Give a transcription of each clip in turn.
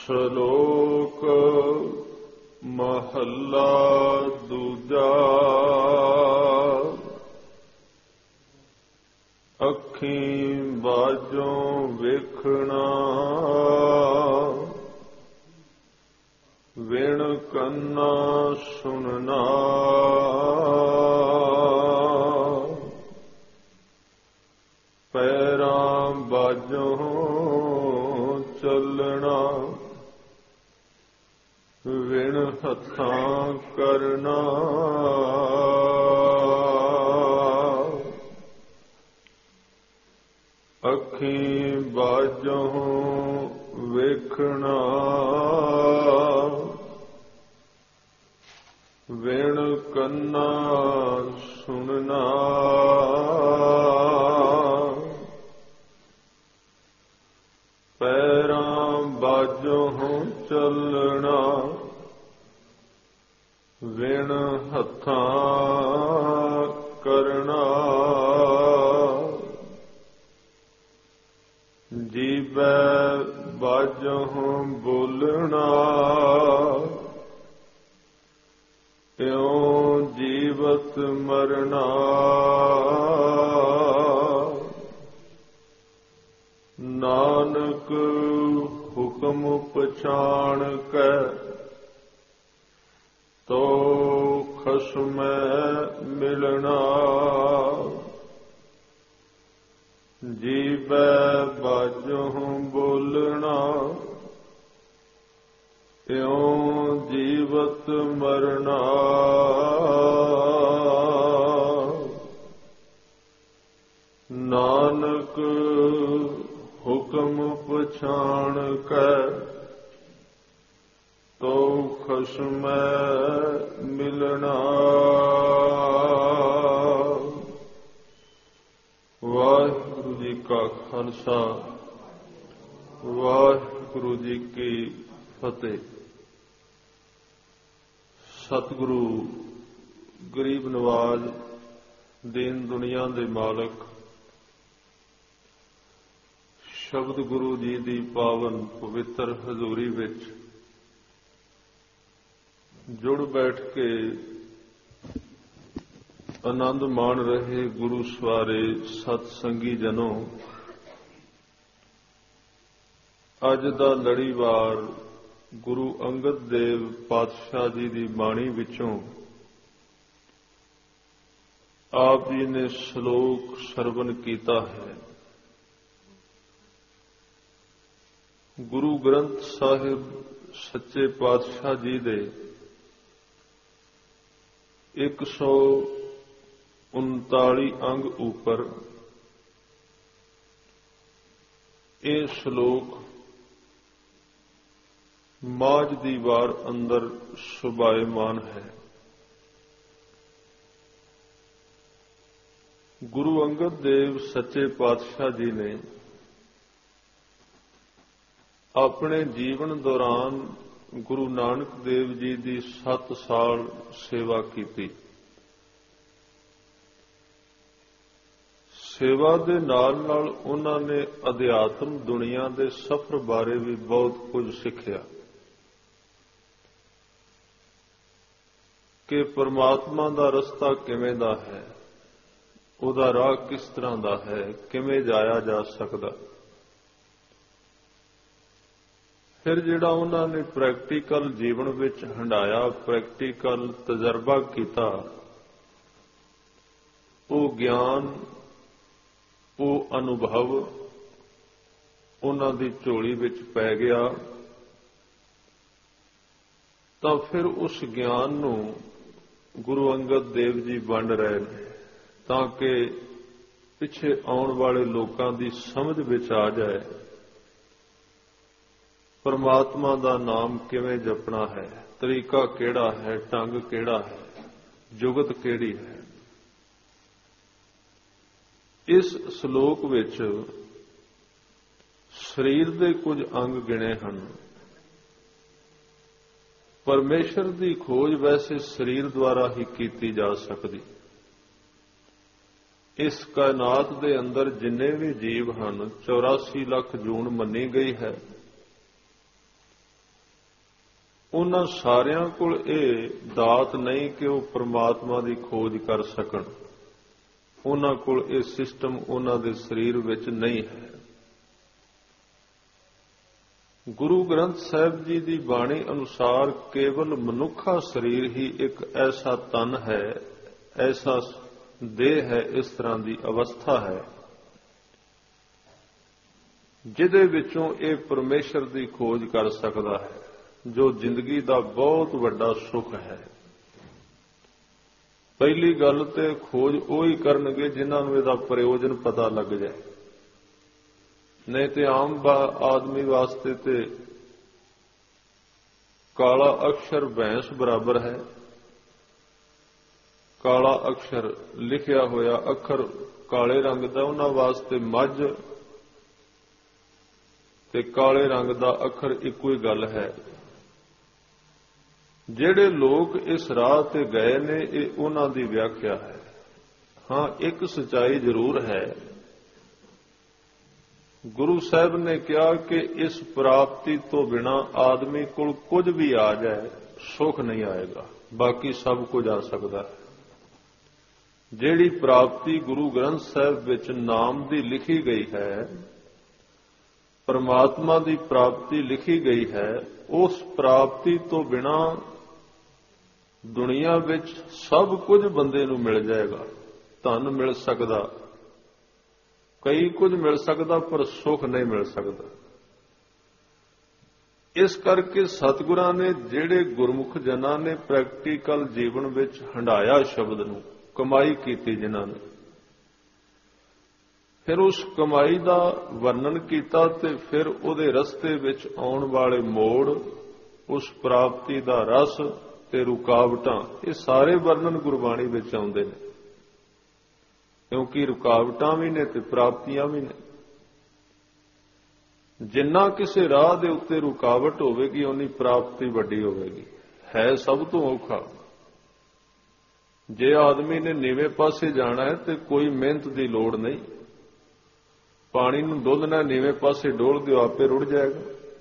ਸ਼ਲੋਕ ਮਹੱਲਾ ਦੂਜਾ। ਅੱਖੀਂ ਬਾਝੋਂ ਵੇਖਣਾ, ਵਿਣ ਕੰਨਾ ਸੁਣਨਾ। ਪੈਰਾਂ ਬਾਝੋਂ ਚੱਲਣਾ, ਵਿਣ ਹੱਥਾਂ ਕਰਨਾ। ਅੱਖੀਂ ਬਾਝੋਂ ਵੇਖਣਾ, ਵਿਣ ਕੰਨਾ ਸੁਣਨਾ। ਪੈਰਾਂ ਬਾਝੋਂ ਚੱਲਣਾ, ਵਿਣ ਹੱਥਾਂ ਕਰਨਾ। ਜੀਵੈ ਬਾਝੋਂ ਬੋਲਣਾ, ਇਉਂ ਜੀਵਤ ਮਰਨਾ। ਨਾਨਕ ਹੁਕਮ ਪਛਾਣ ਕੈ, ਤੋ ਖਸਮੈ ਮਿਲਣਾ। ਜੀਵੈ ਬਾਝੋਂ ਬੋਲਣਾ, ਇਉਂ ਜੀਵਤ ਮਰਨਾ। ਨਾਨਕ ਹੁਕਮ ਪਛਾਣ ਕੈ, ਤੋ ਖਸਮੈ ਮਿਲਣਾ। ਵਾਹਿਗੁਰੂ ਜੀ ਕਾ ਖਾਲਸਾ, ਵਾਹਿਗੁਰੂ ਜੀ ਕੀ ਫਤਿਹ। ਸਤਿਗੁਰੂ ਗਰੀਬ ਨਵਾਜ਼, ਦੀਨ ਦੁਨੀਆ ਦੇ ਮਾਲਕ, ਸ਼ਬਦ ਗੁਰੂ ਜੀ ਦੀ ਪਾਵਨ ਪਵਿੱਤਰ ਹਜ਼ੂਰੀ ਵਿੱਚ ਜੁੜ ਬੈਠ ਕੇ ਆਨੰਦ ਮਾਣ ਰਹੇ ਗੁਰੂ ਸਵਾਰੇ ਸਤ ਸੰਗੀ ਜਨੋ, ਅੱਜ ਦਾ ਲੜੀਵਾਰ ਗੁਰੂ ਅੰਗਦ ਦੇਵ ਪਾਤਸ਼ਾਹ ਜੀ ਦੀ ਬਾਣੀ ਵਿੱਚੋਂ ਆਪ ਜੀ ਨੇ ਸ਼ਲੋਕ ਸਰਵਨ ਕੀਤਾ ਹੈ। ਗੁਰੂ ਗ੍ਰੰਥ ਸਾਹਿਬ ਸੱਚੇ ਪਾਤਸ਼ਾਹ ਜੀ ਦੇ 139 ਅੰਗ ਉੱਪਰ ਇਹ ਸ਼ਲੋਕ ਮਾਝ ਦੀ ਵਾਰ ਅੰਦਰ ਸੁਭਾਇਮਾਨ ਹੈ। ਗੁਰੂ ਅੰਗਦ ਦੇਵ ਸੱਚੇ ਪਾਤਸ਼ਾਹ ਜੀ ਨੇ ਆਪਣੇ ਜੀਵਨ ਦੌਰਾਨ ਗੁਰੂ ਨਾਨਕ ਦੇਵ ਜੀ ਦੀ 7 ਸਾਲ ਸੇਵਾ ਕੀਤੀ। ਸੇਵਾ ਦੇ ਨਾਲ ਨਾਲ ਉਹਨਾਂ ਨੇ ਅਧਿਆਤਮ ਦੁਨੀਆ ਦੇ ਸਫ਼ਰ ਬਾਰੇ ਵੀ ਬਹੁਤ ਕੁਝ ਸਿੱਖਿਆ ਕਿ ਪਰਮਾਤਮਾ ਦਾ ਰਸਤਾ ਕਿਵੇਂ ਦਾ ਹੈ, ਉਹਦਾ ਰਾਹ ਕਿਸ ਤਰ੍ਹਾਂ ਦਾ ਹੈ, ਕਿਵੇਂ ਜਾਇਆ ਜਾ ਸਕਦਾ। ਫਿਰ ਜਿਹੜਾ ਉਹਨਾਂ ਨੇ ਪ੍ਰੈਕਟੀਕਲ ਜੀਵਨ ਵਿੱਚ ਹੰਢਾਇਆ, ਪ੍ਰੈਕਟੀਕਲ ਤਜਰਬਾ ਕੀਤਾ, ਉਹ ਗਿਆਨ, ਉਹ ਅਨੁਭਵ ਉਹਨਾਂ ਦੀ ਝੋਲੀ ਵਿੱਚ ਪੈ ਗਿਆ। ਤਾਂ ਫਿਰ ਉਸ ਗਿਆਨ ਨੂੰ ਗੁਰੂ ਅੰਗਦ ਦੇਵ ਜੀ ਵੰਡ ਰਹੇ ਨੇ ਤਾਂ ਕਿ ਪਿੱਛੇ ਆਉਣ ਵਾਲੇ ਲੋਕਾਂ ਦੀ ਸਮਝ ਵਿੱਚ ਆ ਜਾਏ ਪਰਮਾਤਮਾ ਦਾ ਨਾਮ ਕਿਵੇਂ ਜਪਣਾ ਹੈ, ਤਰੀਕਾ ਕਿਹੜਾ ਹੈ, ਢੰਗ ਕਿਹੜਾ ਹੈ, ਜੁਗਤ ਕਿਹੜੀ ਹੈ। ਇਸ ਸ਼ਲੋਕ ਵਿੱਚ ਸਰੀਰ ਦੇ ਕੁਝ ਅੰਗ ਗਿਣੇ ਹਨ। ਪਰਮੇਸ਼ਰ ਦੀ ਖੋਜ ਵੈਸੇ ਸਰੀਰ ਦੁਆਰਾ ਹੀ ਕੀਤੀ ਜਾ ਸਕਦੀ। ਇਸ ਕਾਇਨਾਤ ਦੇ ਅੰਦਰ ਜਿੰਨੇ ਵੀ ਜੀਵ ਹਨ 84 ਲੱਖ ਜੂਨ ਮੰਨੀ ਗਈ ਹੈ। ਉਹਨਾਂ ਸਾਰਿਆਂ ਕੋਲ ਇਹ ਦਾਤ ਨਹੀਂ ਕਿ ਉਹ ਪਰਮਾਤਮਾ ਦੀ ਖੋਜ ਕਰ ਸਕਣ। ਉਹਨਾਂ ਕੋਲ ਇਹ ਸਿਸਟਮ ਉਹਨਾਂ ਦੇ ਸਰੀਰ ਵਿੱਚ ਨਹੀਂ ਹੈ। ਗੁਰੂ ਗ੍ਰੰਥ ਸਾਹਿਬ ਜੀ ਦੀ ਬਾਣੀ ਅਨੁਸਾਰ ਕੇਵਲ ਮਨੁੱਖਾ ਸਰੀਰ ਹੀ ਇੱਕ ਐਸਾ ਤਨ ਹੈ, ਐਸਾ ਦੇਹ ਹੈ, ਇਸ ਤਰ੍ਹਾਂ ਦੀ ਅਵਸਥਾ ਹੈ ਜਿਹਦੇ ਵਿੱਚੋਂ ਇਹ ਪਰਮੇਸ਼ਰ ਦੀ ਖੋਜ ਕਰ ਸਕਦਾ ਹੈ, ਜੋ ਜ਼ਿੰਦਗੀ ਦਾ ਬਹੁਤ ਵੱਡਾ ਸੁੱਖ ਹੈ। ਪਹਿਲੀ ਗੱਲ ਤੇ ਖੋਜ ਉਹ ਹੀ ਕਰਨਗੇ ਜਿਨ੍ਹਾਂ ਨੂੰ ਇਹਦਾ ਪ੍ਰਯੋਜਨ ਪਤਾ ਲੱਗ ਜਾਏ, ਨਹੀਂ ਤੇ ਆਮ ਆਦਮੀ ਵਾਸਤੇ ਤੇ ਕਾਲਾ ਅਕਸ਼ਰ ਭੈਂਸ ਬਰਾਬਰ ਹੈ। ਕਾਲਾ ਅਕਸ਼ਰ ਲਿਖਿਆ ਹੋਇਆ ਅੱਖਰ ਕਾਲੇ ਰੰਗ ਦਾ, ਉਹਨਾਂ ਵਾਸਤੇ ਮੱਝ ਤੇ ਕਾਲੇ ਰੰਗ ਦਾ ਅੱਖਰ ਇੱਕੋ ਹੀ ਗੱਲ ਹੈ। ਜਿਹੜੇ ਲੋਕ ਇਸ ਰਾਹ ਤੇ ਗਏ ਨੇ, ਇਹ ਉਹਨਾਂ ਦੀ ਵਿਆਖਿਆ ਹੈ। ਹਾਂ, ਇੱਕ ਸਚਾਈ ਜ਼ਰੂਰ ਹੈ। ਗੁਰੂ ਸਾਹਿਬ ਨੇ ਕਿਹਾ ਕਿ ਇਸ ਪ੍ਰਾਪਤੀ ਤੋਂ ਬਿਨਾਂ ਆਦਮੀ ਕੋਲ ਕੁਝ ਵੀ ਆ ਜਾਏ ਸੁੱਖ ਨਹੀਂ ਆਏਗਾ, ਬਾਕੀ ਸਭ ਕੁਝ ਆ ਸਕਦਾ ਹੈ। ਜਿਹੜੀ ਪ੍ਰਾਪਤੀ ਗੁਰੂ ਗ੍ਰੰਥ ਸਾਹਿਬ ਵਿੱਚ ਨਾਮ ਦੀ ਲਿਖੀ ਗਈ ਹੈ, ਪਰਮਾਤਮਾ ਦੀ ਪ੍ਰਾਪਤੀ ਲਿਖੀ ਗਈ ਹੈ, ਉਸ ਪ੍ਰਾਪਤੀ ਤੋਂ ਬਿਨਾਂ ਦੁਨੀਆ ਵਿੱਚ ਸਭ ਕੁਝ ਬੰਦੇ ਨੂੰ ਮਿਲ ਜਾਏਗਾ। ਧਨ ਮਿਲ ਸਕਦਾ, ਕਈ ਕੁਝ ਮਿਲ ਸਕਦਾ, ਪਰ ਸੁੱਖ ਨਹੀਂ ਮਿਲ ਸਕਦਾ। ਇਸ ਕਰਕੇ ਸਤਿਗੁਰਾਂ ਨੇ, ਜਿਹੜੇ ਗੁਰਮੁਖ ਜਨਾਂ ਨੇ ਪ੍ਰੈਕਟੀਕਲ ਜੀਵਨ ਵਿੱਚ ਹੰਢਾਇਆ ਸ਼ਬਦ ਨੂੰ, ਕਮਾਈ ਕੀਤੀ ਜਿਨ੍ਹਾਂ ਨੇ, ਫਿਰ ਉਸ ਕਮਾਈ ਦਾ ਵਰਣਨ ਕੀਤਾ ਤੇ ਫਿਰ ਉਹਦੇ ਰਸਤੇ ਵਿੱਚ ਆਉਣ ਵਾਲੇ ਮੋੜ, ਉਸ ਪ੍ਰਾਪਤੀ ਦਾ ਰਸ ਤੇ ਰੁਕਾਵਟਾਂ, ਇਹ ਸਾਰੇ ਵਰਣਨ ਗੁਰਬਾਣੀ ਵਿੱਚ ਆਉਂਦੇ ਨੇ, ਕਿਉਂਕਿ ਰੁਕਾਵਟਾਂ ਵੀ ਨੇ ਤੇ ਪ੍ਰਾਪਤੀਆਂ ਵੀ ਨੇ। ਜਿੰਨਾ ਕਿਸੇ ਰਾਹ ਦੇ ਉੱਤੇ ਰੁਕਾਵਟ ਹੋਵੇਗੀ, ਉਨੀ ਪ੍ਰਾਪਤੀ ਵੱਡੀ ਹੋਵੇਗੀ। ਹੈ ਸਭ ਤੋਂ ਔਖਾ। ਜੇ ਆਦਮੀ ਨੇ ਨੀਵੇਂ ਪਾਸੇ ਜਾਣਾ ਹੈ ਤੇ ਕੋਈ ਮਿਹਨਤ ਦੀ ਲੋੜ ਨਹੀਂ। ਪਾਣੀ ਨੂੰ ਡੋਲਣਾ, ਨੀਵੇਂ ਪਾਸੇ ਡੋਲ ਦਿਓ, ਆਪੇ ਰੁੜ ਜਾਏਗਾ।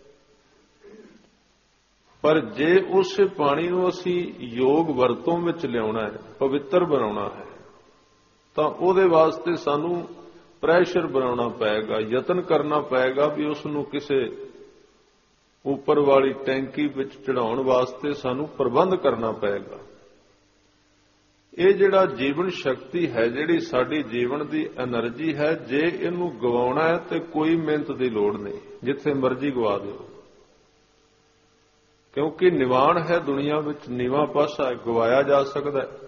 ਪਰ ਜੇ ਉਸ ਪਾਣੀ ਨੂੰ ਅਸੀਂ ਯੋਗ ਵਰਤੋਂ ਵਿੱਚ ਲਿਆਉਣਾ ਹੈ, ਪਵਿੱਤਰ ਬਣਾਉਣਾ ਹੈ, ਤਾਂ ਉਹਦੇ ਵਾਸਤੇ ਸਾਨੂੰ ਪ੍ਰੈਸ਼ਰ ਬਣਾਉਣਾ ਪਏਗਾ, ਯਤਨ ਕਰਨਾ ਪਏਗਾ ਵੀ ਉਸ ਨੂੰ ਕਿਸੇ ਉੱਪਰ ਵਾਲੀ ਟੈਂਕੀ ਵਿੱਚ ਚੜਾਉਣ ਵਾਸਤੇ ਸਾਨੂੰ ਪ੍ਰਬੰਧ ਕਰਨਾ ਪਏਗਾ। ਇਹ ਜਿਹੜਾ ਜੀਵਨ ਸ਼ਕਤੀ ਹੈ, ਜਿਹੜੀ ਸਾਡੀ ਜੀਵਨ ਦੀ એનર્ਜੀ ਹੈ, ਜੇ ਇਹਨੂੰ ਗਵਾਉਣਾ ਹੈ ਤੇ ਕੋਈ ਮਿਹਨਤ ਦੀ ਲੋੜ ਨਹੀਂ, ਜਿੱਥੇ ਮਰਜ਼ੀ ਗਵਾ ਦਿਓ। ਕਿਉਂਕਿ ਨਿਵਾਣ ਹੈ ਦੁਨੀਆ ਵਿੱਚ, ਨੀਵਾਂ ਪਾਸਾ ਗਵਾਇਆ ਜਾ ਸਕਦਾ ਹੈ।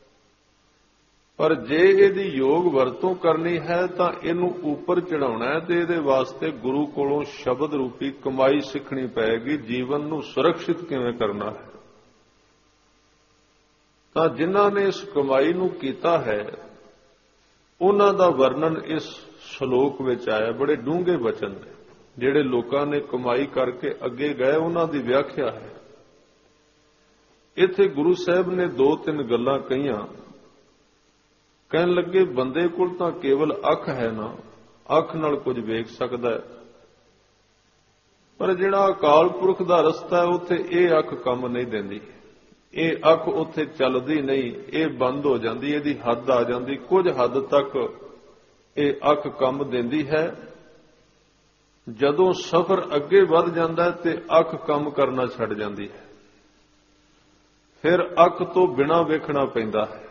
ਪਰ ਜੇ ਇਹਦੀ ਯੋਗ ਵਰਤੋਂ ਕਰਨੀ ਹੈ ਤਾਂ ਇਹਨੂੰ ਉੱਪਰ ਚੜਾਉਣਾ ਹੈ, ਤੇ ਇਹਦੇ ਵਾਸਤੇ ਗੁਰੂ ਕੋਲੋਂ ਸ਼ਬਦ ਰੂਪੀ ਕਮਾਈ ਸਿੱਖਣੀ ਪਏਗੀ। ਜੀਵਨ ਨੂੰ ਸੁਰੱਖਿਅਤ ਕਿਵੇਂ ਕਰਨਾ ਹੈ, ਤਾਂ ਜਿਨ੍ਹਾਂ ਨੇ ਇਸ ਕਮਾਈ ਨੂੰ ਕੀਤਾ ਹੈ, ਉਹਨਾਂ ਦਾ ਵਰਣਨ ਇਸ ਸ਼ਲੋਕ ਵਿੱਚ ਆਇਆ। ਬੜੇ ਡੂੰਘੇ ਵਚਨ ਨੇ। ਜਿਹੜੇ ਲੋਕਾਂ ਨੇ ਕਮਾਈ ਕਰਕੇ ਅੱਗੇ ਗਏ, ਉਹਨਾਂ ਦੀ ਵਿਆਖਿਆ ਹੈ। ਇੱਥੇ ਗੁਰੂ ਸਾਹਿਬ ਨੇ 2-3 ਗੱਲਾਂ ਕਹੀਆਂ। ਕਹਿਣ ਲੱਗੇ, ਬੰਦੇ ਕੋਲ ਤਾਂ ਕੇਵਲ ਅੱਖ ਹੈ ਨਾ, ਅੱਖ ਨਾਲ ਕੁਝ ਵੇਖ ਸਕਦਾ ਹੈ, ਪਰ ਜਿਹੜਾ ਅਕਾਲ ਪੁਰਖ ਦਾ ਰਸਤਾ ਹੈ, ਉੱਥੇ ਇਹ ਅੱਖ ਕੰਮ ਨਹੀਂ ਦਿੰਦੀ। ਇਹ ਅੱਖ ਉੱਥੇ ਚੱਲਦੀ ਨਹੀਂ, ਇਹ ਬੰਦ ਹੋ ਜਾਂਦੀ, ਇਹਦੀ ਹੱਦ ਆ ਜਾਂਦੀ। ਕੁਝ ਹੱਦ ਤੱਕ ਇਹ ਅੱਖ ਕੰਮ ਦਿੰਦੀ ਹੈ। ਜਦੋਂ ਸਫ਼ਰ ਅੱਗੇ ਵੱਧ ਜਾਂਦਾ ਹੈ ਤੇ ਅੱਖ ਕੰਮ ਕਰਨਾ ਛੱਡ ਜਾਂਦੀ ਹੈ। ਫਿਰ ਅੱਖ ਤੋਂ ਬਿਨਾਂ ਵੇਖਣਾ ਪੈਂਦਾ ਹੈ।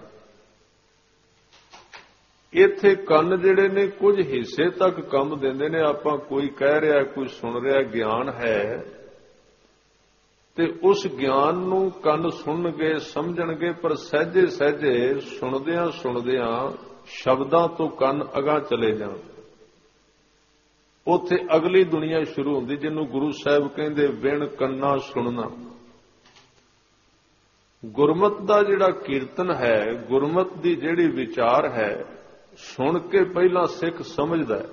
ਇੱਥੇ ਕੰਨ ਜਿਹੜੇ ਨੇ ਕੁਝ ਹਿੱਸੇ ਤੱਕ ਕੰਮ ਦਿੰਦੇ ਨੇ। ਆਪਾਂ ਕੋਈ ਕਹਿ ਰਿਹਾ, ਕੋਈ ਸੁਣ ਰਿਹਾ, ਗਿਆਨ ਹੈ, ਤੇ ਉਸ ਗਿਆਨ ਨੂੰ ਕੰਨ ਸੁਣਨਗੇ, ਸਮਝਣਗੇ, ਪਰ ਸਹਿਜੇ ਸਹਿਜੇ ਸੁਣਦਿਆਂ ਸੁਣਦਿਆਂ ਸ਼ਬਦਾਂ ਤੋਂ ਕੰਨ ਅਗਾਂਹ ਚਲੇ ਜਾਣ। ਉੱਥੇ ਅਗਲੀ ਦੁਨੀਆ ਸ਼ੁਰੂ ਹੁੰਦੀ, ਜਿਹਨੂੰ ਗੁਰੂ ਸਾਹਿਬ ਕਹਿੰਦੇ ਵਿਣ ਕੰਨਾ ਸੁਣਨਾ। ਗੁਰਮਤ ਦਾ ਜਿਹੜਾ ਕੀਰਤਨ ਹੈ, ਗੁਰਮਤ ਦੀ ਜਿਹੜੀ ਵਿਚਾਰ ਹੈ, ਸੁਣ ਕੇ ਪਹਿਲਾਂ ਸਿੱਖ ਸਮਝਦਾ ਹੈ।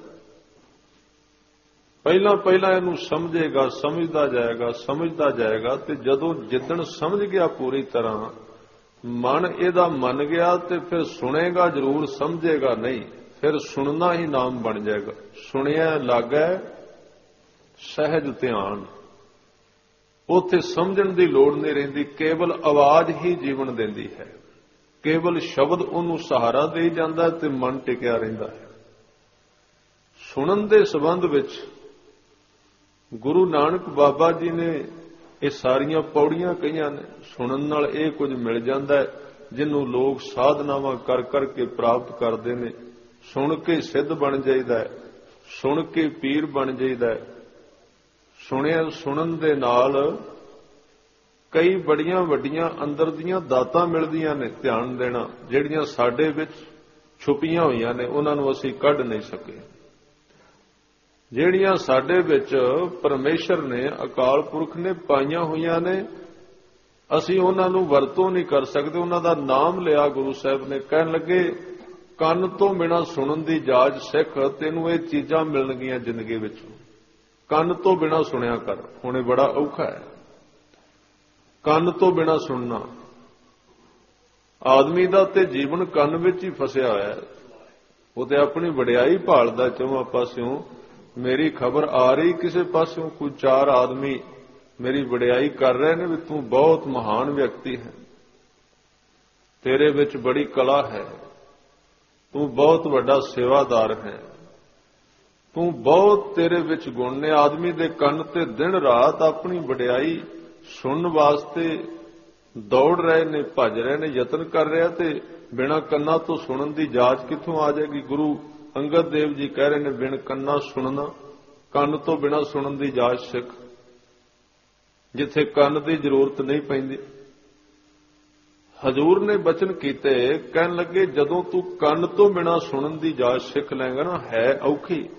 ਪਹਿਲਾਂ ਇਹਨੂੰ ਸਮਝੇਗਾ, ਸਮਝਦਾ ਜਾਏਗਾ, ਤੇ ਜਦੋਂ ਜਿੱਦਣ ਸਮਝ ਗਿਆ ਪੂਰੀ ਤਰ੍ਹਾਂ, ਮਨ ਇਹਦਾ ਮੰਨ ਗਿਆ, ਤੇ ਫਿਰ ਸੁਣੇਗਾ ਜ਼ਰੂਰ, ਸਮਝੇਗਾ ਨਹੀਂ। ਫਿਰ ਸੁਣਨਾ ਹੀ ਨਾਮ ਬਣ ਜਾਏਗਾ। ਸੁਣਿਆ ਲਾਗੈ ਸਹਿਜ ਧਿਆਨ। ਉੱਥੇ ਸਮਝਣ ਦੀ ਲੋੜ ਨਹੀਂ ਰਹਿੰਦੀ, ਕੇਵਲ ਆਵਾਜ਼ ਹੀ ਜੀਵਨ ਦਿੰਦੀ ਹੈ, ਕੇਵਲ ਸ਼ਬਦ ਉਹਨੂੰ ਸਹਾਰਾ ਦੇ ਜਾਂਦਾ ਤੇ ਮਨ ਟਿਕਿਆ ਰਹਿੰਦਾ ਹੈ। ਸੁਣਨ ਦੇ ਸੰਬੰਧ ਵਿੱਚ ਗੁਰੂ ਨਾਨਕ ਬਾਬਾ ਜੀ ਨੇ ਇਹ ਸਾਰੀਆਂ ਪੌੜੀਆਂ ਕਹੀਆਂ ਨੇ। ਸੁਣਨ ਨਾਲ ਇਹ ਕੁਝ ਮਿਲ ਜਾਂਦਾ ਹੈ ਜਿਹਨੂੰ ਲੋਕ ਸਾਧਨਾਵਾਂ ਕਰ ਕਰਕੇ ਪ੍ਰਾਪਤ ਕਰਦੇ ਨੇ। ਸੁਣ ਕੇ ਸਿੱਧ ਬਣ ਜਾਈਦਾ ਹੈ, ਸੁਣ ਕੇ ਪੀਰ ਬਣ ਜਾਈਦਾ ਹੈ। ਸੁਣਨ ਦੇ ਨਾਲ ਕਈ ਬੜੀਆਂ ਵੱਡੀਆਂ ਅੰਦਰ ਦੀਆਂ ਦਾਤਾਂ ਮਿਲਦੀਆਂ ਨੇ। ਧਿਆਨ ਦੇਣਾ, ਜਿਹੜੀਆਂ ਸਾਡੇ ਵਿੱਚ ਛੁਪੀਆਂ ਹੋਈਆਂ ਨੇ ਉਹਨਾਂ ਨੂੰ ਅਸੀਂ ਕੱਢ ਨਹੀਂ ਸਕੇ। ਜਿਹੜੀਆਂ ਸਾਡੇ ਵਿੱਚ ਪਰਮੇਸ਼ਰ ਨੇ, ਅਕਾਲ ਪੁਰਖ ਨੇ ਪਾਈਆਂ ਹੋਈਆਂ ਨੇ, ਅਸੀਂ ਉਹਨਾਂ ਨੂੰ ਵਰਤੋਂ ਨਹੀਂ ਕਰ ਸਕਦੇ। ਉਹਨਾਂ ਦਾ ਨਾਮ ਲਿਆ ਗੁਰੂ ਸਾਹਿਬ ਨੇ, ਕਹਿਣ ਲੱਗੇ ਕੰਨ ਤੋਂ ਬਿਨਾਂ ਸੁਣਨ ਦੀ ਜਾਚ ਸਿੱਖ, ਤੈਨੂੰ ਇਹ ਚੀਜ਼ਾਂ ਮਿਲਣਗੀਆਂ ਜ਼ਿੰਦਗੀ ਵਿੱਚ। ਕੰਨ ਤੋਂ ਬਿਨਾਂ ਸੁਣਿਆ ਕਰ। ਹੁਣ ਇਹ ਬੜਾ ਔਖਾ ਹੈ, ਕੰਨ ਤੋਂ ਬਿਨਾਂ ਸੁਣਨਾ। ਆਦਮੀ ਦਾ ਤੇ ਜੀਵਨ ਕੰਨ ਵਿੱਚ ਹੀ ਫਸਿਆ ਹੋਇਆ ਹੈ। ਉਹ ਤੇ ਆਪਣੀ ਵਡਿਆਈ ਭਾਲਦਾ ਚੌਵਾਂ ਪਾਸਿਓਂ। ਮੇਰੀ ਖਬਰ ਆ ਰਹੀ ਕਿਸੇ ਪਾਸਿਓਂ, ਕੋਈ ਚਾਰ ਆਦਮੀ ਮੇਰੀ ਵਡਿਆਈ ਕਰ ਰਹੇ ਨੇ ਵੀ ਤੂੰ ਬਹੁਤ ਮਹਾਨ ਵਿਅਕਤੀ ਹੈ, ਤੇਰੇ ਵਿੱਚ ਬੜੀ ਕਲਾ ਹੈ, ਤੂੰ ਬਹੁਤ ਵੱਡਾ ਸੇਵਾਦਾਰ ਹੈ, ਤੂੰ ਬਹੁਤ ਤੇਰੇ ਵਿੱਚ ਗੁਣ ਨੇ। ਆਦਮੀ ਦੇ ਕੰਨ ਤੇ ਦਿਨ ਰਾਤ ਆਪਣੀ ਵਡਿਆਈ ਸੁਣਨ ਵਾਸਤੇ ਦੌੜ ਰਹੇ ਨੇ, ਭੱਜ ਰਹੇ ਨੇ, ਯਤਨ ਕਰ ਰਿਹਾ, ਤੇ ਬਿਨਾਂ ਕੰਨਾਂ ਤੋਂ ਸੁਣਨ ਦੀ ਜਾਚ ਕਿੱਥੋਂ ਆ ਜਾਏਗੀ। ਗੁਰੂ ਅੰਗਦ ਦੇਵ ਜੀ ਕਹਿ ਰਹੇ ਨੇ ਬਿਨ ਕੰਨਾਂ ਸੁਣਨਾ, ਕੰਨ ਤੋਂ ਬਿਨਾਂ ਸੁਣਨ ਦੀ ਜਾਚ ਸਿੱਖ। ਜਿੱਥੇ ਕੰਨ ਦੀ ਜ਼ਰੂਰਤ ਨਹੀਂ ਪੈਂਦੀ। ਹਜ਼ੂਰ ਨੇ ਬਚਨ ਕੀਤੇ, ਕਹਿਣ ਲੱਗੇ ਜਦੋਂ ਤੂੰ ਕੰਨ ਤੋਂ ਬਿਨਾਂ ਸੁਣਨ ਦੀ ਜਾਚ ਸਿੱਖ ਲੈਂਗਾ ਨਾ, ਹੈ ਔਖੀ।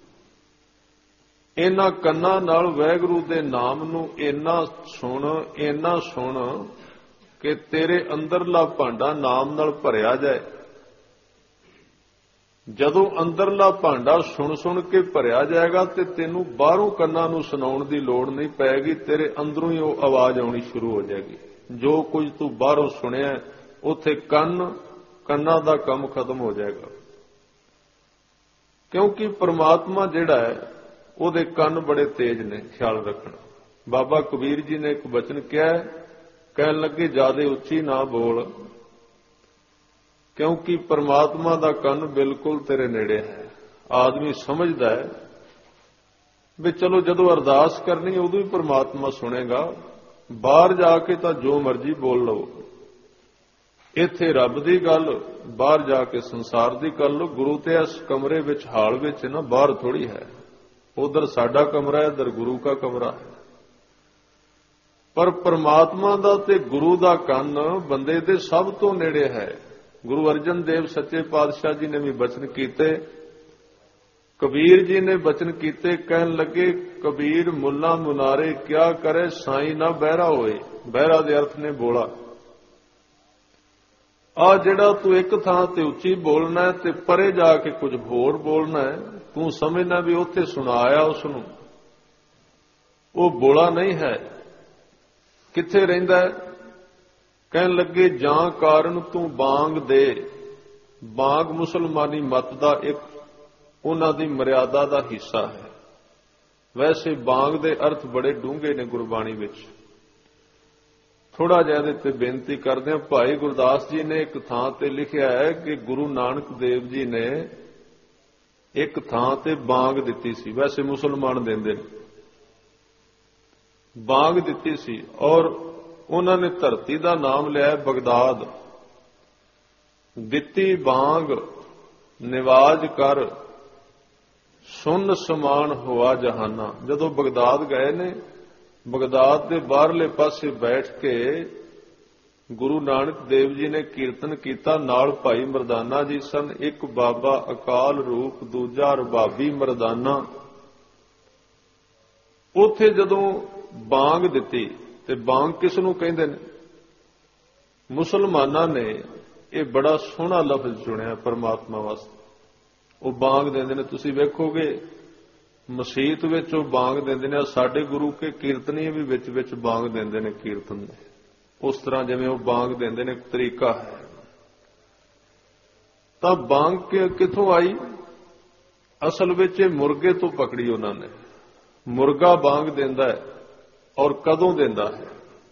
ਇਹਨਾਂ ਕੰਨਾਂ ਨਾਲ ਵਾਹਿਗੁਰੂ ਦੇ ਨਾਮ ਨੂੰ ਇੰਨਾ ਸੁਣ ਕਿ ਤੇਰੇ ਅੰਦਰਲਾ ਭਾਂਡਾ ਨਾਮ ਨਾਲ ਭਰਿਆ ਜਾਏ। ਜਦੋਂ ਅੰਦਰਲਾ ਭਾਂਡਾ ਸੁਣ ਕੇ ਭਰਿਆ ਜਾਏਗਾ ਤੇ ਤੈਨੂੰ ਬਾਹਰੋਂ ਕੰਨਾਂ ਨੂੰ ਸੁਣਾਉਣ ਦੀ ਲੋੜ ਨਹੀਂ ਪੈਗੀ, ਤੇਰੇ ਅੰਦਰੋਂ ਹੀ ਉਹ ਆਵਾਜ਼ ਆਉਣੀ ਸ਼ੁਰੂ ਹੋ ਜਾਏਗੀ। ਜੋ ਕੁਝ ਤੂੰ ਬਾਹਰੋਂ ਸੁਣਿਆ ਉੱਥੇ ਕੰਨਾਂ ਦਾ ਕੰਮ ਖਤਮ ਹੋ ਜਾਏਗਾ। ਕਿਉਂਕਿ ਪ੍ਰਮਾਤਮਾ ਜਿਹੜਾ ਹੈ ਉਹਦੇ ਕੰਨ ਬੜੇ ਤੇਜ਼ ਨੇ, ਖਿਆਲ ਰੱਖਣਾ। ਬਾਬਾ ਕਬੀਰ ਜੀ ਨੇ ਇੱਕ ਬਚਨ ਕਿਹਾ, ਕਹਿਣ ਲੱਗੇ ਜਿਆਦੇ ਉੱਚੀ ਨਾ ਬੋਲ, ਕਿਉਂਕਿ ਪਰਮਾਤਮਾ ਦਾ ਕੰਨ ਬਿਲਕੁਲ ਤੇਰੇ ਨੇੜੇ ਹੈ। ਆਦਮੀ ਸਮਝਦਾ ਹੈ ਵੀ ਚਲੋ ਜਦੋਂ ਅਰਦਾਸ ਕਰਨੀ ਉਦੋਂ ਹੀ ਪਰਮਾਤਮਾ ਸੁਣੇਗਾ, ਬਾਹਰ ਜਾ ਕੇ ਤਾਂ ਜੋ ਮਰਜ਼ੀ ਬੋਲ ਲਓ। ਇੱਥੇ ਰੱਬ ਦੀ ਗੱਲ, ਬਾਹਰ ਜਾ ਕੇ ਸੰਸਾਰ ਦੀ ਕਰ ਲਓ। ਗੁਰੂ ਤੇ ਇਸ ਕਮਰੇ ਵਿੱਚ, ਹਾਲ ਵਿੱਚ ਨਾ, ਬਾਹਰ ਥੋੜੀ ਹੈ। ਉਧਰ ਸਾਡਾ ਕਮਰਾ ਹੈ, ਇਧਰ ਗੁਰੂ ਦਾ ਕਮਰਾ ਹੈ। ਪਰ ਪਰਮਾਤਮਾ ਦਾ ਤੇ ਗੁਰੂ ਦਾ ਕੰਨ ਬੰਦੇ ਦੇ ਸਭ ਤੋਂ ਨੇੜੇ ਹੈ। ਗੁਰੂ ਅਰਜਨ ਦੇਵ ਸੱਚੇ ਪਾਤਸ਼ਾਹ ਜੀ ਨੇ ਵੀ ਬਚਨ ਕੀਤੇ, ਕਬੀਰ ਜੀ ਨੇ ਬਚਨ ਕੀਤੇ, ਕਹਿਣ ਲੱਗੇ ਕਬੀਰ ਮੁੱਲਾ ਮੁਨਾਰੇ ਕਿਆ ਕਰੇ ਸਾਈਂ ਨਾ ਬਹਿਰਾ ਹੋਏ। ਬਹਿਰਾ ਦੇ ਅਰਥ ਨੇ ਬੋਲਾ। ਆ ਜਿਹੜਾ ਤੂੰ ਇੱਕ ਥਾਂ ਤੇ ਉੱਚੀ ਬੋਲਣਾ ਹੈ ਤੇ ਪਰੇ ਜਾ ਕੇ ਕੁਝ ਹੋਰ ਬੋਲਣਾ ਹੈ, ਤੂੰ ਸਮਝਣਾ ਵੀ ਉੱਥੇ ਸੁਣਾਇਆ ਉਸ ਨੂੰ, ਉਹ ਬੋਲਾ ਨਹੀਂ ਹੈ। ਕਿੱਥੇ ਰਹਿੰਦਾ ਹੈ? ਕਹਿਣ ਲੱਗੇ ਜਾਂ ਕਾਰਨ ਤੂੰ ਬਾਂਗ ਦੇ। ਬਾਂਗ ਮੁਸਲਮਾਨੀ ਮਤ ਦਾ ਇੱਕ ਉਹਨਾਂ ਦੀ ਮਰਿਆਦਾ ਦਾ ਹਿੱਸਾ ਹੈ। ਵੈਸੇ ਬਾਂਗ ਦੇ ਅਰਥ ਬੜੇ ਡੂੰਘੇ ਨੇ ਗੁਰਬਾਣੀ ਵਿੱਚ। ਥੋੜਾ ਜਿਹਾ ਇਹਦੇ ਤੇ ਬੇਨਤੀ ਕਰਦੇ ਹਾਂ। ਭਾਈ ਗੁਰਦਾਸ ਜੀ ਨੇ ਇੱਕ ਥਾਂ ਤੇ ਲਿਖਿਆ ਹੈ ਕਿ ਗੁਰੂ ਨਾਨਕ ਦੇਵ ਜੀ ਨੇ ਇੱਕ ਥਾਂ ਤੇ ਬਾਂਗ ਦਿੱਤੀ ਸੀ। ਵੈਸੇ ਮੁਸਲਮਾਨ ਦਿੰਦੇ ਨੇ, ਬਾਂਗ ਦਿੱਤੀ ਸੀ, ਔਰ ਉਹਨਾਂ ਨੇ ਧਰਤੀ ਦਾ ਨਾਮ ਲਿਆ ਬਗਦਾਦ। ਦਿੱਤੀ ਬਾਂਗ ਨਿਵਾਜ ਕਰ, ਸੁਨ ਸਮਾਨ ਹੋਆ ਜਹਾਨਾ। ਜਦੋਂ ਬਗਦਾਦ ਗਏ ਨੇ, ਬਗਦਾਦ ਦੇ ਬਾਹਰਲੇ ਪਾਸੇ ਬੈਠ ਕੇ ਗੁਰੂ ਨਾਨਕ ਦੇਵ ਜੀ ਨੇ ਕੀਰਤਨ ਕੀਤਾ। ਨਾਲ ਭਾਈ ਮਰਦਾਨਾ ਜੀ ਸਨ, ਇੱਕ ਬਾਬਾ ਅਕਾਲ ਰੂਪ, ਦੂਜਾ ਰਬਾਬੀ ਮਰਦਾਨਾ। ਉੱਥੇ ਜਦੋਂ ਬਾਂਗ ਦਿੱਤੀ, ਤੇ ਬਾਂਗ ਕਿਸ ਨੂੰ ਕਹਿੰਦੇ ਨੇ? ਮੁਸਲਮਾਨਾਂ ਨੇ ਇਹ ਬੜਾ ਸੋਹਣਾ ਲਫ਼ਜ਼ ਚੁਣਿਆ ਪਰਮਾਤਮਾ ਵਾਸਤੇ। ਉਹ ਬਾਂਗ ਦਿੰਦੇ ਨੇ, ਤੁਸੀਂ ਵੇਖੋਗੇ ਮਸੀਤ ਵਿੱਚ ਉਹ ਬਾਂਗ ਦਿੰਦੇ ਨੇ। ਸਾਡੇ ਗੁਰੂ ਕੇ ਕੀਰਤਨੀ ਵੀ ਵਿੱਚ ਬਾਂਗ ਦਿੰਦੇ ਨੇ ਕੀਰਤਨ ਦੇ। ਉਸ ਤਰ੍ਹਾਂ ਜਿਵੇਂ ਉਹ ਬਾਂਗ ਦਿੰਦੇ ਨੇ, ਇੱਕ ਤਰੀਕਾ ਹੈ। ਤਾਂ ਬਾਂਗ ਕਿੱਥੋਂ ਆਈ? ਅਸਲ ਵਿੱਚ ਇਹ ਮੁਰਗੇ ਤੋਂ ਪਕੜੀ ਉਹਨਾਂ ਨੇ। ਮੁਰਗਾ ਬਾਂਗ ਦਿੰਦਾ ਹੈ, ਔਰ ਕਦੋਂ ਦਿੰਦਾ ਹੈ?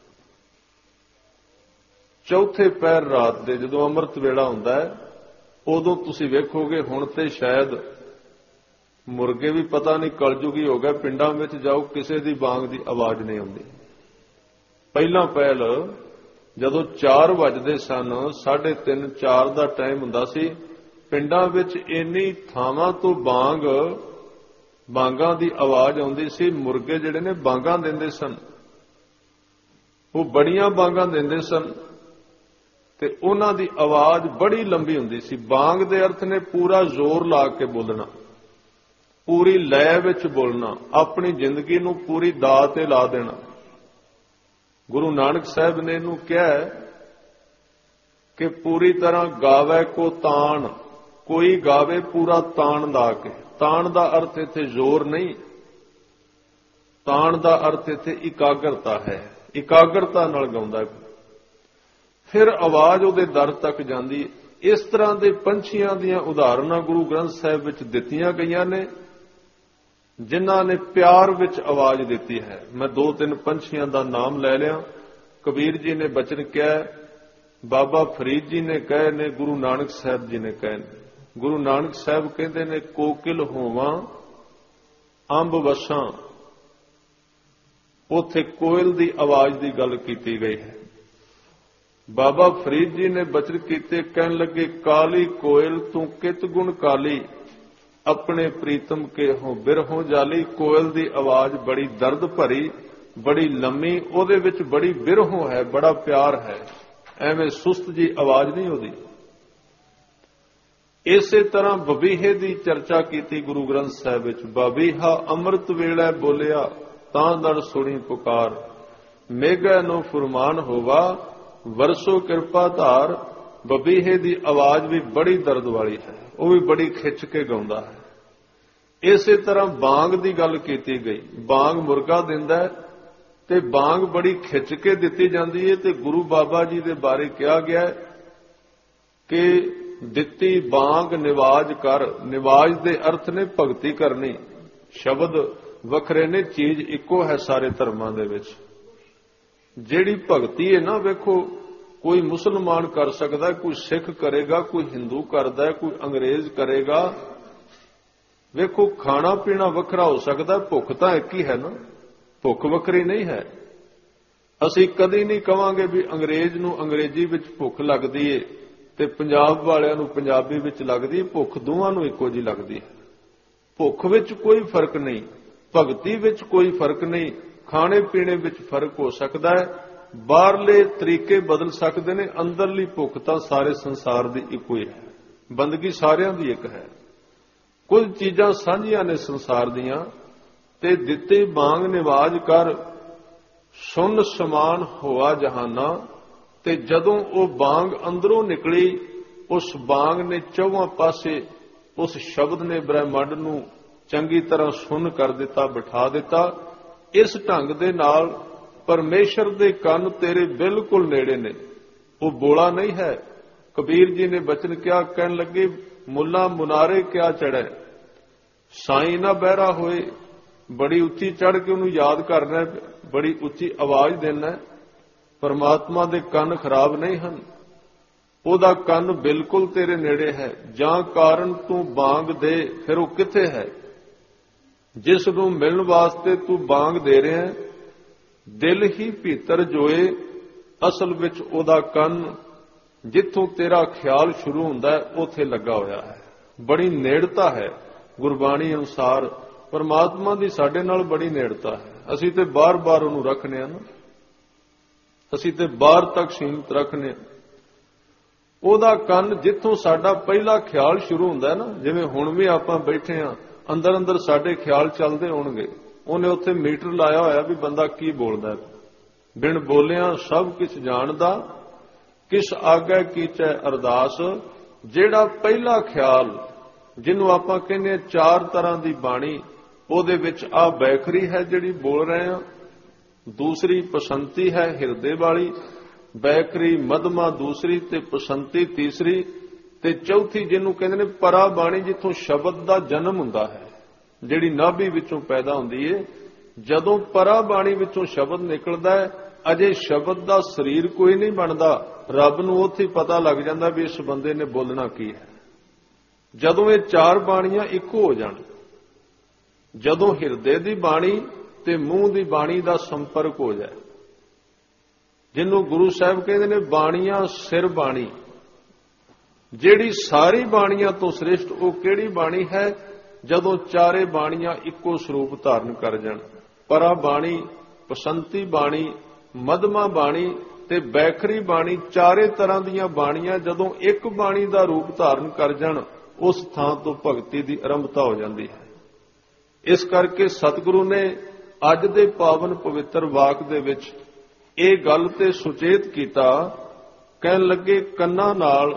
ਚੌਥੇ ਪਹਿਰ ਰਾਤ ਦੇ ਜਦੋਂ ਅੰਮ੍ਰਿਤ ਵੇਲਾ ਹੁੰਦਾ ਹੈ, ਉਦੋਂ ਤੁਸੀਂ ਵੇਖੋਗੇ। ਹੁਣ ਤੇ ਸ਼ਾਇਦ ਮੁਰਗੇ ਵੀ ਪਤਾ ਨਹੀਂ ਕਲਯੁਗੀ ਹੋ ਗਿਆ, ਪਿੰਡਾਂ ਵਿੱਚ ਜਾਓ ਕਿਸੇ ਦੀ ਬਾਂਗ ਦੀ ਆਵਾਜ਼ ਨਹੀਂ ਆਉਂਦੀ। ਪਹਿਲਾਂ ਪਹਿਲ ਜਦੋਂ 4 ਵੱਜਦੇ ਸਨ, 3:30 4 ਦਾ ਟਾਈਮ ਹੁੰਦਾ ਸੀ, ਪਿੰਡਾਂ ਵਿੱਚ ਇੰਨੀ ਥਾਵਾਂ ਤੋਂ ਬਾਂਗਾਂ ਦੀ ਆਵਾਜ਼ ਆਉਂਦੀ ਸੀ। ਮੁਰਗੇ ਜਿਹੜੇ ਨੇ ਬਾਂਗਾਂ ਦਿੰਦੇ ਸਨ, ਉਹ ਬੜੀਆਂ ਬਾਂਗਾਂ ਦਿੰਦੇ ਸਨ ਤੇ ਉਹਨਾਂ ਦੀ ਆਵਾਜ਼ ਬੜੀ ਲੰਬੀ ਹੁੰਦੀ ਸੀ। ਬਾਂਗ ਦੇ ਅਰਥ ਨੇ ਪੂਰਾ ਜ਼ੋਰ ਲਾ ਕੇ ਬੋਲਣਾ, ਪੂਰੀ ਲੈ ਵਿੱਚ ਬੋਲਣਾ, ਆਪਣੀ ਜ਼ਿੰਦਗੀ ਨੂੰ ਪੂਰੀ ਦਾਅ ਤੇ ਲਾ ਦੇਣਾ। ਗੁਰੂ ਨਾਨਕ ਸਾਹਿਬ ਨੇ ਇਹਨੂੰ ਕਿਹਾ ਕਿ ਪੂਰੀ ਤਰ੍ਹਾਂ ਗਾਵੇ ਕੋ ਤਾਣ, ਕੋਈ ਗਾਵੇ ਪੂਰਾ ਤਾਣ ਲਾ ਕੇ। ਤਾਣ ਦਾ ਅਰਥ ਇੱਥੇ ਜ਼ੋਰ ਨਹੀਂ, ਤਾਣ ਦਾ ਅਰਥ ਇੱਥੇ ਇਕਾਗਰਤਾ ਹੈ। ਇਕਾਗਰਤਾ ਨਾਲ ਗਾਉਂਦਾ, ਫਿਰ ਆਵਾਜ਼ ਉਹਦੇ ਦਰ ਤੱਕ ਜਾਂਦੀ। ਇਸ ਤਰ੍ਹਾਂ ਦੇ ਪੰਛੀਆਂ ਦੀਆਂ ਉਦਾਹਰਨਾਂ ਗੁਰੂ ਗ੍ਰੰਥ ਸਾਹਿਬ ਵਿੱਚ ਦਿੱਤੀਆਂ ਗਈਆਂ ਨੇ, ਜਿਨ੍ਹਾਂ ਨੇ ਪਿਆਰ ਵਿੱਚ ਆਵਾਜ਼ ਦਿੱਤੀ ਹੈ। ਮੈਂ 2-3 ਪੰਛੀਆਂ ਦਾ ਨਾਮ ਲੈ ਲਿਆ। ਕਬੀਰ ਜੀ ਨੇ ਬਚਨ ਕਿਹਾ, ਬਾਬਾ ਫਰੀਦ ਜੀ ਨੇ ਕਹੇ ਨੇ, ਗੁਰੂ ਨਾਨਕ ਸਾਹਿਬ ਜੀ ਨੇ ਕਹੇ ਨੇ। ਗੁਰੂ ਨਾਨਕ ਸਾਹਿਬ ਕਹਿੰਦੇ ਨੇ, ਕੋਕਿਲ ਹੋਵਾਂ ਅੰਬ ਵਸਾਂ। ਉੱਥੇ ਕੋਇਲ ਦੀ ਆਵਾਜ਼ ਦੀ ਗੱਲ ਕੀਤੀ ਗਈ ਹੈ। ਬਾਬਾ ਫਰੀਦ ਜੀ ਨੇ ਬਚਨ ਕੀਤੇ, ਕਹਿਣ ਲੱਗੇ, ਕਾਲੀ ਕੋਇਲ ਤੂੰ ਕਿਤ ਗੁਣ ਕਾਲੀ, ਆਪਣੇ ਪ੍ਰੀਤਮ ਕੇ ਹੋ ਬਿਰਹੋਂ ਜਾਲੀ। ਕੋਇਲ ਦੀ ਆਵਾਜ਼ ਬੜੀ ਦਰਦ ਭਰੀ, ਬੜੀ ਲੰਮੀ, ਉਹਦੇ ਵਿੱਚ ਬੜੀ ਬਿਰਹੋਂ ਹੈ, ਬੜਾ ਪਿਆਰ ਹੈ, ਐਵੇਂ ਸੁਸਤ ਜੀ ਆਵਾਜ਼ ਨਹੀਂ ਉਹਦੀ। ਇਸੇ ਤਰ੍ਹਾਂ ਬਬੀਹੇ ਦੀ ਚਰਚਾ ਕੀਤੀ ਗੁਰੂ ਗ੍ਰੰਥ ਸਾਹਿਬ ਵਿੱਚ। ਬਬੀਹਾ ਅੰਮ੍ਰਿਤ ਵੇਲੇ ਬੋਲਿਆ, ਤਾਂ ਦਰ ਸੁਣੀ ਪੁਕਾਰ, ਮੇਘੈ ਨੂੰ ਫੁਰਮਾਨ ਹੋਵਾ, ਵਰਸੋ ਕਿਰਪਾ ਧਾਰ। ਬਬੀਹੇ ਦੀ ਆਵਾਜ਼ ਵੀ ਬੜੀ ਦਰਦ ਵਾਲੀ ਹੈ, ਉਹ ਵੀ ਬੜੀ ਖਿੱਚ ਕੇ ਗਾਉਂਦਾ ਹੈ। ਇਸੇ ਤਰ੍ਹਾਂ ਬਾਂਗ ਦੀ ਗੱਲ ਕੀਤੀ ਗਈ। ਬਾਂਗ ਮੁਰਗਾ ਦਿੰਦਾ ਹੈ ਤੇ ਬਾਂਗ ਬੜੀ ਖਿੱਚ ਕੇ ਦਿੱਤੀ ਜਾਂਦੀ ਹੈ। ਤੇ ਗੁਰੂ ਬਾਬਾ ਜੀ ਦੇ ਬਾਰੇ ਕਿਹਾ ਗਿਆ ਕਿ ਦਿੱਤੀ ਬਾਂਗ ਨਿਵਾਜ ਕਰ। ਨਿਵਾਜ ਦੇ ਅਰਥ ਨੇ ਭਗਤੀ ਕਰਨੀ। ਸ਼ਬਦ ਵੱਖਰੇ ਨੇ, ਚੀਜ਼ ਇੱਕੋ ਹੈ ਸਾਰੇ ਧਰਮਾਂ ਦੇ ਵਿੱਚ। ਜਿਹੜੀ ਭਗਤੀ ਹੈ ਨਾ, ਵੇਖੋ, ਕੋਈ ਮੁਸਲਮਾਨ ਕਰ ਸਕਦਾ, ਕੋਈ ਸਿੱਖ ਕਰੇਗਾ, ਕੋਈ ਹਿੰਦੂ ਕਰਦਾ, ਕੋਈ ਅੰਗਰੇਜ਼ ਕਰੇਗਾ। ਵੇਖੋ, ਖਾਣਾ ਪੀਣਾ ਵੱਖਰਾ ਹੋ ਸਕਦਾ, ਭੁੱਖ ਤਾਂ ਇੱਕ ਹੀ ਹੈ ਨਾ, ਭੁੱਖ ਵੱਖਰੀ ਨਹੀਂ ਹੈ। ਅਸੀਂ ਕਦੀ ਨਹੀਂ ਕਵਾਂਗੇ ਵੀ ਅੰਗਰੇਜ਼ ਨੂੰ ਅੰਗਰੇਜ਼ੀ ਵਿੱਚ ਭੁੱਖ ਲੱਗਦੀ ਏ ਤੇ ਪੰਜਾਬ ਵਾਲਿਆਂ ਨੂੰ ਪੰਜਾਬੀ ਵਿੱਚ ਲੱਗਦੀ ਏ। ਭੁੱਖ ਦੋਵਾਂ ਨੂੰ ਇੱਕੋ ਜਿਹੀ ਲੱਗਦੀ ਹੈ। ਭੁੱਖ ਵਿੱਚ ਕੋਈ ਫਰਕ ਨਹੀਂ, ਭਗਤੀ ਵਿੱਚ ਕੋਈ ਫਰਕ ਨਹੀਂ। ਖਾਣੇ ਪੀਣੇ ਵਿੱਚ ਫਰਕ ਹੋ ਸਕਦਾ ਹੈ, ਬਾਹਰਲੇ ਤਰੀਕੇ ਬਦਲ ਸਕਦੇ ਨੇ, ਅੰਦਰਲੀ ਭੁੱਖ ਤਾਂ ਸਾਰੇ ਸੰਸਾਰ ਦੀ ਇੱਕੋ ਹੀ ਹੈ। ਬੰਦਗੀ ਸਾਰਿਆਂ ਦੀ ਇੱਕ ਹੈ। ਕੁਝ ਚੀਜ਼ਾਂ ਸਾਂਝੀਆਂ ਨੇ ਸੰਸਾਰ ਦੀਆਂ। ਤੇ ਦਿੱਤੇ ਬਾਂਗ ਨਿਵਾਜ ਕਰ, ਸੁਨ ਸਮਾਨ ਹੋਆ ਜਹਾਨਾ। ਤੇ ਜਦੋਂ ਉਹ ਬਾਂਗ ਅੰਦਰੋਂ ਨਿਕਲੀ, ਉਸ ਬਾਂਗ ਨੇ ਚੌਹਾਂ ਪਾਸੇ, ਉਸ ਸ਼ਬਦ ਨੇ ਬ੍ਰਹਿਮੰਡ ਨੂੰ ਚੰਗੀ ਤਰ੍ਹਾਂ ਸੁੰਨ ਕਰ ਦਿੱਤਾ, ਬਿਠਾ ਦਿੱਤਾ। ਇਸ ਢੰਗ ਦੇ ਨਾਲ ਪਰਮੇਸ਼ਰ ਦੇ ਕੰਨ ਤੇਰੇ ਬਿਲਕੁਲ ਨੇੜੇ ਨੇ, ਉਹ ਬੋਲਾ ਨਹੀਂ ਹੈ। ਕਬੀਰ ਜੀ ਨੇ ਬਚਨ ਕਿਹਾ, ਕਹਿਣ ਲੱਗੇ, ਮੁੱਲਾ ਮੁਨਾਰੇ ਕਿਆ ਚੜ੍ਹੈ, ਸਾਈਂ ਨਾ ਬਹਿਰਾ ਹੋਏ। ਬੜੀ ਉੱਚੀ ਚੜ੍ਹ ਕੇ ਉਹਨੂੰ ਯਾਦ ਕਰਨਾ, ਬੜੀ ਉੱਚੀ ਆਵਾਜ਼ ਦੇਣਾ। ਪਰਮਾਤਮਾ ਦੇ ਕੰਨ ਖਰਾਬ ਨਹੀਂ ਹਨ, ਉਹਦਾ ਕੰਨ ਬਿਲਕੁਲ ਤੇਰੇ ਨੇੜੇ ਹੈ। ਜਾਂ ਕਾਰਨ ਤੂੰ ਬਾਂਗ ਦੇ, ਫਿਰ ਉਹ ਕਿੱਥੇ ਹੈ? ਜਿਸ ਨੂੰ ਮਿਲਣ ਵਾਸਤੇ ਤੂੰ ਬਾਂਗ ਦੇ ਰਿਹਾ, ਦਿਲ ਹੀ ਭੀਤਰ ਜੋਏ। ਅਸਲ ਵਿੱਚ ਉਹਦਾ ਕੰਨ ਜਿੱਥੋਂ ਤੇਰਾ ਖਿਆਲ ਸ਼ੁਰੂ ਹੁੰਦਾ ਹੈ, ਉੱਥੇ ਲੱਗਾ ਹੋਇਆ ਹੈ। ਬੜੀ ਨੇੜਤਾ ਹੈ। ਗੁਰਬਾਣੀ ਅਨੁਸਾਰ ਪਰਮਾਤਮਾ ਦੀ ਸਾਡੇ ਨਾਲ ਬੜੀ ਨੇੜਤਾ ਹੈ। ਅਸੀਂ ਤੇ ਬਾਰ-ਬਾਰ ਉਹਨੂੰ ਰੱਖਨੇ ਆ ਨਾ, ਅਸੀਂ ਤੇ ਬਾਹਰ ਤੱਕ ਸੀਮਿਤ ਰੱਖਨੇ ਆ। ਉਹਦਾ ਕੰਨ ਜਿੱਥੋਂ ਸਾਡਾ ਪਹਿਲਾ ਖਿਆਲ ਸ਼ੁਰੂ ਹੁੰਦਾ ਹੈ ਨਾ, ਜਿਵੇਂ ਹੁਣ ਵੀ ਆਪਾਂ ਬੈਠੇ ਆ, ਅੰਦਰ ਅੰਦਰ ਸਾਡੇ ਖਿਆਲ ਚੱਲਦੇ ਹੋਣਗੇ। ਉਹਨੇ ਉੱਥੇ ਮੀਟਰ ਲਾਇਆ ਹੋਇਆ ਵੀ ਬੰਦਾ ਕੀ ਬੋਲਦਾ ਹੈ। ਬਿਨ ਬੋਲਿਆਂ ਸਭ ਕੁਝ ਜਾਣਦਾ, ਕਿਸ ਆਗੈ ਕੀਚੈ ਅਰਦਾਸ। ਜਿਹੜਾ ਪਹਿਲਾ ਖਿਆਲ, ਜਿਹਨੂੰ ਆਪਾਂ ਕਹਿੰਦੇ ਆ 4 ਤਰ੍ਹਾਂ ਦੀ ਬਾਣੀ, ਉਹਦੇ ਵਿੱਚ ਆ ਬੈਖਰੀ ਹੈ ਜਿਹੜੀ ਬੋਲ ਰਹੇ ਆ, ਦੂਸਰੀ ਪਸੰਤੀ ਹੈ ਹਿਰਦੇ ਵਾਲੀ, ਬੈਖਰੀ ਮਧਮਾ ਦੂਸਰੀ ਤੇ ਪਸੰਤੀ ਤੀਸਰੀ, ਤੇ ਚੌਥੀ ਜਿਹਨੂੰ ਕਹਿੰਦੇ ਨੇ ਪਰਾ ਬਾਣੀ, ਜਿੱਥੋਂ ਸ਼ਬਦ ਦਾ ਜਨਮ ਹੁੰਦਾ ਹੈ, ਜਿਹੜੀ ਨਾਭੀ ਵਿੱਚੋਂ ਪੈਦਾ ਹੁੰਦੀ ਏ। ਜਦੋਂ ਪਰਾ ਬਾਣੀ ਵਿੱਚੋਂ ਸ਼ਬਦ ਨਿਕਲਦਾ ਹੈ, ਅਜੇ ਸ਼ਬਦ ਦਾ ਸਰੀਰ ਕੋਈ ਨਹੀਂ ਬਣਦਾ, ਰੱਬ ਨੂੰ ਉੱਥੇ ਹੀ ਪਤਾ ਲੱਗ ਜਾਂਦਾ ਵੀ ਇਸ ਬੰਦੇ ਨੇ ਬੋਲਣਾ ਕੀ ਹੈ। ਜਦੋਂ ਇਹ ਚਾਰ ਬਾਣੀਆਂ ਇੱਕੋ ਹੋ ਜਾਣ, ਜਦੋਂ ਹਿਰਦੇ ਦੀ ਬਾਣੀ ਤੇ ਮੂੰਹ ਦੀ ਬਾਣੀ ਦਾ ਸੰਪਰਕ ਹੋ ਜਾਏ, ਜਿਹਨੂੰ ਗੁਰੂ ਸਾਹਿਬ ਕਹਿੰਦੇ ਨੇ ਬਾਣੀਆਂ ਸਿਰ ਬਾਣੀ, ਜਿਹੜੀ ਸਾਰੀ ਬਾਣੀਆਂ ਤੋਂ ਸ੍ਰੇਸ਼ਟ ਉਹ ਕਿਹੜੀ ਬਾਣੀ ਹੈ? ਜਦੋਂ ਚਾਰੇ ਬਾਣੀਆਂ ਇੱਕੋ ਸਰੂਪ ਧਾਰਨ ਕਰ ਜਾਣ, ਪਰਾ ਬਾਣੀ, ਪਸੰਤੀ ਬਾਣੀ, ਮਧਮਾ ਬਾਣੀ ਤੇ ਬੈਖਰੀ ਬਾਣੀ, ਚਾਰੇ ਤਰ੍ਹਾਂ ਦੀਆਂ ਬਾਣੀਆਂ ਜਦੋਂ ਇੱਕ ਬਾਣੀ ਦਾ ਰੂਪ ਧਾਰਨ ਕਰ ਜਾਣ, ਉਸ ਥਾਂ ਤੋਂ ਭਗਤੀ ਦੀ ਆਰੰਭਤਾ ਹੋ ਜਾਂਦੀ ਹੈ। ਇਸ ਕਰਕੇ ਸਤਿਗੁਰੂ ਨੇ ਅੱਜ ਦੇ ਪਾਵਨ ਪਵਿੱਤਰ ਵਾਕ ਦੇ ਵਿੱਚ ਇਹ ਗੱਲ ਤੇ ਸੁਚੇਤ ਕੀਤਾ, ਕਹਿਣ ਲੱਗੇ ਕੰਨਾਂ ਨਾਲ,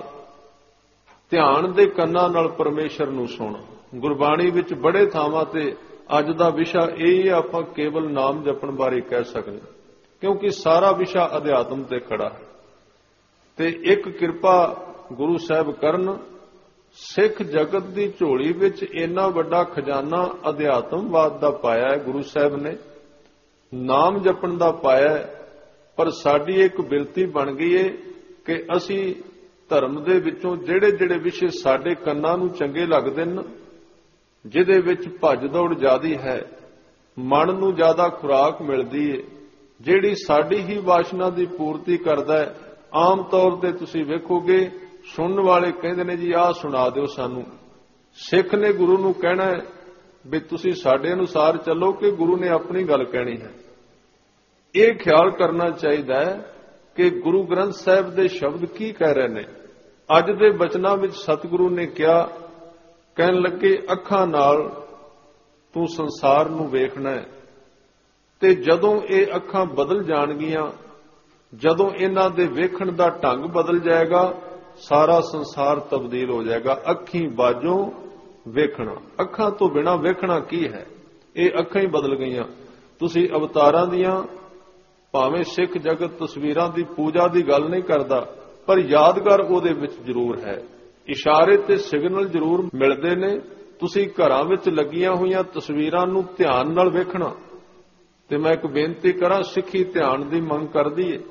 ਧਿਆਨ ਦੇ ਕੰਨਾਂ ਨਾਲ ਪਰਮੇਸ਼ਰ ਨੂੰ ਸੁਣ। ਗੁਰਬਾਣੀ ਵਿੱਚ ਬੜੇ ਥਾਵਾਂ ਤੇ ਅੱਜ ਦਾ ਵਿਸ਼ਾ ਇਹ ਹੀ ਆਪਾਂ ਕੇਵਲ ਨਾਮ ਜਪਣ ਬਾਰੇ ਕਹਿ ਸਕਦੇ, ਕਿਉਂਕਿ ਸਾਰਾ ਵਿਸ਼ਾ ਅਧਿਆਤਮ ਤੇ ਖੜਾ ਹੈ। ਤੇ ਇੱਕ ਕਿਰਪਾ ਗੁਰੂ ਸਾਹਿਬ ਕਰਨ, ਸਿੱਖ ਜਗਤ ਦੀ ਝੋਲੀ ਵਿੱਚ ਇੰਨਾ ਵੱਡਾ ਖਜ਼ਾਨਾ ਅਧਿਆਤਮਵਾਦ ਦਾ ਪਾਇਆ ਹੈ ਗੁਰੂ ਸਾਹਿਬ ਨੇ, ਨਾਮ ਜਪਣ ਦਾ ਪਾਇਆ ਹੈ। ਪਰ ਸਾਡੀ ਇੱਕ ਬਿਰਤੀ ਬਣ ਗਈ ਹੈ ਕਿ ਅਸੀਂ ਧਰਮ ਦੇ ਵਿੱਚੋਂ ਜਿਹੜੇ ਜਿਹੜੇ ਵਿਸ਼ੇ ਸਾਡੇ ਕੰਨਾਂ ਨੂੰ ਚੰਗੇ ਲੱਗਦੇ ਨੇ, ਜਿਹਦੇ ਵਿੱਚ ਭੱਜ ਦੌੜ ਜ਼ਿਆਦੀ ਹੈ, ਮਨ ਨੂੰ ਜ਼ਿਆਦਾ ਖੁਰਾਕ ਮਿਲਦੀ ਹੈ, ਜਿਹੜੀ ਸਾਡੀ ਹੀ ਵਾਸ਼ਨਾ ਦੀ ਪੂਰਤੀ ਕਰਦਾ ਹੈ, ਆਮ ਤੌਰ ਤੇ ਤੁਸੀਂ ਵੇਖੋਗੇ ਸੁਣਨ ਵਾਲੇ ਕਹਿੰਦੇ ਨੇ ਜੀ ਆਹ ਸੁਣਾ ਦਿਓ ਸਾਨੂੰ। ਸਿੱਖ ਨੇ ਗੁਰੂ ਨੂੰ ਕਹਿਣਾ ਹੈ ਵੀ ਤੁਸੀਂ ਸਾਡੇ ਅਨੁਸਾਰ ਚੱਲੋ ਕਿ ਗੁਰੂ ਨੇ ਆਪਣੀ ਗੱਲ ਕਹਿਣੀ ਹੈ। ਇਹ ਖਿਆਲ ਕਰਨਾ ਚਾਹੀਦਾ ਹੈ ਕਿ ਗੁਰੂ ਗ੍ਰੰਥ ਸਾਹਿਬ ਦੇ ਸ਼ਬਦ ਕੀ ਕਹਿ ਰਹੇ ਨੇ। ਅੱਜ ਦੇ ਬਚਨਾਂ ਵਿੱਚ ਸਤਿਗੁਰੂ ਨੇ ਕਿਹਾ, ਕਹਿਣ ਲੱਗੇ ਅੱਖਾਂ ਨਾਲ ਤੂੰ ਸੰਸਾਰ ਨੂੰ ਵੇਖਣਾ ਹੈ, ਤੇ ਜਦੋਂ ਇਹ ਅੱਖਾਂ ਬਦਲ ਜਾਣਗੀਆਂ, ਜਦੋਂ ਇਹਨਾਂ ਦੇ ਵੇਖਣ ਦਾ ਢੰਗ ਬਦਲ ਜਾਏਗਾ, ਸਾਰਾ ਸੰਸਾਰ ਤਬਦੀਲ ਹੋ ਜਾਏਗਾ। ਅੱਖੀਂ ਬਾਝੋਂ ਵੇਖਣਾ, ਅੱਖਾਂ ਤੋਂ ਬਿਨਾ ਵੇਖਣਾ ਕੀ ਹੈ? ਇਹ ਅੱਖਾਂ ਹੀ ਬਦਲ ਗਈਆਂ। ਤੁਸੀਂ ਅਵਤਾਰਾਂ ਦੀਆਂ, ਭਾਵੇਂ ਸਿੱਖ ਜਗਤ ਤਸਵੀਰਾਂ ਦੀ ਪੂਜਾ ਦੀ ਗੱਲ ਨਹੀਂ ਕਰਦਾ, ਪਰ ਯਾਦਗਾਰ ਉਹਦੇ ਵਿੱਚ ਜ਼ਰੂਰ ਹੈ, ਇਸ਼ਾਰੇ ਤੇ ਸਿਗਨਲ ਜ਼ਰੂਰ ਮਿਲਦੇ ਨੇ। ਤੁਸੀਂ ਘਰਾਂ ਵਿੱਚ ਲੱਗੀਆਂ ਹੋਈਆਂ ਤਸਵੀਰਾਂ ਨੂੰ ਧਿਆਨ ਨਾਲ ਵੇਖਣਾ। ਤੇ ਮੈਂ ਇੱਕ ਬੇਨਤੀ ਕਰਾਂ, ਸਿੱਖੀ ਧਿਆਨ ਦੀ ਮੰਗ ਕਰਦੀ ਹੈ।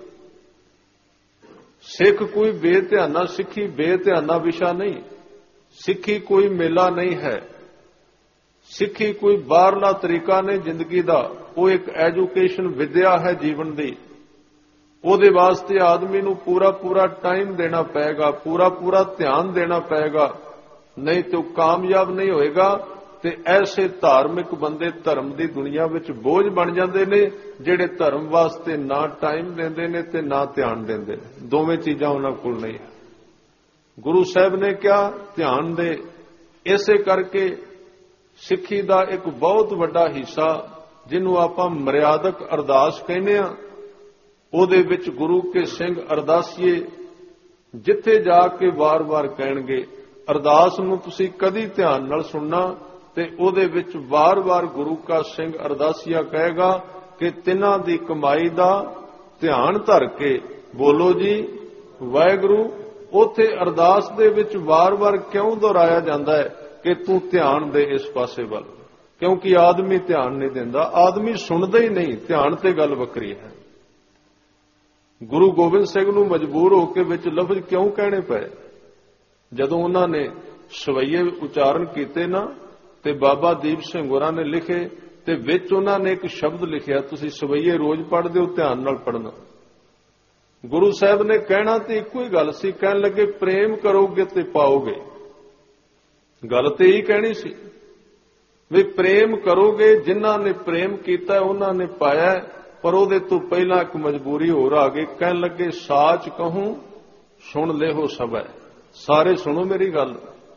ਸਿੱਖ ਕੋਈ ਬੇਧਿਆਨਾ, ਸਿੱਖੀ ਬੇਧਿਆਨਾ ਵਿਸ਼ਾ ਨਹੀਂ। ਸਿੱਖੀ ਕੋਈ ਮੇਲਾ ਨਹੀਂ ਹੈ, ਸਿੱਖੀ ਕੋਈ ਬਾਹਰਲਾ ਤਰੀਕਾ ਨਹੀਂ ਜ਼ਿੰਦਗੀ ਦਾ, ਉਹ ਇੱਕ ਐਜੂਕੇਸ਼ਨ ਵਿਦਿਆ ਹੈ ਜੀਵਨ ਦੀ। ਉਹਦੇ ਵਾਸਤੇ ਆਦਮੀ ਨੂੰ ਪੂਰਾ ਪੂਰਾ ਟਾਈਮ ਦੇਣਾ ਪਏਗਾ, ਪੂਰਾ ਪੂਰਾ ਧਿਆਨ ਦੇਣਾ ਪਏਗਾ, ਨਹੀਂ ਤਾਂ ਕਾਮਯਾਬ ਨਹੀਂ ਹੋਏਗਾ। ਤੇ ਐਸੇ ਧਾਰਮਿਕ ਬੰਦੇ ਧਰਮ ਦੀ ਦੁਨੀਆ ਵਿੱਚ ਬੋਝ ਬਣ ਜਾਂਦੇ ਨੇ, ਜਿਹੜੇ ਧਰਮ ਵਾਸਤੇ ਨਾ ਟਾਈਮ ਦਿੰਦੇ ਨੇ ਤੇ ਨਾ ਧਿਆਨ ਦਿੰਦੇ ਨੇ। ਦੋਵੇਂ ਚੀਜ਼ਾਂ ਉਹਨਾਂ ਕੋਲ ਨਹੀਂ ਹੈ। ਗੁਰੂ ਸਾਹਿਬ ਨੇ ਕਿਹਾ ਧਿਆਨ ਦੇ। ਇਸੇ ਕਰਕੇ ਸਿੱਖੀ ਦਾ ਇੱਕ ਬਹੁਤ ਵੱਡਾ ਹਿੱਸਾ, ਜਿਹਨੂੰ ਆਪਾਂ ਮਰਿਆਦਕ ਅਰਦਾਸ ਕਹਿੰਦੇ ਆ, ਉਹਦੇ ਵਿੱਚ ਗੁਰੂ ਕੇ ਸਿੰਘ ਅਰਦਾਸੀਏ ਜਿੱਥੇ ਜਾ ਕੇ ਵਾਰ-ਵਾਰ ਕਹਿਣਗੇ। ਅਰਦਾਸ ਨੂੰ ਤੁਸੀਂ ਕਦੀ ਧਿਆਨ ਨਾਲ ਸੁਣਨਾ ਤੇ ਉਹਦੇ ਵਿੱਚ ਵਾਰ-ਵਾਰ ਗੁਰੂ ਕਾ ਸਿੰਘ ਅਰਦਾਸੀਆ ਕਹੇਗਾ ਕਿ ਤਿੰਨਾਂ ਦੀ ਕਮਾਈ ਦਾ ਧਿਆਨ ਧਰ ਕੇ ਬੋਲੋ ਜੀ ਵਾਹਿਗੁਰੂ। ਉੱਥੇ ਅਰਦਾਸ ਦੇ ਵਿੱਚ ਵਾਰ-ਵਾਰ ਕਿਉਂ ਦੁਹਰਾਇਆ ਜਾਂਦਾ ਹੈ ਕਿ ਤੂੰ ਧਿਆਨ ਦੇ ਇਸ ਪਾਸੇ ਵੱਲ, ਕਿਉਂਕਿ ਆਦਮੀ ਧਿਆਨ ਨਹੀਂ ਦਿੰਦਾ, ਆਦਮੀ ਸੁਣਦਾ ਹੀ ਨਹੀਂ। ਧਿਆਨ ਤੇ ਗੱਲ ਵੱਖਰੀ ਹੈ। ਗੁਰੂ ਗੋਬਿੰਦ ਸਿੰਘ ਨੂੰ ਮਜਬੂਰ ਹੋ ਕੇ ਵਿੱਚ ਲਫ਼ਜ਼ ਕਿਉਂ ਕਹਿਣੇ ਪਏ? ਜਦੋਂ ਉਹਨਾਂ ਨੇ ਸਵਈਏ ਉਚਾਰਨ ਕੀਤੇ ਨਾ, ਤੇ ਬਾਬਾ ਦੀਪ ਸਿੰਘ ਹੋਰਾਂ ਨੇ ਲਿਖੇ, ਤੇ ਵਿੱਚ ਉਹਨਾਂ ਨੇ ਇੱਕ ਸ਼ਬਦ ਲਿਖਿਆ, ਤੁਸੀਂ ਸਵਈਏ ਰੋਜ਼ ਪੜ੍ਹਦੇ ਹੋ, ਧਿਆਨ ਨਾਲ ਪੜ੍ਹਨਾ। ਗੁਰੂ ਸਾਹਿਬ ਨੇ ਕਹਿਣਾ ਤੇ ਇੱਕੋ ਹੀ ਗੱਲ ਸੀ, ਕਹਿਣ ਲੱਗੇ ਪ੍ਰੇਮ ਕਰੋਗੇ ਤੇ ਪਾਓਗੇ। ਗੱਲ ਤੇ ਇਹੀ ਕਹਿਣੀ ਸੀ ਵੀ ਪ੍ਰੇਮ ਕਰੋਗੇ, ਜਿਨ੍ਹਾਂ ਨੇ ਪ੍ਰੇਮ ਕੀਤਾ ਉਹਨਾਂ ਨੇ ਪਾਇਆ। ਪਰ ਉਹਦੇ ਤੋਂ ਪਹਿਲਾਂ ਇੱਕ ਮਜਬੂਰੀ ਹੋਰ ਆ ਗਈ, ਕਹਿਣ ਲੱਗੇ ਸਾਚ ਕਹੂੰ ਸੁਣ ਲਿਹੋ ਸਭੈ। ਸਾਰੇ ਸੁਣੋ ਮੇਰੀ ਗੱਲ।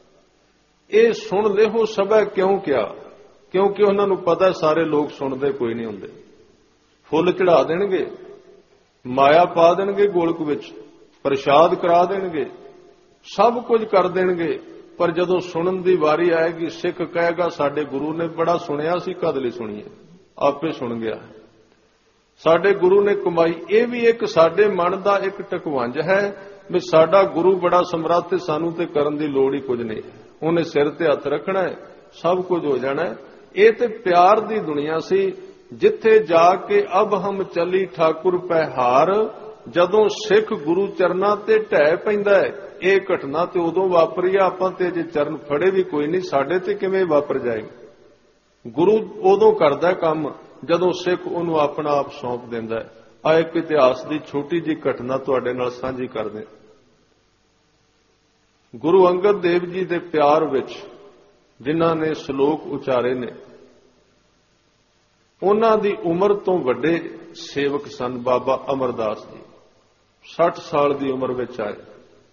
ਇਹ ਸੁਣ ਲਿਹੋ ਸਭੈ ਕਿਉਂ ਕਿਹਾ? ਕਿਉਂਕਿ ਉਹਨਾਂ ਨੂੰ ਪਤਾ ਸਾਰੇ ਲੋਕ ਸੁਣਦੇ ਕੋਈ ਨਹੀਂ ਹੁੰਦੇ। ਫੁੱਲ ਚੜਾ ਦੇਣਗੇ, ਮਾਇਆ ਪਾ ਦੇਣਗੇ ਗੋਲਕ ਵਿੱਚ, ਪ੍ਰਸ਼ਾਦ ਕਰਾ ਦੇਣਗੇ, ਸਭ ਕੁਝ ਕਰ ਦੇਣਗੇ, ਪਰ ਜਦੋਂ ਸੁਣਨ ਦੀ ਵਾਰੀ ਆਏਗੀ, ਸਿੱਖ ਕਹੇਗਾ ਸਾਡੇ ਗੁਰੂ ਨੇ ਬੜਾ ਸੁਣਿਆ ਸੀ, ਕਦ ਲਈ ਸੁਣੀਏ, ਆਪੇ ਸੁਣ ਗਿਆ। ਸਾਡੇ ਗੁਰੂ ਨੇ ਕਮਾਈ। ਇਹ ਵੀ ਇੱਕ ਸਾਡੇ ਮਨ ਦਾ ਇੱਕ ਟਕਵੰਜ ਹੈ ਵੀ ਸਾਡਾ ਗੁਰੂ ਬੜਾ ਸਮਰੱਥ, ਸਾਨੂੰ ਤੇ ਕਰਨ ਦੀ ਲੋੜ ਹੀ ਕੁਝ ਨਹੀਂ। ਉਹਨੇ ਸਿਰ ਤੇ ਹੱਥ ਰੱਖਣਾ ਹੈ, ਸਭ ਕੁਝ ਹੋ ਜਾਣਾ ਹੈ। ਇਹ ਤੇ ਪਿਆਰ ਦੀ ਦੁਨੀਆ ਸੀ। ਜਿੱਥੇ ਜਾ ਕੇ ਅਬ ਹਮ ਚੱਲੀ ਠਾਕੁਰ ਪੈ ਹਾਰ। ਜਦੋਂ ਸਿੱਖ ਗੁਰੂ ਚਰਨਾਂ ਤੇ ਢਹਿ ਪੈਂਦਾ ਹੈ, ਇਹ ਘਟਨਾ ਤੇ ਉਦੋਂ ਵਾਪਰੀ ਆ, ਆਪਾਂ ਤੇ ਜੇ ਚਰਨ ਫੜੇ ਵੀ ਕੋਈ ਨਹੀਂ, ਸਾਡੇ ਤੇ ਕਿਵੇਂ ਵਾਪਰ ਜਾਏਗੀ। ਗੁਰੂ ਉਦੋਂ ਕਰਦਾ ਕੰਮ ਜਦੋਂ ਸਿੱਖ ਉਹਨੂੰ ਆਪਣਾ ਆਪ ਸੌਂਪ ਦਿੰਦਾ ਹੈ। ਆ ਇੱਕ ਇਤਿਹਾਸ ਦੀ ਛੋਟੀ ਜਿਹੀ ਘਟਨਾ ਤੁਹਾਡੇ ਨਾਲ ਸਾਂਝੀ ਕਰਦੇ। ਗੁਰੂ ਅੰਗਦ ਦੇਵ ਜੀ ਦੇ ਪਿਆਰ ਵਿੱਚ ਜਿਨ੍ਹਾਂ ਨੇ ਸ਼ਲੋਕ ਉਚਾਰੇ ਨੇ, ਉਹਨਾਂ ਦੀ ਉਮਰ ਤੋਂ ਵੱਡੇ ਸੇਵਕ ਸਨ ਬਾਬਾ ਅਮਰਦਾਸ ਜੀ। 60 ਸਾਲ ਦੀ ਉਮਰ ਵਿੱਚ ਆਏ।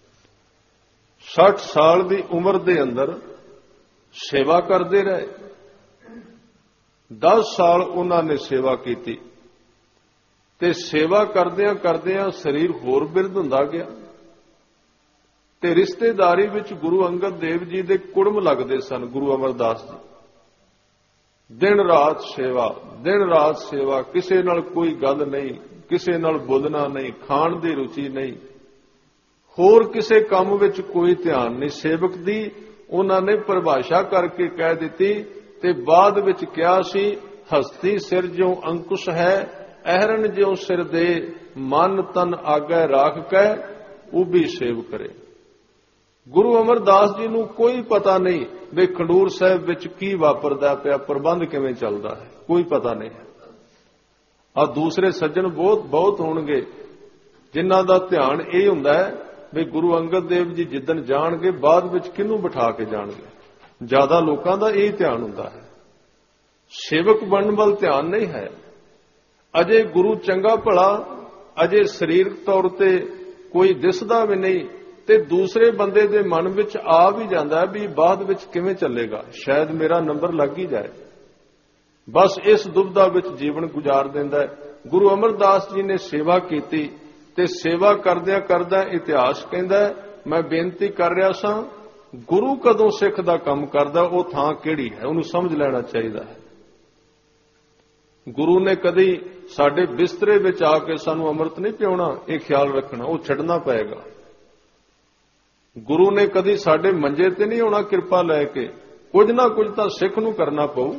60 ਸਾਲ ਦੀ ਉਮਰ ਦੇ ਅੰਦਰ ਸੇਵਾ ਕਰਦੇ ਰਹੇ। 10 ਸਾਲ ਉਹਨਾਂ ਨੇ ਸੇਵਾ ਕੀਤੀ ਤੇ ਸੇਵਾ ਕਰਦਿਆਂ ਕਰਦਿਆਂ ਸਰੀਰ ਹੋਰ ਬਿਰਧ ਹੁੰਦਾ ਗਿਆ ਤੇ ਰਿਸ਼ਤੇਦਾਰੀ ਵਿੱਚ ਗੁਰੂ ਅੰਗਦ ਦੇਵ ਜੀ ਦੇ ਕੁੜਮ ਲੱਗਦੇ ਸਨ। ਗੁਰੂ ਅਮਰਦਾਸ ਜੀ ਦਿਨ ਰਾਤ ਸੇਵਾ, ਦਿਨ ਰਾਤ ਸੇਵਾ, ਕਿਸੇ ਨਾਲ ਕੋਈ ਗੱਲ ਨਹੀਂ, ਕਿਸੇ ਨਾਲ ਬੋਲਣਾ ਨਹੀਂ, ਖਾਣ ਦੀ ਰੁਚੀ ਨਹੀਂ, ਹੋਰ ਕਿਸੇ ਕੰਮ ਵਿੱਚ ਕੋਈ ਧਿਆਨ ਨਹੀਂ। ਸੇਵਕ ਦੀ ਉਹਨਾਂ ਨੇ ਪਰਿਭਾਸ਼ਾ ਕਰਕੇ ਕਹਿ ਦਿੱਤੀ ਤੇ ਬਾਅਦ ਵਿੱਚ ਕਿਹਾ ਸੀ, ਹਸਤੀ ਸਿਰ ਜਿਉ ਅੰਕੁਸ਼ ਹੈ, ਅਹਰਨ ਜਿਉ ਸਿਰ ਦੇ, ਮਨ ਤਨ ਆਗੈ ਰਾਖ ਕੈ, ਉਬੀ ਸੇਵ ਕਰੇ। ਗੁਰੂ ਅਮਰਦਾਸ ਜੀ ਨੂੰ ਕੋਈ ਪਤਾ ਨਹੀਂ ਵੀ ਖਡੂਰ ਸਾਹਿਬ ਵਿੱਚ ਕੀ ਵਾਪਰਦਾ ਪਿਆ, ਪ੍ਰਬੰਧ ਕਿਵੇਂ ਚੱਲਦਾ ਹੈ, ਕੋਈ ਪਤਾ ਨਹੀਂ। ਆ ਦੂਸਰੇ ਸੱਜਣ ਬਹੁਤ ਹੋਣਗੇ ਜਿਨ੍ਹਾਂ ਦਾ ਧਿਆਨ ਇਹ ਹੁੰਦਾ ਹੈ ਵੀ ਗੁਰੂ ਅੰਗਦ ਦੇਵ ਜੀ ਜਿੱਦਣ ਜਾਣਗੇ ਬਾਅਦ ਵਿੱਚ ਕਿਹਨੂੰ ਬਿਠਾ ਕੇ ਜਾਣਗੇ। ਜ਼ਿਆਦਾ ਲੋਕਾਂ ਦਾ ਇਹ ਧਿਆਨ ਹੁੰਦਾ ਹੈ, ਸੇਵਕ ਬਣਨ ਵੱਲ ਧਿਆਨ ਨਹੀਂ ਹੈ। ਅਜੇ ਗੁਰੂ ਚੰਗਾ ਭਲਾ, ਅਜੇ ਸਰੀਰਕ ਤੌਰ ਤੇ ਕੋਈ ਦਿਸਦਾ ਵੀ ਨਹੀਂ ਤੇ ਦੂਸਰੇ ਬੰਦੇ ਦੇ ਮਨ ਵਿੱਚ ਆ ਵੀ ਜਾਂਦਾ ਵੀ ਬਾਅਦ ਵਿੱਚ ਕਿਵੇਂ ਚੱਲੇਗਾ, ਸ਼ਾਇਦ ਮੇਰਾ ਨੰਬਰ ਲੱਗ ਹੀ ਜਾਏ। ਬਸ ਇਸ ਦੁਬਿਧਾ ਵਿੱਚ ਜੀਵਨ ਗੁਜ਼ਾਰ ਦਿੰਦਾ ਹੈ। ਗੁਰੂ ਅਮਰਦਾਸ ਜੀ ਨੇ ਸੇਵਾ ਕੀਤੀ ਤੇ ਸੇਵਾ ਕਰਦਿਆਂ ਕਰਦਿਆਂ ਇਤਿਹਾਸ ਕਹਿੰਦਾ, ਮੈਂ ਬੇਨਤੀ ਕਰ ਰਿਹਾ ਸਾਂ, ਗੁਰੂ ਕਦੋਂ ਸਿੱਖ ਦਾ ਕੰਮ ਕਰਦਾ ਉਹ ਥਾਂ ਕਿਹੜੀ ਹੈ, ਉਹਨੂੰ ਸਮਝ ਲੈਣਾ ਚਾਹੀਦਾ ਹੈ। ਗੁਰੂ ਨੇ ਕਦੀ ਸਾਡੇ ਬਿਸਤਰੇ ਵਿੱਚ ਆ ਕੇ ਸਾਨੂੰ ਅੰਮ੍ਰਿਤ ਨਹੀਂ ਪਿਉਣਾ, ਇਹ ਖਿਆਲ ਰੱਖਣਾ, ਉਹ ਛੱਡਣਾ ਪਏਗਾ। ਗੁਰੂ ਨੇ ਕਦੀ ਸਾਡੇ ਮੰਜੇ ਤੇ ਨਹੀਂ ਆਉਣਾ ਕਿਰਪਾ ਲੈ ਕੇ, ਕੁਝ ਨਾ ਕੁਝ ਤਾਂ ਸਿੱਖ ਨੂੰ ਕਰਨਾ ਪਊ।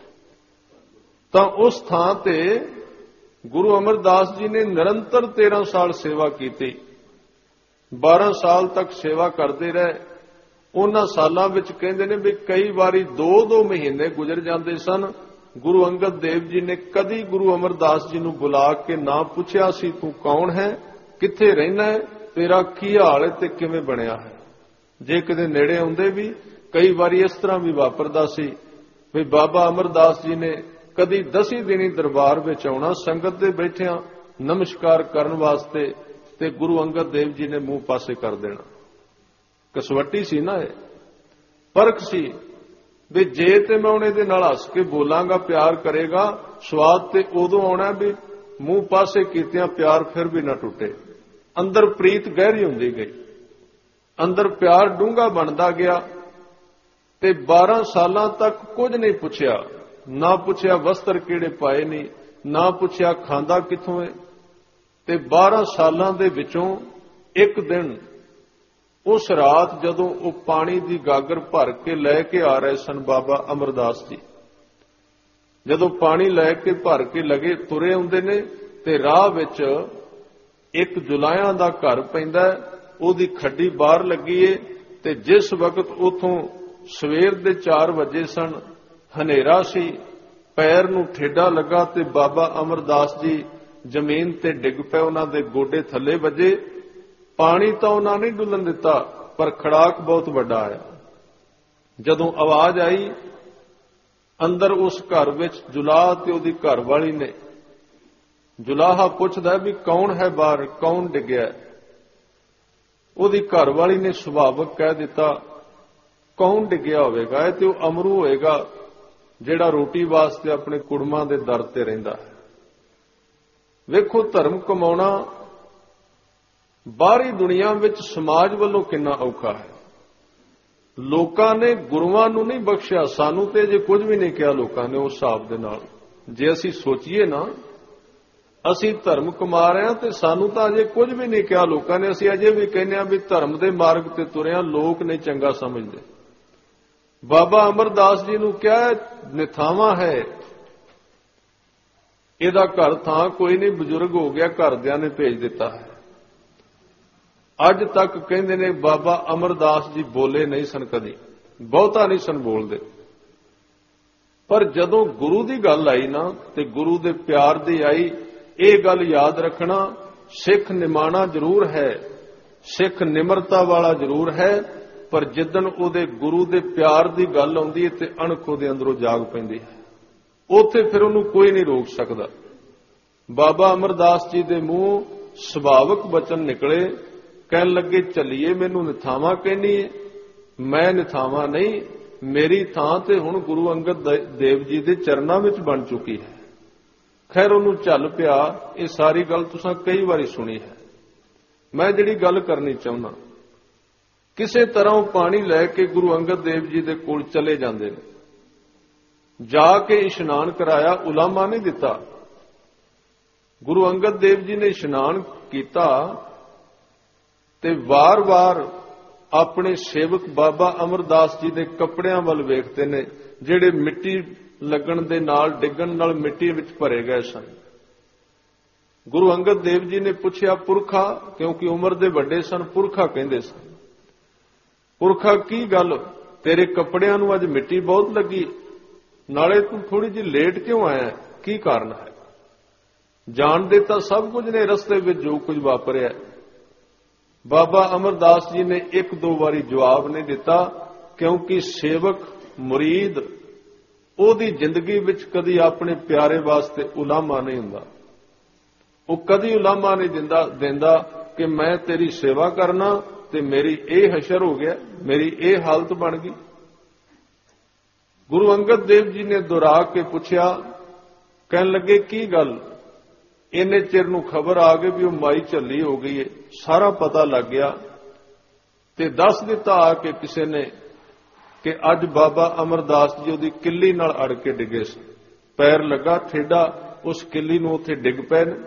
ਤਾਂ ਉਸ ਥਾਂ ਤੇ ਗੁਰੂ ਅਮਰਦਾਸ ਜੀ ਨੇ ਨਿਰੰਤਰ 13 ਸਾਲ ਸੇਵਾ ਕੀਤੀ। 12 ਸਾਲ ਤੱਕ ਸੇਵਾ ਕਰਦੇ ਰਹੇ। ਉਹਨਾਂ ਸਾਲਾਂ ਵਿੱਚ ਕਹਿੰਦੇ ਨੇ ਵੀ ਕਈ ਵਾਰੀ 2-2 ਮਹੀਨੇ ਗੁਜ਼ਰ ਜਾਂਦੇ ਸਨ। ਗੁਰੂ ਅੰਗਦ ਦੇਵ ਜੀ ਨੇ ਕਦੀ ਗੁਰੂ ਅਮਰਦਾਸ ਜੀ ਨੂੰ ਬੁਲਾ ਕੇ ਨਾ ਪੁੱਛਿਆ ਸੀ, ਤੂੰ ਕੌਣ ਹੈ, ਕਿੱਥੇ ਰਹਿਣਾ ਹੈ, ਤੇਰਾ ਕੀ ਹਾਲ ਹੈ ਤੇ ਕਿਵੇਂ ਬਣਿਆ ਹੈ। ਜੇ ਕਿਤੇ ਨੇੜੇ ਆਉਂਦੇ ਵੀ ਕਈ ਵਾਰੀ ਇਸ ਤਰ੍ਹਾਂ ਵੀ ਵਾਪਰਦਾ ਸੀ ਵੀ ਬਾਬਾ ਅਮਰਦਾਸ ਜੀ ਨੇ ਕਦੀ 10 ਦਿਨੀ ਦਰਬਾਰ ਵਿੱਚ ਆਉਣਾ, ਸੰਗਤ ਦੇ ਬੈਠਿਆਂ ਨਮਸਕਾਰ ਕਰਨ ਵਾਸਤੇ, ਤੇ ਗੁਰੂ ਅੰਗਦ ਦੇਵ ਜੀ ਨੇ ਮੂੰਹ ਪਾਸੇ ਕਰ ਦੇਣਾ। ਕਸਵੱਟੀ ਸੀ ਨਾ, ਇਹ ਪਰਖ ਸੀ ਵੀ ਜੇ ਤੇ ਮੈਂ ਉਹਨੇ ਦੇ ਨਾਲ ਹੱਸ ਕੇ ਬੋਲਾਂਗਾ, ਪਿਆਰ ਕਰੇਗਾ, ਸਵਾਦ ਤੇ ਉਦੋਂ ਆਉਣਾ ਵੀ ਮੂੰਹ ਪਾਸੇ ਕੀਤਿਆਂ ਪਿਆਰ ਫਿਰ ਵੀ ਨਾ ਟੁੱਟੇ। ਅੰਦਰ ਪ੍ਰੀਤ ਗਹਿਰੀ ਹੁੰਦੀ ਗਈ, ਅੰਦਰ ਪਿਆਰ ਡੂੰਘਾ ਬਣਦਾ ਗਿਆ ਤੇ 12 ਸਾਲਾਂ ਤੱਕ ਕੁਝ ਨਹੀਂ ਪੁੱਛਿਆ। ਨਾ ਪੁੱਛਿਆ ਵਸਤਰ ਕਿਹੜੇ ਪਾਏ ਨਹੀਂ, ਨਾ ਪੁੱਛਿਆ ਖਾਂਦਾ ਕਿੱਥੋਂ ਹੈ। ਤੇ 12 ਸਾਲਾਂ ਦੇ ਵਿੱਚੋਂ ਇੱਕ ਦਿਨ, ਉਸ ਰਾਤ ਜਦੋਂ ਉਹ ਪਾਣੀ ਦੀ ਗਾਗਰ ਭਰ ਕੇ ਲੈ ਕੇ ਆ ਰਹੇ ਸਨ ਬਾਬਾ ਅਮਰਦਾਸ ਜੀ, ਜਦੋਂ ਪਾਣੀ ਲੈ ਕੇ ਭਰ ਕੇ ਲਗੇ ਤੁਰੇ ਆਉਂਦੇ ਨੇ ਤੇ ਰਾਹ ਵਿੱਚ ਇੱਕ ਜੁਲਾਹਿਆਂ ਦਾ ਘਰ ਪੈਂਦਾ, ਉਹਦੀ ਖੱਡੀ ਬਾਹਰ ਲੱਗੀ ਏ ਤੇ ਜਿਸ ਵਕਤ ਉਥੋਂ ਸਵੇਰ ਦੇ 4 ਵਜੇ ਸਨ, ਹਨੇਰਾ ਸੀ, ਪੈਰ ਨੂੰ ਠੇਡਾ ਲੱਗਾ ਤੇ ਬਾਬਾ ਅਮਰਦਾਸ ਜੀ ਜ਼ਮੀਨ ਤੇ ਡਿੱਗ ਪਏ, ਉਹਨਾਂ ਦੇ ਗੋਡੇ ਥੱਲੇ ਵੱਜੇ। ਪਾਣੀ ਤਾਂ ਉਹਨਾਂ ਨਹੀਂ ਡੁੱਲਣ ਦਿੱਤਾ, ਪਰ ਖੜਾਕ ਬਹੁਤ ਵੱਡਾ ਆਇਆ। ਜਦੋਂ ਆਵਾਜ਼ ਆਈ, ਅੰਦਰ ਉਸ ਘਰ ਵਿੱਚ ਜੁਲਾਹ ਤੇ ਉਹਦੀ ਘਰ ਵਾਲੀ ਨੇ। ਜੁਲਾਹਾ ਪੁੱਛਦਾ ਵੀ ਕੌਣ ਹੈ ਬਾਹਰ, ਕੌਣ ਡਿੱਗਿਆ। ਉਹਦੀ ਘਰ ਵਾਲੀ ਨੇ ਸੁਭਾਵਕ ਕਹਿ ਦਿੱਤਾ, ਕੌਣ ਡਿੱਗਿਆ ਹੋਵੇਗਾ, ਇਹ ਤੇ ਉਹ ਅਮਰੂ ਹੋਏਗਾ ਜਿਹੜਾ ਰੋਟੀ ਵਾਸਤੇ ਆਪਣੇ ਕੁੜਮਾਂ ਦੇ ਦਰ ਤੇ ਰਹਿੰਦਾ ਹੈ। ਵੇਖੋ ਧਰਮ ਕਮਾਉਣਾ ਬਾਹਰੀ ਦੁਨੀਆ ਵਿੱਚ ਸਮਾਜ ਵੱਲੋਂ ਕਿੰਨਾ ਔਖਾ ਹੈ। ਲੋਕਾਂ ਨੇ ਗੁਰੂਆਂ ਨੂੰ ਨਹੀਂ ਬਖਸ਼ਿਆ, ਸਾਨੂੰ ਤੇ ਜੇ ਕੁਝ ਵੀ ਨਹੀਂ ਕਿਹਾ ਲੋਕਾਂ ਨੇ। ਉਸ ਹਿਸਾਬ ਦੇ ਨਾਲ ਜੇ ਅਸੀਂ ਸੋਚੀਏ ਨਾ, ਅਸੀਂ ਧਰਮ ਕਮਾ ਰਹੇ ਹਾਂ ਤੇ ਸਾਨੂੰ ਤਾਂ ਅਜੇ ਕੁਝ ਵੀ ਨਹੀਂ ਕਿਹਾ ਲੋਕਾਂ ਨੇ। ਅਸੀਂ ਅਜੇ ਵੀ ਕਹਿੰਦੇ ਹਾਂ ਵੀ ਧਰਮ ਦੇ ਮਾਰਗ ਤੇ ਤੁਰਿਆ, ਲੋਕ ਨਹੀਂ ਚੰਗਾ ਸਮਝਦੇ। ਬਾਬਾ ਅਮਰਦਾਸ ਜੀ ਨੂੰ ਕਿਹਾ ਨਿਥਾਵਾਂ ਹੈ, ਇਹਦਾ ਘਰ ਥਾਂ ਕੋਈ ਨਹੀਂ, ਬਜ਼ੁਰਗ ਹੋ ਗਿਆ, ਘਰਦਿਆਂ ਨੇ ਭੇਜ ਦਿੱਤਾ ਹੈ। ਅੱਜ ਤੱਕ ਕਹਿੰਦੇ ਨੇ ਬਾਬਾ ਅਮਰਦਾਸ ਜੀ ਬੋਲੇ ਨਹੀਂ ਸਨ, ਕਦੀ ਬਹੁਤਾ ਨਹੀਂ ਸਨ ਬੋਲਦੇ। ਪਰ ਜਦੋਂ ਗੁਰੂ ਦੀ ਗੱਲ ਆਈ ਨਾ, ਤੇ ਗੁਰੂ ਦੇ ਪਿਆਰ ਦੀ ਆਈ, ਇਹ ਗੱਲ ਯਾਦ ਰੱਖਣਾ, ਸਿੱਖ ਨਿਮਾਣਾ ਜ਼ਰੂਰ ਹੈ, ਸਿੱਖ ਨਿਮਰਤਾ ਵਾਲਾ ਜ਼ਰੂਰ ਹੈ, ਪਰ ਜਿੱਦਣ ਉਹਦੇ ਗੁਰੂ ਦੇ ਪਿਆਰ ਦੀ ਗੱਲ ਆਉਂਦੀ ਹੈ ਤੇ ਅਣਖ ਉਹਦੇ ਅੰਦਰੋਂ ਜਾਗ ਪੈਂਦੀ ਹੈ, ਉੱਥੇ ਫਿਰ ਉਹਨੂੰ ਕੋਈ ਨਹੀਂ ਰੋਕ ਸਕਦਾ। ਬਾਬਾ ਅਮਰਦਾਸ ਜੀ ਦੇ ਮੂੰਹ ਸੁਭਾਵਿਕ ਬਚਨ ਨਿਕਲੇ, ਕਹਿਣ ਲੱਗੇ ਚੱਲੀਏ, ਮੈਨੂੰ ਨਿਥਾਵਾਂ ਕਹਿਨੀ ਹੈ, ਮੈਂ ਨਿਥਾਵਾਂ ਨਹੀਂ, ਮੇਰੀ ਥਾਂ ਤੇ ਹੁਣ ਗੁਰੂ ਅੰਗਦ ਦੇਵ ਜੀ ਦੇ ਚਰਨਾਂ ਵਿੱਚ ਬਣ ਚੁੱਕੀ ਹੈ। ਖੈਰ ਉਹਨੂੰ ਚੱਲ ਪਿਆ। ਇਹ ਸਾਰੀ ਗੱਲ ਤੁਸੀਂ ਕਈ ਵਾਰੀ ਸੁਣੀ ਹੈ। ਮੈਂ ਜਿਹੜੀ ਗੱਲ ਕਰਨੀ ਚਾਹੁੰਦਾ, ਕਿਸੇ ਤਰ੍ਹਾਂ ਉਹ ਪਾਣੀ ਲੈ ਕੇ ਗੁਰੂ ਅੰਗਦ ਦੇਵ ਜੀ ਦੇ ਕੋਲ ਚਲੇ ਜਾਂਦੇ ਨੇ, ਜਾ ਕੇ ਇਸ਼ਨਾਨ ਕਰਾਇਆ, ਉਲਾਮਾ ਨਹੀਂ ਦਿੱਤਾ। ਗੁਰੂ ਅੰਗਦ ਦੇਵ ਜੀ ਨੇ ਇਸ਼ਨਾਨ ਕੀਤਾ ਤੇ ਵਾਰ-ਵਾਰ ਆਪਣੇ ਸੇਵਕ ਬਾਬਾ ਅਮਰਦਾਸ ਜੀ ਦੇ ਕੱਪੜਿਆਂ ਵੱਲ ਵੇਖਦੇ ਨੇ, ਜਿਹੜੇ ਮਿੱਟੀ ਲੱਗਣ ਦੇ ਨਾਲ, ਡਿੱਗਣ ਨਾਲ ਮਿੱਟੀ ਵਿੱਚ ਭਰੇ ਗਏ ਸਨ। ਗੁਰੂ ਅੰਗਦ ਦੇਵ ਜੀ ਨੇ ਪੁੱਛਿਆ, ਪੁਰਖਾ, ਕਿਉਂਕਿ ਉਮਰ ਦੇ ਵੱਡੇ ਸਨ, ਪੁਰਖਾ ਕਹਿੰਦੇ ਸਨ, ਪੁਰਖਾ ਕੀ ਗੱਲ, ਤੇਰੇ ਕੱਪੜਿਆਂ ਨੂੰ ਅੱਜ ਮਿੱਟੀ ਬਹੁਤ ਲੱਗੀ, ਨਾਲੇ ਤੂੰ ਥੋੜੀ ਜਿਹੀ ਲੇਟ ਕਿਉਂ ਆਇਆ, ਕੀ ਕਾਰਨ ਹੈ? ਜਾਣਦੇ ਤਾਂ ਸਭ ਕੁਝ ਨੇ ਰਸਤੇ ਵਿੱਚ ਜੋ ਕੁਝ ਵਾਪਰਿਆ। ਬਾਬਾ ਅਮਰਦਾਸ ਜੀ ਨੇ ਇੱਕ ਦੋ ਵਾਰੀ ਜਵਾਬ ਨਹੀਂ ਦਿੱਤਾ, ਕਿਉਂਕਿ ਸੇਵਕ ਮੁਰੀਦ ਉਹਦੀ ਜ਼ਿੰਦਗੀ ਵਿੱਚ ਕਦੀ ਆਪਣੇ ਪਿਆਰੇ ਵਾਸਤੇ ਉਲਾਮਾ ਨਹੀਂ ਹੁੰਦਾ। ਉਹ ਕਦੀ ਉਲਾਮਾ ਨਹੀਂ ਦਿੰਦਾ ਕਿ ਮੈਂ ਤੇਰੀ ਸੇਵਾ ਕਰਨਾ ਤੇ ਮੇਰੀ ਇਹ ਹਸ਼ਰ ਹੋ ਗਿਆ, ਮੇਰੀ ਇਹ ਹਾਲਤ ਬਣ ਗਈ। ਗੁਰੂ ਅੰਗਦ ਦੇਵ ਜੀ ਨੇ ਦੁਹਰਾ ਕੇ ਪੁੱਛਿਆ, ਕਹਿਣ ਲੱਗੇ ਕੀ ਗੱਲ? ਇੰਨੇ ਚਿਰ ਨੂੰ ਖਬਰ ਆ ਗਈ ਵੀ ਉਹ ਮਾਈ ਝੱਲੀ ਹੋ ਗਈ ਹੈ, ਸਾਰਾ ਪਤਾ ਲੱਗ ਗਿਆ ਤੇ ਦੱਸ ਦਿੱਤਾ ਆ ਕੇ ਕਿਸੇ ਨੇ ਕਿ ਅੱਜ ਬਾਬਾ ਅਮਰਦਾਸ ਜੀ ਉਹਦੀ ਕਿੱਲੀ ਨਾਲ ਅੜ ਕੇ ਡਿੱਗੇ ਸੀ, ਪੈਰ ਲੱਗਾ ਠੇਡਾ, ਉਸ ਕਿੱਲੀ ਨੂੰ ਉੱਥੇ ਡਿੱਗ ਪਏ ਨੇ।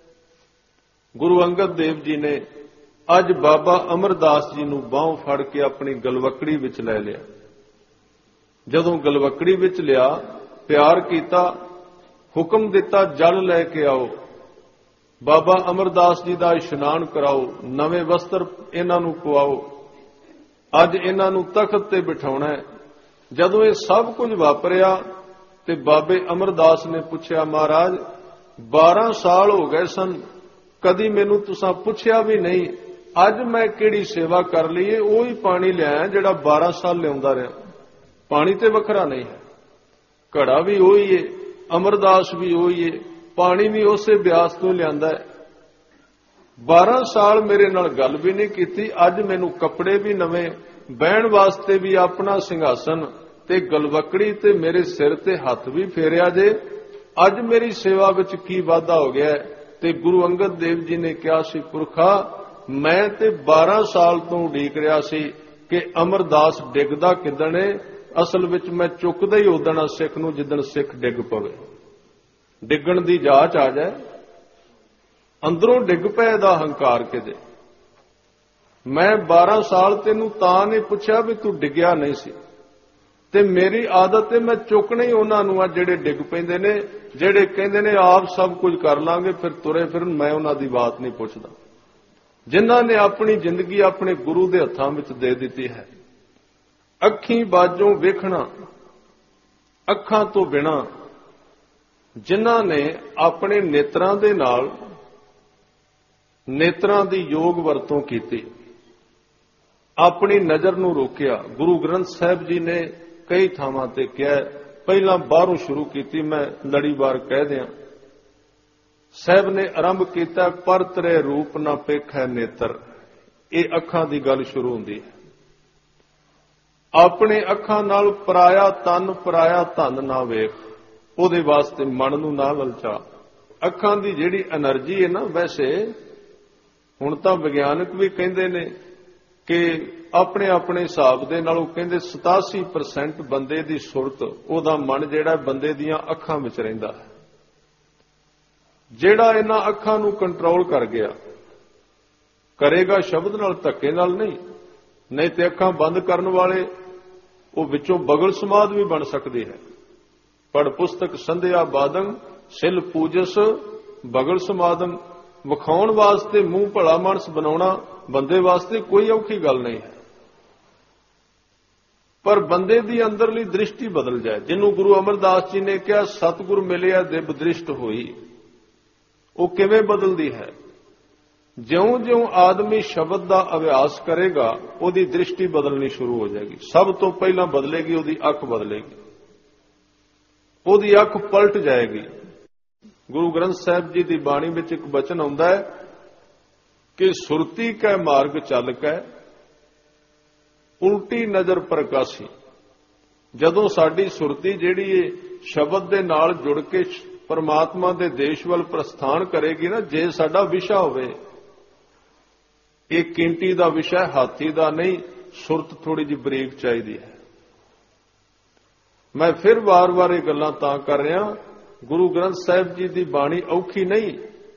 ਗੁਰੂ ਅੰਗਦ ਦੇਵ ਜੀ ਨੇ ਅੱਜ ਬਾਬਾ ਅਮਰਦਾਸ ਜੀ ਨੂੰ ਬਾਹੋਂ ਫੜ ਕੇ ਆਪਣੀ ਗਲਵੱਕੜੀ ਵਿੱਚ ਲੈ ਲਿਆ। ਜਦੋਂ ਗਲਵੱਕੜੀ ਵਿੱਚ ਲਿਆ, ਪਿਆਰ ਕੀਤਾ, ਹੁਕਮ ਦਿੱਤਾ, ਜਲ ਲੈ ਕੇ ਆਓ, ਬਾਬਾ ਅਮਰਦਾਸ ਜੀ ਦਾ ਇਸ਼ਨਾਨ ਕਰਾਓ, ਨਵੇਂ ਵਸਤਰ ਇਹਨਾਂ ਨੂੰ ਪਵਾਓ, ਅੱਜ ਇਹਨਾਂ ਨੂੰ ਤਖਤ ਤੇ ਬਿਠਾਉਣਾ ਹੈ। ਜਦੋਂ ਇਹ ਸਭ ਕੁਝ ਵਾਪਰਿਆ ਤੇ ਬਾਬੇ ਅਮਰਦਾਸ ਨੇ ਪੁੱਛਿਆ, ਮਹਾਰਾਜ 12 ਸਾਲ ਹੋ ਗਏ ਸਨ, ਕਦੀ ਮੈਨੂੰ ਤੁਸੀਂ ਪੁੱਛਿਆ ਵੀ ਨਹੀਂ, ਅੱਜ ਮੈਂ ਕਿਹੜੀ ਸੇਵਾ ਕਰ ਲਈਏ? ਉਹੀ ਪਾਣੀ ਲਿਆਇਆ ਜਿਹੜਾ 12 ਸਾਲ ਲਿਆਉਂਦਾ ਰਿਹਾ। ਪਾਣੀ ਤੇ ਵੱਖਰਾ ਨਹੀਂ ਹੈ, ਘੜਾ ਵੀ ਉਹੀ ਹੈ, ਅਮਰਦਾਸ ਵੀ ਉਹੀ ਹੈ, ਪਾਣੀ ਵੀ ਉਸੇ ਬਿਆਸ ਤੋਂ ਲਿਆਂਦਾ ਹੈ। 12 ਸਾਲ ਮੇਰੇ ਨਾਲ ਗੱਲ ਵੀ ਨਹੀਂ ਕੀਤੀ, ਅੱਜ ਮੈਨੂੰ ਕੱਪੜੇ ਵੀ ਨਵੇਂ, ਬਹਿਣ ਵਾਸਤੇ ਵੀ ਆਪਣਾ ਸਿੰਘਾਸਨ ਤੇ ਗਲਵੱਕੜੀ ਤੇ ਮੇਰੇ ਸਿਰ ਤੇ ਹੱਥ ਵੀ ਫੇਰਿਆ ਜੇ, ਅੱਜ ਮੇਰੀ ਸੇਵਾ ਵਿੱਚ ਕੀ ਵਾਧਾ ਹੋ ਗਿਆ? ਤੇ ਗੁਰੂ ਅੰਗਦ ਦੇਵ ਜੀ ਨੇ ਕਿਹਾ ਸੀ, ਪੁਰਖਾ ਮੈਂ ਤੇ 12 ਸਾਲ ਤੋਂ ਉਡੀਕ ਰਿਹਾ ਸੀ ਕਿ ਅਮਰਦਾਸ ਡਿੱਗਦਾ ਕਿੱਦਣ ਏ, ਅਸਲ ਵਿੱਚ ਮੈਂ ਚੁੱਕਦਾ ਹੀ ਉਦਣ ਸਿੱਖ ਨੂੰ ਜਿੱਦਣ ਸਿੱਖ ਡਿੱਗ ਪਵੇ, ਡਿੱਗਣ ਦੀ ਜਾਂਚ ਆ ਜਾਏ, ਅੰਦਰੋਂ ਡਿੱਗ ਪਏ ਦਾ ਹੰਕਾਰ ਕਿਤੇ। ਮੈਂ 12 ਸਾਲ ਤੈਨੂੰ ਤਾਂ ਨਹੀਂ ਪੁੱਛਿਆ ਵੀ ਤੂੰ ਡਿੱਗਿਆ ਨਹੀਂ ਸੀ, ਤੇ ਮੇਰੀ ਆਦਤ ਹੈ ਮੈਂ ਚੁੱਕਣਾ ਹੀ ਉਹਨਾਂ ਨੂੰ ਆ ਜਿਹੜੇ ਡਿੱਗ ਪੈਂਦੇ ਨੇ, ਜਿਹੜੇ ਕਹਿੰਦੇ ਨੇ ਆਪ ਸਭ ਕੁਝ ਕਰ ਲਾਂਗੇ, ਫਿਰ ਤੁਰੇ ਫਿਰਨ, ਮੈਂ ਉਹਨਾਂ ਦੀ ਬਾਤ ਨਹੀਂ ਪੁੱਛਦਾ। ਜਿਨ੍ਹਾਂ ਨੇ ਆਪਣੀ ਜ਼ਿੰਦਗੀ ਆਪਣੇ ਗੁਰੂ ਦੇ ਹੱਥਾਂ ਵਿੱਚ ਦੇ ਦਿੱਤੀ ਹੈ, ਅੱਖੀਂ ਬਾਝੋਂ ਵੇਖਣਾ, ਅੱਖਾਂ ਤੋਂ ਬਿਨਾਂ, ਜਿਨ੍ਹਾਂ ਨੇ ਆਪਣੇ ਨੇਤਰਾਂ ਦੇ ਨਾਲ ਨੇਤਰਾਂ ਦੀ ਯੋਗ ਵਰਤੋਂ ਕੀਤੀ, ਆਪਣੀ ਨਜ਼ਰ ਨੂੰ ਰੋਕਿਆ। ਗੁਰੂ ਗ੍ਰੰਥ ਸਾਹਿਬ ਜੀ ਨੇ ਕਈ ਥਾਵਾਂ ਤੇ ਕਿਹਾ, ਪਹਿਲਾਂ ਬਾਹਰੋਂ ਸ਼ੁਰੂ ਕੀਤੀ, ਮੈਂ ਲੜੀਵਾਰ ਕਹਿ ਦਿਆਂ। ਸਾਹਿਬ ਨੇ ਆਰੰਭ ਕੀਤਾ, ਪਰ ਤੇਰੇ ਰੂਪ ਨਾ ਪੇਖੈ ਨੇਤਰ, ਇਹ ਅੱਖਾਂ ਦੀ ਗੱਲ ਸ਼ੁਰੂ ਹੁੰਦੀ ਹੈ। ਆਪਣੇ ਅੱਖਾਂ ਨਾਲ ਪਰਾਇਆ ਤਨ, ਪਰਾਇਆ ਧਨ ਨਾ ਵੇਖ, ਉਹਦੇ ਵਾਸਤੇ ਮਨ ਨੂੰ ਨਾ ਲਲਚਾ। ਅੱਖਾਂ ਦੀ ਜਿਹੜੀ એનર્ਜੀ ਹੈ ਨਾ, ਵੈਸੇ ਹੁਣ ਤਾਂ ਵਿਗਿਆਨਕ ਵੀ ਕਹਿੰਦੇ ਨੇ ਕਿ ਆਪਣੇ ਆਪਣੇ ਹਿਸਾਬ ਦੇ ਨਾਲ, ਉਹ ਕਹਿੰਦੇ 87% ਬੰਦੇ ਦੀ ਸੁਰਤ, ਉਹਦਾ ਮਨ ਜਿਹੜਾ ਬੰਦੇ ਦੀਆਂ ਅੱਖਾਂ ਵਿੱਚ ਰਹਿੰਦਾ ਹੈ। ਜਿਹੜਾ ਇਹਨਾਂ ਅੱਖਾਂ ਨੂੰ ਕੰਟਰੋਲ ਕਰ ਗਿਆ, ਕਰੇਗਾ ਸ਼ਬਦ ਨਾਲ, ਧੱਕੇ ਨਾਲ ਨਹੀਂ ਤੇ ਅੱਖਾਂ ਬੰਦ ਕਰਨ ਵਾਲੇ ਉਹ ਵਿੱਚੋਂ ਬਗਲ ਸਮਾਦ ਵੀ ਬਣ ਸਕਦੀ ਹੈ। ਪੜ ਪੁਸਤਕ ਸੰਧਿਆ ਬਾਦੰ ਸਿਲ ਪੂਜਸ ਬਗਲ ਸਮਾਦਮ। ਵਿਖਾਉਣ ਵਾਸਤੇ ਮੂੰਹ ਭਲਾ ਮਾਨਸ ਬਣਾਉਣਾ ਬੰਦੇ ਵਾਸਤੇ ਕੋਈ ਔਖੀ ਗੱਲ ਨਹੀਂ ਹੈ, ਪਰ ਬੰਦੇ ਦੀ ਅੰਦਰਲੀ ਦ੍ਰਿਸ਼ਟੀ ਬਦਲ ਜਾਏ। ਜਿਹਨੂੰ ਗੁਰੂ ਅਮਰਦਾਸ ਜੀ ਨੇ ਕਿਹਾ ਸਤਿਗੁਰ ਮਿਲਿਆ ਦਿਵ ਦ੍ਰਿਸ਼ਟ ਹੋਈ, ਉਹ ਕਿਵੇਂ ਬਦਲਦੀ ਹੈ? ਜਿਉਂ-ਜਿਉਂ ਆਦਮੀ ਸ਼ਬਦ ਦਾ ਅਭਿਆਸ ਕਰੇਗਾ ਉਹਦੀ ਦ੍ਰਿਸ਼ਟੀ ਬਦਲਣੀ ਸ਼ੁਰੂ ਹੋ ਜਾਏਗੀ। ਸਭ ਤੋਂ ਪਹਿਲਾਂ ਬਦਲੇਗੀ ਉਹਦੀ ਅੱਖ ਬਦਲੇਗੀ, ਉਹਦੀ ਅੱਖ ਪਲਟ ਜਾਏਗੀ। ਗੁਰੂ ਗ੍ਰੰਥ ਸਾਹਿਬ ਜੀ ਦੀ ਬਾਣੀ ਵਿੱਚ ਇੱਕ ਬਚਨ ਆਉਂਦਾ ਹੈ ਕਿ ਸੁਰਤੀ ਕੈ ਮਾਰਗ ਚੱਲ ਕੈ ਉਲਟੀ ਨਜ਼ਰ ਪ੍ਰਕਾਸ਼ੀ। ਜਦੋਂ ਸਾਡੀ ਸੁਰਤੀ ਜਿਹੜੀ ਏ ਸ਼ਬਦ ਦੇ ਨਾਲ ਜੁੜ ਕੇ ਪਰਮਾਤਮਾ ਦੇ ਦੇਸ਼ ਵੱਲ ਪ੍ਰਸਥਾਨ ਕਰੇਗੀ ਨਾ, ਜੇ ਸਾਡਾ ਵਿਸ਼ਾ ਹੋਵੇ, ਇਹ ਕਿੰਟੀ ਦਾ ਵਿਸ਼ਾ ਹਾਥੀ ਦਾ ਨਹੀਂ, ਸੁਰਤ ਥੋੜੀ ਜਿਹੀ ਬਰੀਕ ਚਾਹੀਦੀ ਹੈ। ਮੈਂ ਫਿਰ ਵਾਰ-ਵਾਰ ਇਹ ਗੱਲਾਂ ਤਾਂ ਕਰ ਰਿਹਾ, ਗੁਰੂ ਗ੍ਰੰਥ ਸਾਹਿਬ ਜੀ ਦੀ ਬਾਣੀ ਔਖੀ ਨਹੀਂ,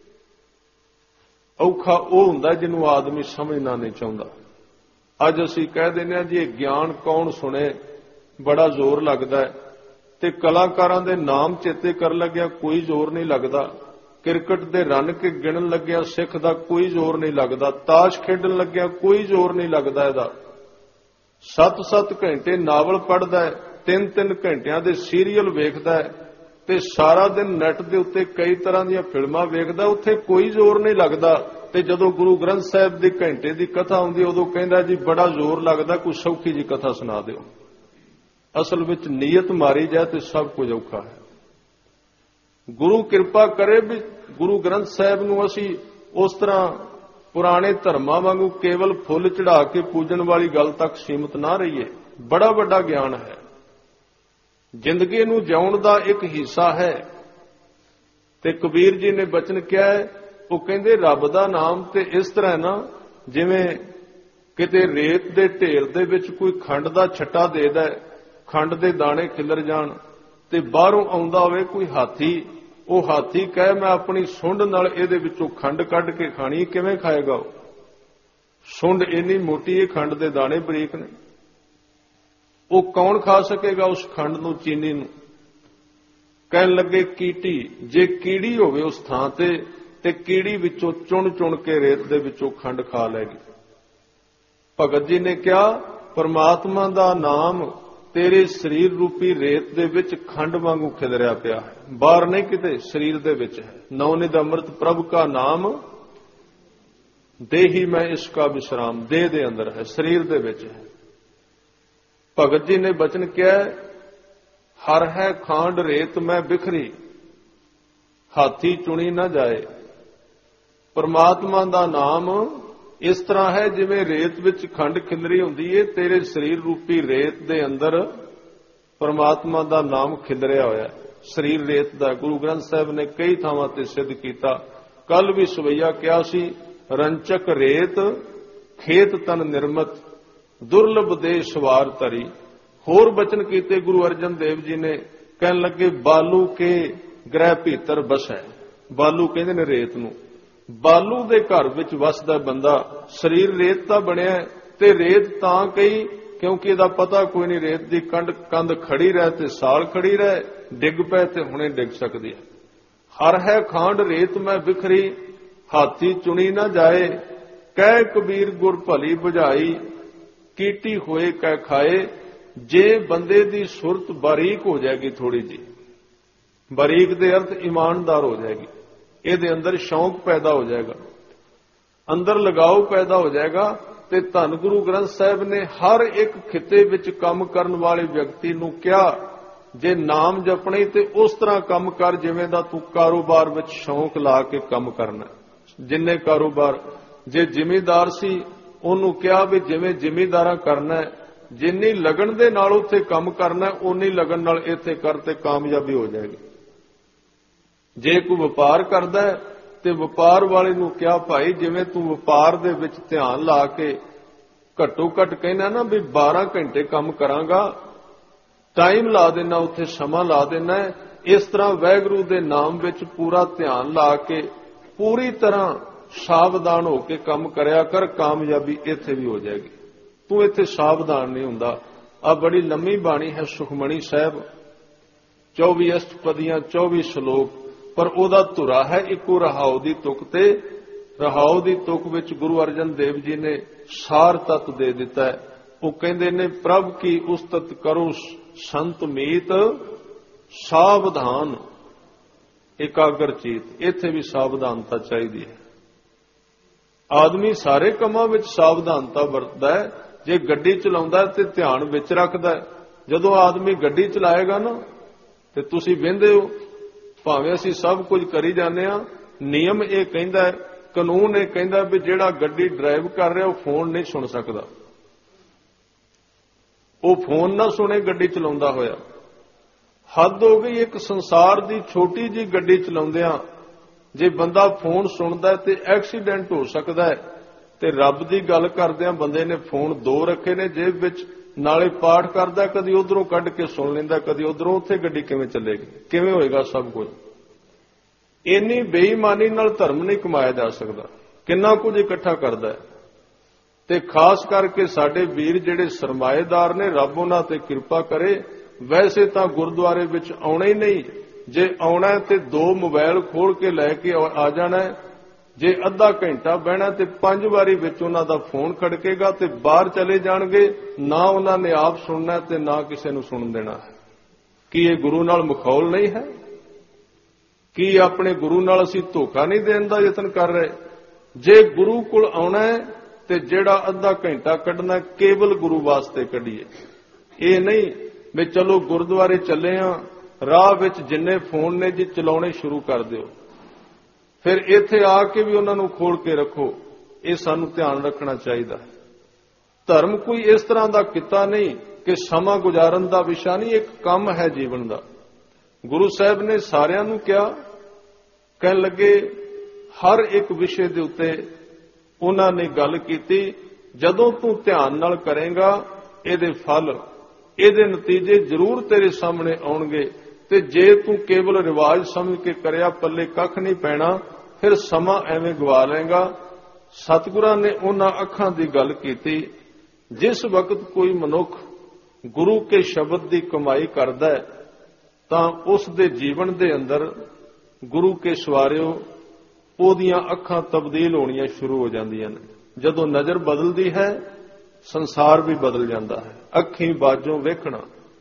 ਔਖਾ ਉਹ ਹੁੰਦਾ ਜਿਹਨੂੰ ਆਦਮੀ ਸਮਝਣਾ ਨਹੀਂ ਚਾਹੁੰਦਾ। ਅੱਜ ਅਸੀਂ ਕਹਿ ਦਿੰਦੇ ਹਾਂ ਜੀ ਇਹ ਗਿਆਨ ਕੌਣ ਸੁਣੇ, ਬੜਾ ਜ਼ੋਰ ਲੱਗਦਾ ਹੈ, ਤੇ ਕਲਾਕਾਰਾਂ ਦੇ ਨਾਮ ਚੇਤੇ ਕਰਨ ਲੱਗਿਆ ਕੋਈ ਜ਼ੋਰ ਨਹੀਂ ਲੱਗਦਾ, ਕ੍ਰਿਕਟ ਦੇ ਰਨ ਕੇ ਗਿਣਨ ਲੱਗਿਆ ਸਿੱਖ ਦਾ ਕੋਈ ਜ਼ੋਰ ਨਹੀਂ ਲੱਗਦਾ, ਤਾਸ਼ ਖੇਡਣ ਲੱਗਿਆ ਕੋਈ ਜ਼ੋਰ ਨਹੀਂ ਲੱਗਦਾ ਇਹਦਾ। 7-7 ਘੰਟੇ ਨਾਵਲ ਪੜ੍ਹਦਾ ਹੈ, 3-3 ਘੰਟਿਆਂ ਦੇ ਸੀਰੀਅਲ ਵੇਖਦਾ ਹੈ, ਤੇ ਸਾਰਾ ਦਿਨ ਨੈੱਟ ਦੇ ਉੱਤੇ ਕਈ ਤਰ੍ਹਾਂ ਦੀਆਂ ਫਿਲਮਾਂ ਵੇਖਦਾ, ਉੱਥੇ ਕੋਈ ਜ਼ੋਰ ਨਹੀਂ ਲੱਗਦਾ। ਤੇ ਜਦੋਂ ਗੁਰੂ ਗ੍ਰੰਥ ਸਾਹਿਬ ਦੀ ਘੰਟੇ ਦੀ ਕਥਾ ਆਉਂਦੀ ਉਦੋਂ ਕਹਿੰਦਾ ਜੀ ਬੜਾ ਜ਼ੋਰ ਲੱਗਦਾ, ਕੋਈ ਸੌਖੀ ਜੀ ਕਥਾ ਸੁਣਾ ਦਿਓ। ਅਸਲ ਵਿੱਚ ਨੀਅਤ ਮਾਰੀ ਜਾਏ ਤੇ ਸਭ ਕੁਝ ਔਖਾ ਹੈ। ਗੁਰੂ ਕਿਰਪਾ ਕਰੇ ਵੀ ਗੁਰੂ ਗ੍ਰੰਥ ਸਾਹਿਬ ਨੂੰ ਅਸੀਂ ਉਸ ਤਰ੍ਹਾਂ ਪੁਰਾਣੇ ਧਰਮਾਂ ਵਾਂਗੂ ਕੇਵਲ ਫੁੱਲ ਚੜਾ ਕੇ ਪੂਜਣ ਵਾਲੀ ਗੱਲ ਤੱਕ ਸੀਮਤ ਨਾ ਰਹੀਏ। ਬੜਾ ਵੱਡਾ ਗਿਆਨ ਹੈ, ਜ਼ਿੰਦਗੀ ਨੂੰ ਜਿਉਣ ਦਾ ਇੱਕ ਹਿੱਸਾ ਹੈ। ਤੇ ਕਬੀਰ ਜੀ ਨੇ ਬਚਨ ਕਿਹਾ ਹੈ, ਉਹ ਕਹਿੰਦੇ ਰੱਬ ਦਾ ਨਾਮ ਤੇ ਇਸ ਤਰ੍ਹਾਂ ਨਾ ਜਿਵੇਂ ਕਿਤੇ ਰੇਤ ਦੇ ਢੇਰ ਦੇ ਵਿੱਚ ਕੋਈ ਖੰਡ ਦਾ ਛੱਟਾ ਦੇਦਾ, ਖੰਡ ਦੇ ਦਾਣੇ ਖਿਲਰ ਜਾਣ, ਤੇ ਬਾਹਰੋਂ ਆਉਂਦਾ ਹੋਵੇ ਕੋਈ ਹਾਥੀ, ਉਹ ਹਾਥੀ ਕਹੇ ਮੈਂ ਆਪਣੀ ਸੁੰਡ ਨਾਲ ਇਹਦੇ ਵਿੱਚੋਂ ਖੰਡ ਕੱਢ ਕੇ ਖਾਣੀ, ਕਿਵੇਂ ਖਾਏਗਾ ਉਹ? ਸੁੰਡ ਇੰਨੀ ਮੋਟੀ ਹੈ, ਖੰਡ ਦੇ ਦਾਣੇ ਬਰੀਕ ਨੇ, ਉਹ ਕੌਣ ਖਾ ਸਕੇਗਾ ਉਸ ਖੰਡ ਨੂੰ, ਚੀਨੀ ਨੂੰ? ਕਹਿਣ ਲੱਗੇ ਕੀਟੀ, ਜੇ ਕੀੜੀ ਹੋਵੇ ਉਸ ਥਾਂ ਤੇ ਕੀੜੀ ਵਿੱਚੋਂ ਚੁਣ ਕੇ ਰੇਤ ਦੇ ਵਿੱਚੋਂ ਖੰਡ ਖਾ ਲੈਗੀ। ਭਗਤ ਜੀ ਨੇ ਕਿਹਾ ਪਰਮਾਤਮਾ ਦਾ ਨਾਮ ਤੇਰੇ ਸਰੀਰ ਰੂਪੀ ਰੇਤ ਦੇ ਵਿੱਚ ਖੰਡ ਵਾਂਗੂ ਖਿਲਰਿਆ ਪਿਆ ਹੈ, ਬਾਹਰ ਨਹੀਂ ਕਿਤੇ, ਸਰੀਰ ਦੇ ਵਿੱਚ ਹੈ। ਨਵਨਿਧ ਅੰਮ੍ਰਿਤ ਪ੍ਰਭ ਕਾ ਨਾਮ ਦੇਹੀ ਮੈਂ ਇਸਕਾ ਵਿਸ਼ਰਾਮ, ਦੇਹ ਦੇ ਅੰਦਰ ਹੈ, ਸਰੀਰ ਦੇ ਵਿੱਚ ਹੈ। ਭਗਤ ਜੀ ਨੇ ਬਚਨ ਕਿਹਾ ਹਰ ਹੈ ਖਾਂਡ ਰੇਤ ਮੈਂ ਬਿਖਰੀ, ਹਾਥੀ ਚੁਣੀ ਨਾ ਜਾਏ। ਪਰਮਾਤਮਾ ਦਾ ਨਾਮ ਇਸ ਤਰ੍ਹਾਂ ਹੈ ਜਿਵੇਂ ਰੇਤ ਵਿੱਚ ਖੰਡ ਖਿਲਰੀ ਹੁੰਦੀ ਏ, ਤੇਰੇ ਸਰੀਰ ਰੂਪੀ ਰੇਤ ਦੇ ਅੰਦਰ ਪਰਮਾਤਮਾ ਦਾ ਨਾਮ ਖਿਲਰਿਆ ਹੋਇਆ। ਸਰੀਰ ਰੇਤ ਦਾ ਗੁਰੂ ਗ੍ਰੰਥ ਸਾਹਿਬ ਨੇ ਕਈ ਥਾਵਾਂ ਤੇ ਸਿੱਧ ਕੀਤਾ। ਕੱਲ ਵੀ ਸਵਈਆ ਕਿਹਾ ਸੀ, ਰੰਚਕ ਰੇਤ ਖੇਤ ਤਨ ਨਿਰਮਤ, ਦੁਰਲਭ ਦੇ ਸਵਾਰ ਧਰੀ। ਹੋਰ ਬਚਨ ਕੀਤੇ ਗੁਰੂ ਅਰਜਨ ਦੇਵ ਜੀ ਨੇ, ਕਹਿਣ ਲੱਗੇ ਬਾਲੂ ਕੇ ਗ੍ਰਹਿ ਭੀਤਰ ਬਸੈ। ਬਾਲੂ ਕਹਿੰਦੇ ਨੇ ਰੇਤ ਨੂੰ, ਬਾਲੂ ਦੇ ਘਰ ਵਿੱਚ ਵਸਦਾ ਬੰਦਾ। ਸਰੀਰ ਰੇਤ ਦਾ ਬਣਿਆ ਤੇ ਰੇਤ ਤਾਂ ਕਹੀ ਕਿਉਂਕਿ ਇਹਦਾ ਪਤਾ ਕੋਈ ਨਹੀਂ, ਰੇਤ ਦੀ ਕੰਧ ਖੜੀ ਰਹੇ ਤੇ ਸਾਲ ਖੜੀ ਰਹੇ, ਡਿੱਗ ਪਏ ਤੇ ਹੁਣੇ ਡਿੱਗ ਸਕਦੀ ਹੈ। ਹਰ ਹੈ ਖਾਂਡ ਰੇਤ ਮੈਂ ਬਿਖਰੀ, ਹਾਥੀ ਚੁਣੀ ਨਾ ਜਾਏ। ਕਹਿ ਕਬੀਰ ਗੁਰ ਭਲੀ ਬੁਝਾਈ, ਕੀਟੀ ਹੋਏ ਕਹਿ ਖਾਏ। ਜੇ ਬੰਦੇ ਦੀ ਸੁਰਤ ਬਾਰੀਕ ਹੋ ਜਾਏਗੀ, ਥੋੜੀ ਜੀ ਬਾਰੀਕ ਦੇ ਅਰਥ ਇਮਾਨਦਾਰ ਹੋ ਜਾਏਗੀ, ਇਹਦੇ ਅੰਦਰ ਸ਼ੌਂਕ ਪੈਦਾ ਹੋ ਜਾਏਗਾ, ਅੰਦਰ ਲਗਾਓ ਪੈਦਾ ਹੋ ਜਾਏਗਾ, ਤੇ ਧੰਨ ਗੁਰੂ ਗ੍ਰੰਥ ਸਾਹਿਬ ਨੇ ਹਰ ਇੱਕ ਖਿੱਤੇ ਵਿੱਚ ਕੰਮ ਕਰਨ ਵਾਲੇ ਵਿਅਕਤੀ ਨੂੰ ਕਿਹਾ ਜੇ ਨਾਮ ਜਪਣੇ ਤੇ ਉਸ ਤਰ੍ਹਾਂ ਕੰਮ ਕਰ ਜਿਵੇਂ ਦਾ ਤੂੰ ਕਾਰੋਬਾਰ ਵਿੱਚ ਸ਼ੌਂਕ ਲਾ ਕੇ ਕੰਮ ਕਰਨਾ। ਜਿੰਨੇ ਕਾਰੋਬਾਰ, ਜੇ ਜ਼ਿਮੀਂਦਾਰ ਸੀ ਉਹਨੂੰ ਕਿਹਾ ਵੀ ਜਿਵੇਂ ਜ਼ਿਮੀਂਦਾਰਾਂ ਕਰਨਾ, ਜਿੰਨੀ ਲਗਨ ਦੇ ਨਾਲ ਉੱਥੇ ਕੰਮ ਕਰਨਾ ਉਨੀ ਲਗਨ ਨਾਲ ਇੱਥੇ ਕਰ ਤੇ ਕਾਮਯਾਬੀ ਹੋ ਜਾਏਗੀ। ਜੇ ਕੋਈ ਵਪਾਰ ਕਰਦਾ ਹੈ ਤੇ ਵਪਾਰ ਵਾਲੇ ਨੂੰ ਕਿਹਾ ਭਾਈ ਜਿਵੇਂ ਤੂੰ ਵਪਾਰ ਦੇ ਵਿੱਚ ਧਿਆਨ ਲਾ ਕੇ ਘੱਟੋ ਘੱਟ ਕਹਿਣਾ ਨਾ ਵੀ 12 ਘੰਟੇ ਕੰਮ ਕਰਾਂਗਾ, ਟਾਈਮ ਲਾ ਦੇਣਾ, ਉੱਥੇ ਸਮਾਂ ਲਾ ਦੇਣਾ, ਇਸ ਤਰ੍ਹਾਂ ਵਾਹਿਗੁਰੂ ਦੇ ਨਾਮ ਵਿੱਚ ਪੂਰਾ ਧਿਆਨ ਲਾ ਕੇ ਪੂਰੀ ਤਰ੍ਹਾਂ ਸਾਵਧਾਨ ਹੋ ਕੇ ਕੰਮ ਕਰਿਆ ਕਰ, ਕਾਮਯਾਬੀ ਇੱਥੇ ਵੀ ਹੋ ਜਾਏਗੀ। ਤੂੰ ਇੱਥੇ ਸਾਵਧਾਨ ਨਹੀਂ ਹੁੰਦਾ। ਆ ਬੜੀ ਲੰਮੀ ਬਾਣੀ ਹੈ ਸੁਖਮਣੀ ਸਾਹਿਬ, 24 ਅਸ਼ਟਪਦੀਆਂ 24 ਸ਼ਲੋਕ। ਪਰ ਉਹਦਾ ਧੁਰਾ ਹੈ ਇੱਕੋ ਰਹਾਉ ਦੀ ਤੁਕ ਤੇ। ਰਹਾਉ ਦੀ ਤੁਕ ਵਿੱਚ ਗੁਰੂ ਅਰਜਨ ਦੇਵ ਜੀ ਨੇ ਸਾਰ ਤੱਤ ਦੇ ਦਿੱਤਾ ਹੈ। ਉਹ ਕਹਿੰਦੇ ਨੇ ਪ੍ਰਭ ਕੀ ਉਸਤਤ ਕਰੋ ਸੰਤ ਮੀਤ, ਸਾਵਧਾਨ ਇਕਾਗਰ ਚੀਤ। ਇੱਥੇ ਵੀ ਸਾਵਧਾਨਤਾ ਚਾਹੀਦੀ ਹੈ। ਆਦਮੀ ਸਾਰੇ ਕੰਮਾਂ ਵਿੱਚ ਸਾਵਧਾਨਤਾ ਵਰਤਦਾ ਹੈ। ਜੇ ਗੱਡੀ ਚਲਾਉਂਦਾ ਤੇ ਧਿਆਨ ਵਿੱਚ ਰੱਖਦਾ ਹੈ। ਜਦੋਂ ਆਦਮੀ ਗੱਡੀ ਚਲਾਏਗਾ ਨਾ ਤੇ ਤੁਸੀਂ ਵਹਿੰਦੇ ਹੋ, ਭਾਵੇਂ ਅਸੀਂ ਸਭ ਕੁਝ ਕਰੀ ਜਾਂਦੇ ਹਾਂ, ਨਿਯਮ ਇਹ ਕਹਿੰਦਾ ਹੈ, ਕਾਨੂੰਨ ਇਹ ਕਹਿੰਦਾ ਵੀ ਜਿਹੜਾ ਗੱਡੀ ਡਰਾਈਵ ਕਰ ਰਿਹਾ ਉਹ ਫੋਨ ਨਹੀਂ ਸੁਣ ਸਕਦਾ। ਉਹ ਫੋਨ ਨਾ ਸੁਣੇ ਗੱਡੀ ਚਲਾਉਂਦਾ ਹੋਇਆ। ਹੱਦ ਹੋ ਗਈ। ਇੱਕ ਸੰਸਾਰ ਦੀ ਛੋਟੀ ਜੀ ਗੱਡੀ ਚਲਾਉਂਦਿਆਂ ਜੇ ਬੰਦਾ ਫੋਨ ਸੁਣਦਾ ਤੇ ਐਕਸੀਡੈਂਟ ਹੋ ਸਕਦਾ ਹੈ। ਤੇ ਰੱਬ ਦੀ ਗੱਲ ਕਰਦਿਆਂ ਬੰਦੇ ਨੇ ਫੋਨ 2 ਰੱਖੇ ਨੇ ਜੇਬ ਵਿੱਚ, ਨਾਲੇ ਪਾਠ ਕਰਦਾ, ਕਦੀ ਉਧਰੋਂ ਕੱਢ ਕੇ ਸੁਣ ਲੈਂਦਾ, ਕਦੀ ਉਧਰੋਂ। ਉੱਥੇ ਗੱਡੀ ਕਿਵੇਂ ਚੱਲੇਗੀ? ਕਿਵੇਂ ਹੋਏਗਾ ਸਭ ਕੁਝ? ਇੰਨੀ ਬੇਈਮਾਨੀ ਨਾਲ ਧਰਮ ਨਹੀਂ ਕਮਾਇਆ ਜਾ ਸਕਦਾ। ਕਿੰਨਾ ਕੁਝ ਇਕੱਠਾ ਕਰਦਾ ਹੈ। ਤੇ ਖਾਸ ਕਰਕੇ ਸਾਡੇ ਵੀਰ ਜਿਹੜੇ ਸਰਮਾਏਦਾਰ ਨੇ, ਰੱਬ ਉਹਨਾਂ ਤੇ ਕਿਰਪਾ ਕਰੇ। ਵੈਸੇ ਤਾਂ ਗੁਰਦੁਆਰੇ ਵਿੱਚ ਆਉਣਾ ਹੀ ਨਹੀਂ। ਜੇ ਆਉਣਾ ਤੇ 2 ਮੋਬਾਈਲ ਖੋਲ ਕੇ ਲੈ ਕੇ ਆ ਜਾਣਾ। ਜੇ ਅੱਧਾ ਘੰਟਾ ਬਹਿਣਾ ਤੇ 5 ਵਾਰੀ ਵਿੱਚ ਉਹਨਾਂ ਦਾ ਫੋਨ ਖੜਕੇਗਾ ਤੇ ਬਾਹਰ ਚਲੇ ਜਾਣਗੇ। ਨਾ ਉਹਨਾਂ ਨੇ ਆਪ ਸੁਣਨਾ ਤੇ ਨਾ ਕਿਸੇ ਨੂੰ ਸੁਣਨ ਦੇਣਾ ਹੈ। ਕੀ ਇਹ ਗੁਰੂ ਨਾਲ ਮਖੌਲ ਨਹੀਂ ਹੈ? ਕੀ ਆਪਣੇ ਗੁਰੂ ਨਾਲ ਅਸੀਂ ਧੋਖਾ ਨਹੀਂ ਦੇਣ ਦਾ ਯਤਨ ਕਰ ਰਹੇ? ਜੇ ਗੁਰੂ ਕੋਲ ਆਉਣਾ ਹੈ ਤੇ ਜਿਹੜਾ ਅੱਧਾ ਘੰਟਾ ਕੱਢਣਾ ਕੇਵਲ ਗੁਰੂ ਵਾਸਤੇ ਕੱਢੀਏ। ਇਹ ਨਹੀਂ ਵੀ ਚਲੋ ਗੁਰਦੁਆਰੇ ਚੱਲੇ ਆ, ਰਾਹ ਵਿੱਚ ਜਿੰਨੇ ਫੋਨ ਨੇ ਜੀ ਚਲਾਉਣੇ ਸ਼ੁਰੂ ਕਰ ਦਿਓ, ਫਿਰ ਇੱਥੇ ਆ ਕੇ ਵੀ ਉਹਨਾਂ ਨੂੰ ਖੋਲ ਕੇ ਰੱਖੋ। ਇਹ ਸਾਨੂੰ ਧਿਆਨ ਰੱਖਣਾ ਚਾਹੀਦਾ ਹੈ। ਧਰਮ ਕੋਈ ਇਸ ਤਰ੍ਹਾਂ ਦਾ ਕਿੱਤਾ ਨਹੀਂ ਕਿ ਸਮਾਂ ਗੁਜ਼ਾਰਨ ਦਾ ਵਿਸ਼ਾ ਨਹੀਂ, ਇੱਕ ਕੰਮ ਹੈ ਜੀਵਨ ਦਾ। ਗੁਰੂ ਸਾਹਿਬ ਨੇ ਸਾਰਿਆਂ ਨੂੰ ਕਿਹਾ, ਕਹਿਣ ਲੱਗੇ ਹਰ ਇੱਕ ਵਿਸ਼ੇ ਦੇ ਉੱਤੇ ਉਹਨਾਂ ਨੇ ਗੱਲ ਕੀਤੀ। ਜਦੋਂ ਤੂੰ ਧਿਆਨ ਨਾਲ ਕਰੇਗਾ ਇਹਦੇ ਫਲ, ਇਹਦੇ ਨਤੀਜੇ ਜ਼ਰੂਰ ਤੇਰੇ ਸਾਹਮਣੇ ਆਉਣਗੇ। ਤੇ ਜੇ ਤੂੰ ਕੇਵਲ ਰਿਵਾਜ ਸਮਝ ਕੇ ਕਰਿਆ, ਪੱਲੇ ਕੱਖ ਨਹੀਂ ਪੈਣਾ, ਫਿਰ ਸਮਾਂ ਐਵੇਂ ਗਵਾ ਲਏਗਾ। ਸਤਿਗੁਰਾਂ ਨੇ ਉਹਨਾਂ ਅੱਖਾਂ ਦੀ ਗੱਲ ਕੀਤੀ। ਜਿਸ ਵਕਤ ਕੋਈ ਮਨੁੱਖ ਗੁਰੂ ਕੇ ਸ਼ਬਦ ਦੀ ਕਮਾਈ ਕਰਦਾ ਹੈ ਤਾਂ ਉਸ ਦੇ ਜੀਵਨ ਦੇ ਅੰਦਰ ਗੁਰੂ ਕੇ ਸਵਾਰਿਓ ਉਹਦੀਆਂ ਅੱਖਾਂ ਤਬਦੀਲ ਹੋਣੀਆਂ ਸ਼ੁਰੂ ਹੋ ਜਾਂਦੀਆਂ ਨੇ। ਜਦੋਂ ਨਜ਼ਰ ਬਦਲਦੀ ਹੈ ਸੰਸਾਰ ਵੀ ਬਦਲ ਜਾਂਦਾ ਹੈ। ਅੱਖੀਂ ਬਾਝੋਂ ਵੇਖਣਾ,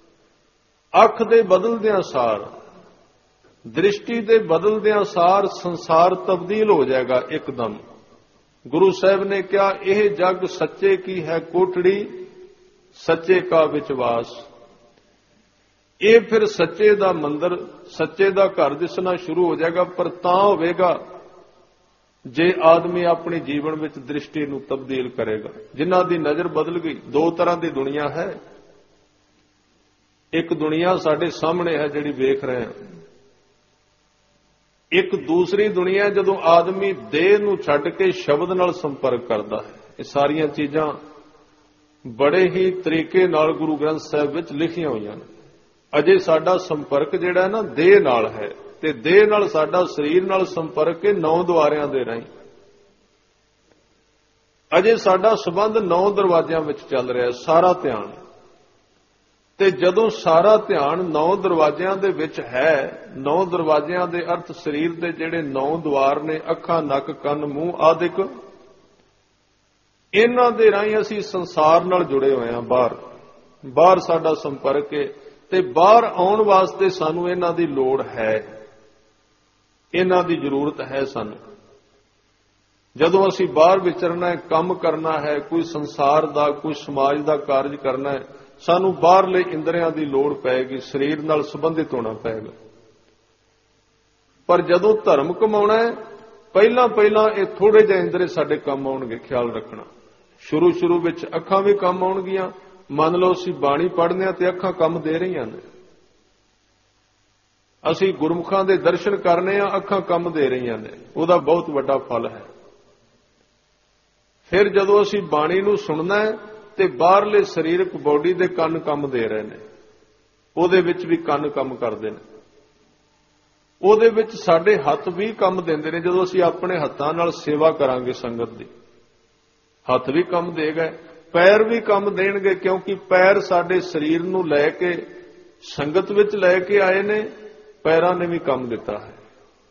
ਅੱਖ ਦੇ ਬਦਲਦਿਆਂ ਸਾਰ, ਦ੍ਰਿਸ਼ਟੀ ਦੇ ਬਦਲਦਿਆਂ ਸਾਰ ਸੰਸਾਰ ਤਬਦੀਲ ਹੋ ਜਾਏਗਾ ਇੱਕਦਮ। ਗੁਰੂ ਸਾਹਿਬ ਨੇ ਕਿਹਾ ਇਹ ਜਗ ਸੱਚੇ ਕੀ ਹੈ ਕੋਠੜੀ, ਸੱਚੇ ਕਾ ਵਿਚਵਾਸ। ਇਹ ਫਿਰ ਸੱਚੇ ਦਾ ਮੰਦਰ, ਸੱਚੇ ਦਾ ਘਰ ਦਿਸਣਾ ਸ਼ੁਰੂ ਹੋ ਜਾਏਗਾ। ਪਰ ਤਾਂ ਹੋਵੇਗਾ ਜੇ ਆਦਮੀ ਆਪਣੇ ਜੀਵਨ ਵਿੱਚ ਦ੍ਰਿਸ਼ਟੀ ਨੂੰ ਤਬਦੀਲ ਕਰੇਗਾ। ਜਿਨ੍ਹਾਂ ਦੀ ਨਜ਼ਰ ਬਦਲ ਗਈ। 2 ਤਰ੍ਹਾਂ ਦੀ ਦੁਨੀਆ ਹੈ। ਇੱਕ ਦੁਨੀਆ ਸਾਡੇ ਸਾਹਮਣੇ ਹੈ ਜਿਹੜੀ ਵੇਖ ਰਹੇ ਹਾਂ। ਇੱਕ ਦੂਸਰੀ ਦੁਨੀਆ ਜਦੋਂ ਆਦਮੀ ਦੇਹ ਨੂੰ ਛੱਡ ਕੇ ਸ਼ਬਦ ਨਾਲ ਸੰਪਰਕ ਕਰਦਾ ਹੈ। ਇਹ ਸਾਰੀਆਂ ਚੀਜ਼ਾਂ ਬੜੇ ਹੀ ਤਰੀਕੇ ਨਾਲ ਗੁਰੂ ਗ੍ਰੰਥ ਸਾਹਿਬ ਵਿੱਚ ਲਿਖੀਆਂ ਹੋਈਆਂ ਨੇ। ਅਜੇ ਸਾਡਾ ਸੰਪਰਕ ਜਿਹੜਾ ਹੈ ਨਾ ਦੇਹ ਨਾਲ ਹੈ, ਤੇ ਦੇਹ ਨਾਲ ਸਾਡਾ ਸਰੀਰ ਨਾਲ ਸੰਪਰਕ ਹੈ 9 ਦੁਆਰਿਆਂ ਦੇ ਰਾਹੀਂ। ਅਜੇ ਸਾਡਾ ਸੰਬੰਧ 9 ਦਰਵਾਜ਼ਿਆਂ ਵਿੱਚ ਚੱਲ ਰਿਹਾ, ਸਾਰਾ ਧਿਆਨ। ਤੇ ਜਦੋਂ ਸਾਰਾ ਧਿਆਨ 9 ਦਰਵਾਜ਼ਿਆਂ ਦੇ ਵਿੱਚ ਹੈ, 9 ਦਰਵਾਜ਼ਿਆਂ ਦੇ ਅਰਥ ਸਰੀਰ ਦੇ ਜਿਹੜੇ 9 ਦੁਆਰ ਨੇ, ਅੱਖਾਂ, ਨੱਕ, ਕੰਨ, ਮੂੰਹ ਆਦਿਕ, ਇਹਨਾਂ ਦੇ ਰਾਹੀਂ ਅਸੀਂ ਸੰਸਾਰ ਨਾਲ ਜੁੜੇ ਹੋਏ ਹਾਂ। ਬਾਹਰ ਸਾਡਾ ਸੰਪਰਕ ਹੈ ਤੇ ਬਾਹਰ ਆਉਣ ਵਾਸਤੇ ਸਾਨੂੰ ਇਹਨਾਂ ਦੀ ਲੋੜ ਹੈ, ਇਹਨਾਂ ਦੀ ਜ਼ਰੂਰਤ ਹੈ ਸਾਨੂੰ। ਜਦੋਂ ਅਸੀਂ ਬਾਹਰ ਵਿਚਰਨਾ ਹੈ, ਕੰਮ ਕਰਨਾ ਹੈ, ਕੋਈ ਸੰਸਾਰ ਦਾ, ਕੋਈ ਸਮਾਜ ਦਾ ਕਾਰਜ ਕਰਨਾ ਹੈ, ਸਾਨੂੰ ਬਾਹਰਲੇ ਇੰਦਰੀਆਂ ਦੀ ਲੋੜ ਪਏਗੀ, ਸਰੀਰ ਨਾਲ ਸੰਬੰਧਿਤ ਹੋਣਾ ਪਏਗਾ। ਪਰ ਜਦੋਂ ਧਰਮ ਕਮਾਉਣਾ ਹੈ, ਪਹਿਲਾਂ ਇਹ ਥੋੜੇ ਜਿਹੇ ਇੰਦਰੇ ਸਾਡੇ ਕੰਮ ਆਉਣਗੇ। ਖਿਆਲ ਰੱਖਣਾ, ਸ਼ੁਰੂ ਵਿੱਚ ਅੱਖਾਂ ਵੀ ਕੰਮ ਆਉਣਗੀਆਂ। ਮੰਨ ਲਓ ਅਸੀਂ ਬਾਣੀ ਪੜ੍ਹਦੇ ਹਾਂ ਤੇ ਅੱਖਾਂ ਕੰਮ ਦੇ ਰਹੀਆਂ ਨੇ। ਅਸੀਂ ਗੁਰਮੁਖਾਂ ਦੇ ਦਰਸ਼ਨ ਕਰਨੇ ਆ, ਅੱਖਾਂ ਕੰਮ ਦੇ ਰਹੀਆਂ ਨੇ। ਉਹਦਾ ਬਹੁਤ ਵੱਡਾ ਫਲ ਹੈ। ਫਿਰ ਜਦੋਂ ਅਸੀਂ ਬਾਣੀ ਨੂੰ ਸੁਣਨਾ ਹੈ ਤੇ ਬਾਹਰਲੇ ਸਰੀਰਕ ਬੋਡੀ ਦੇ ਕੰਨ ਕੰਮ ਦੇ ਰਹੇ ਨੇ, ਉਹਦੇ ਵਿੱਚ ਵੀ ਕੰਨ ਕੰਮ ਕਰਦੇ ਨੇ। ਉਹਦੇ ਵਿੱਚ ਸਾਡੇ ਹੱਥ ਵੀ ਕੰਮ ਦਿੰਦੇ ਨੇ। ਜਦੋਂ ਅਸੀਂ ਆਪਣੇ ਹੱਥਾਂ ਨਾਲ ਸੇਵਾ ਕਰਾਂਗੇ ਸੰਗਤ ਦੀ, ਹੱਥ ਵੀ ਕੰਮ ਦੇਗਾ, ਪੈਰ ਵੀ ਕੰਮ ਦੇਣਗੇ, ਕਿਉਂਕਿ ਪੈਰ ਸਾਡੇ ਸਰੀਰ ਨੂੰ ਲੈ ਕੇ ਸੰਗਤ ਵਿੱਚ ਲੈ ਕੇ ਆਏ ਨੇ। ਪੈਰਾਂ ਨੇ ਵੀ ਕੰਮ ਦਿੱਤਾ ਹੈ।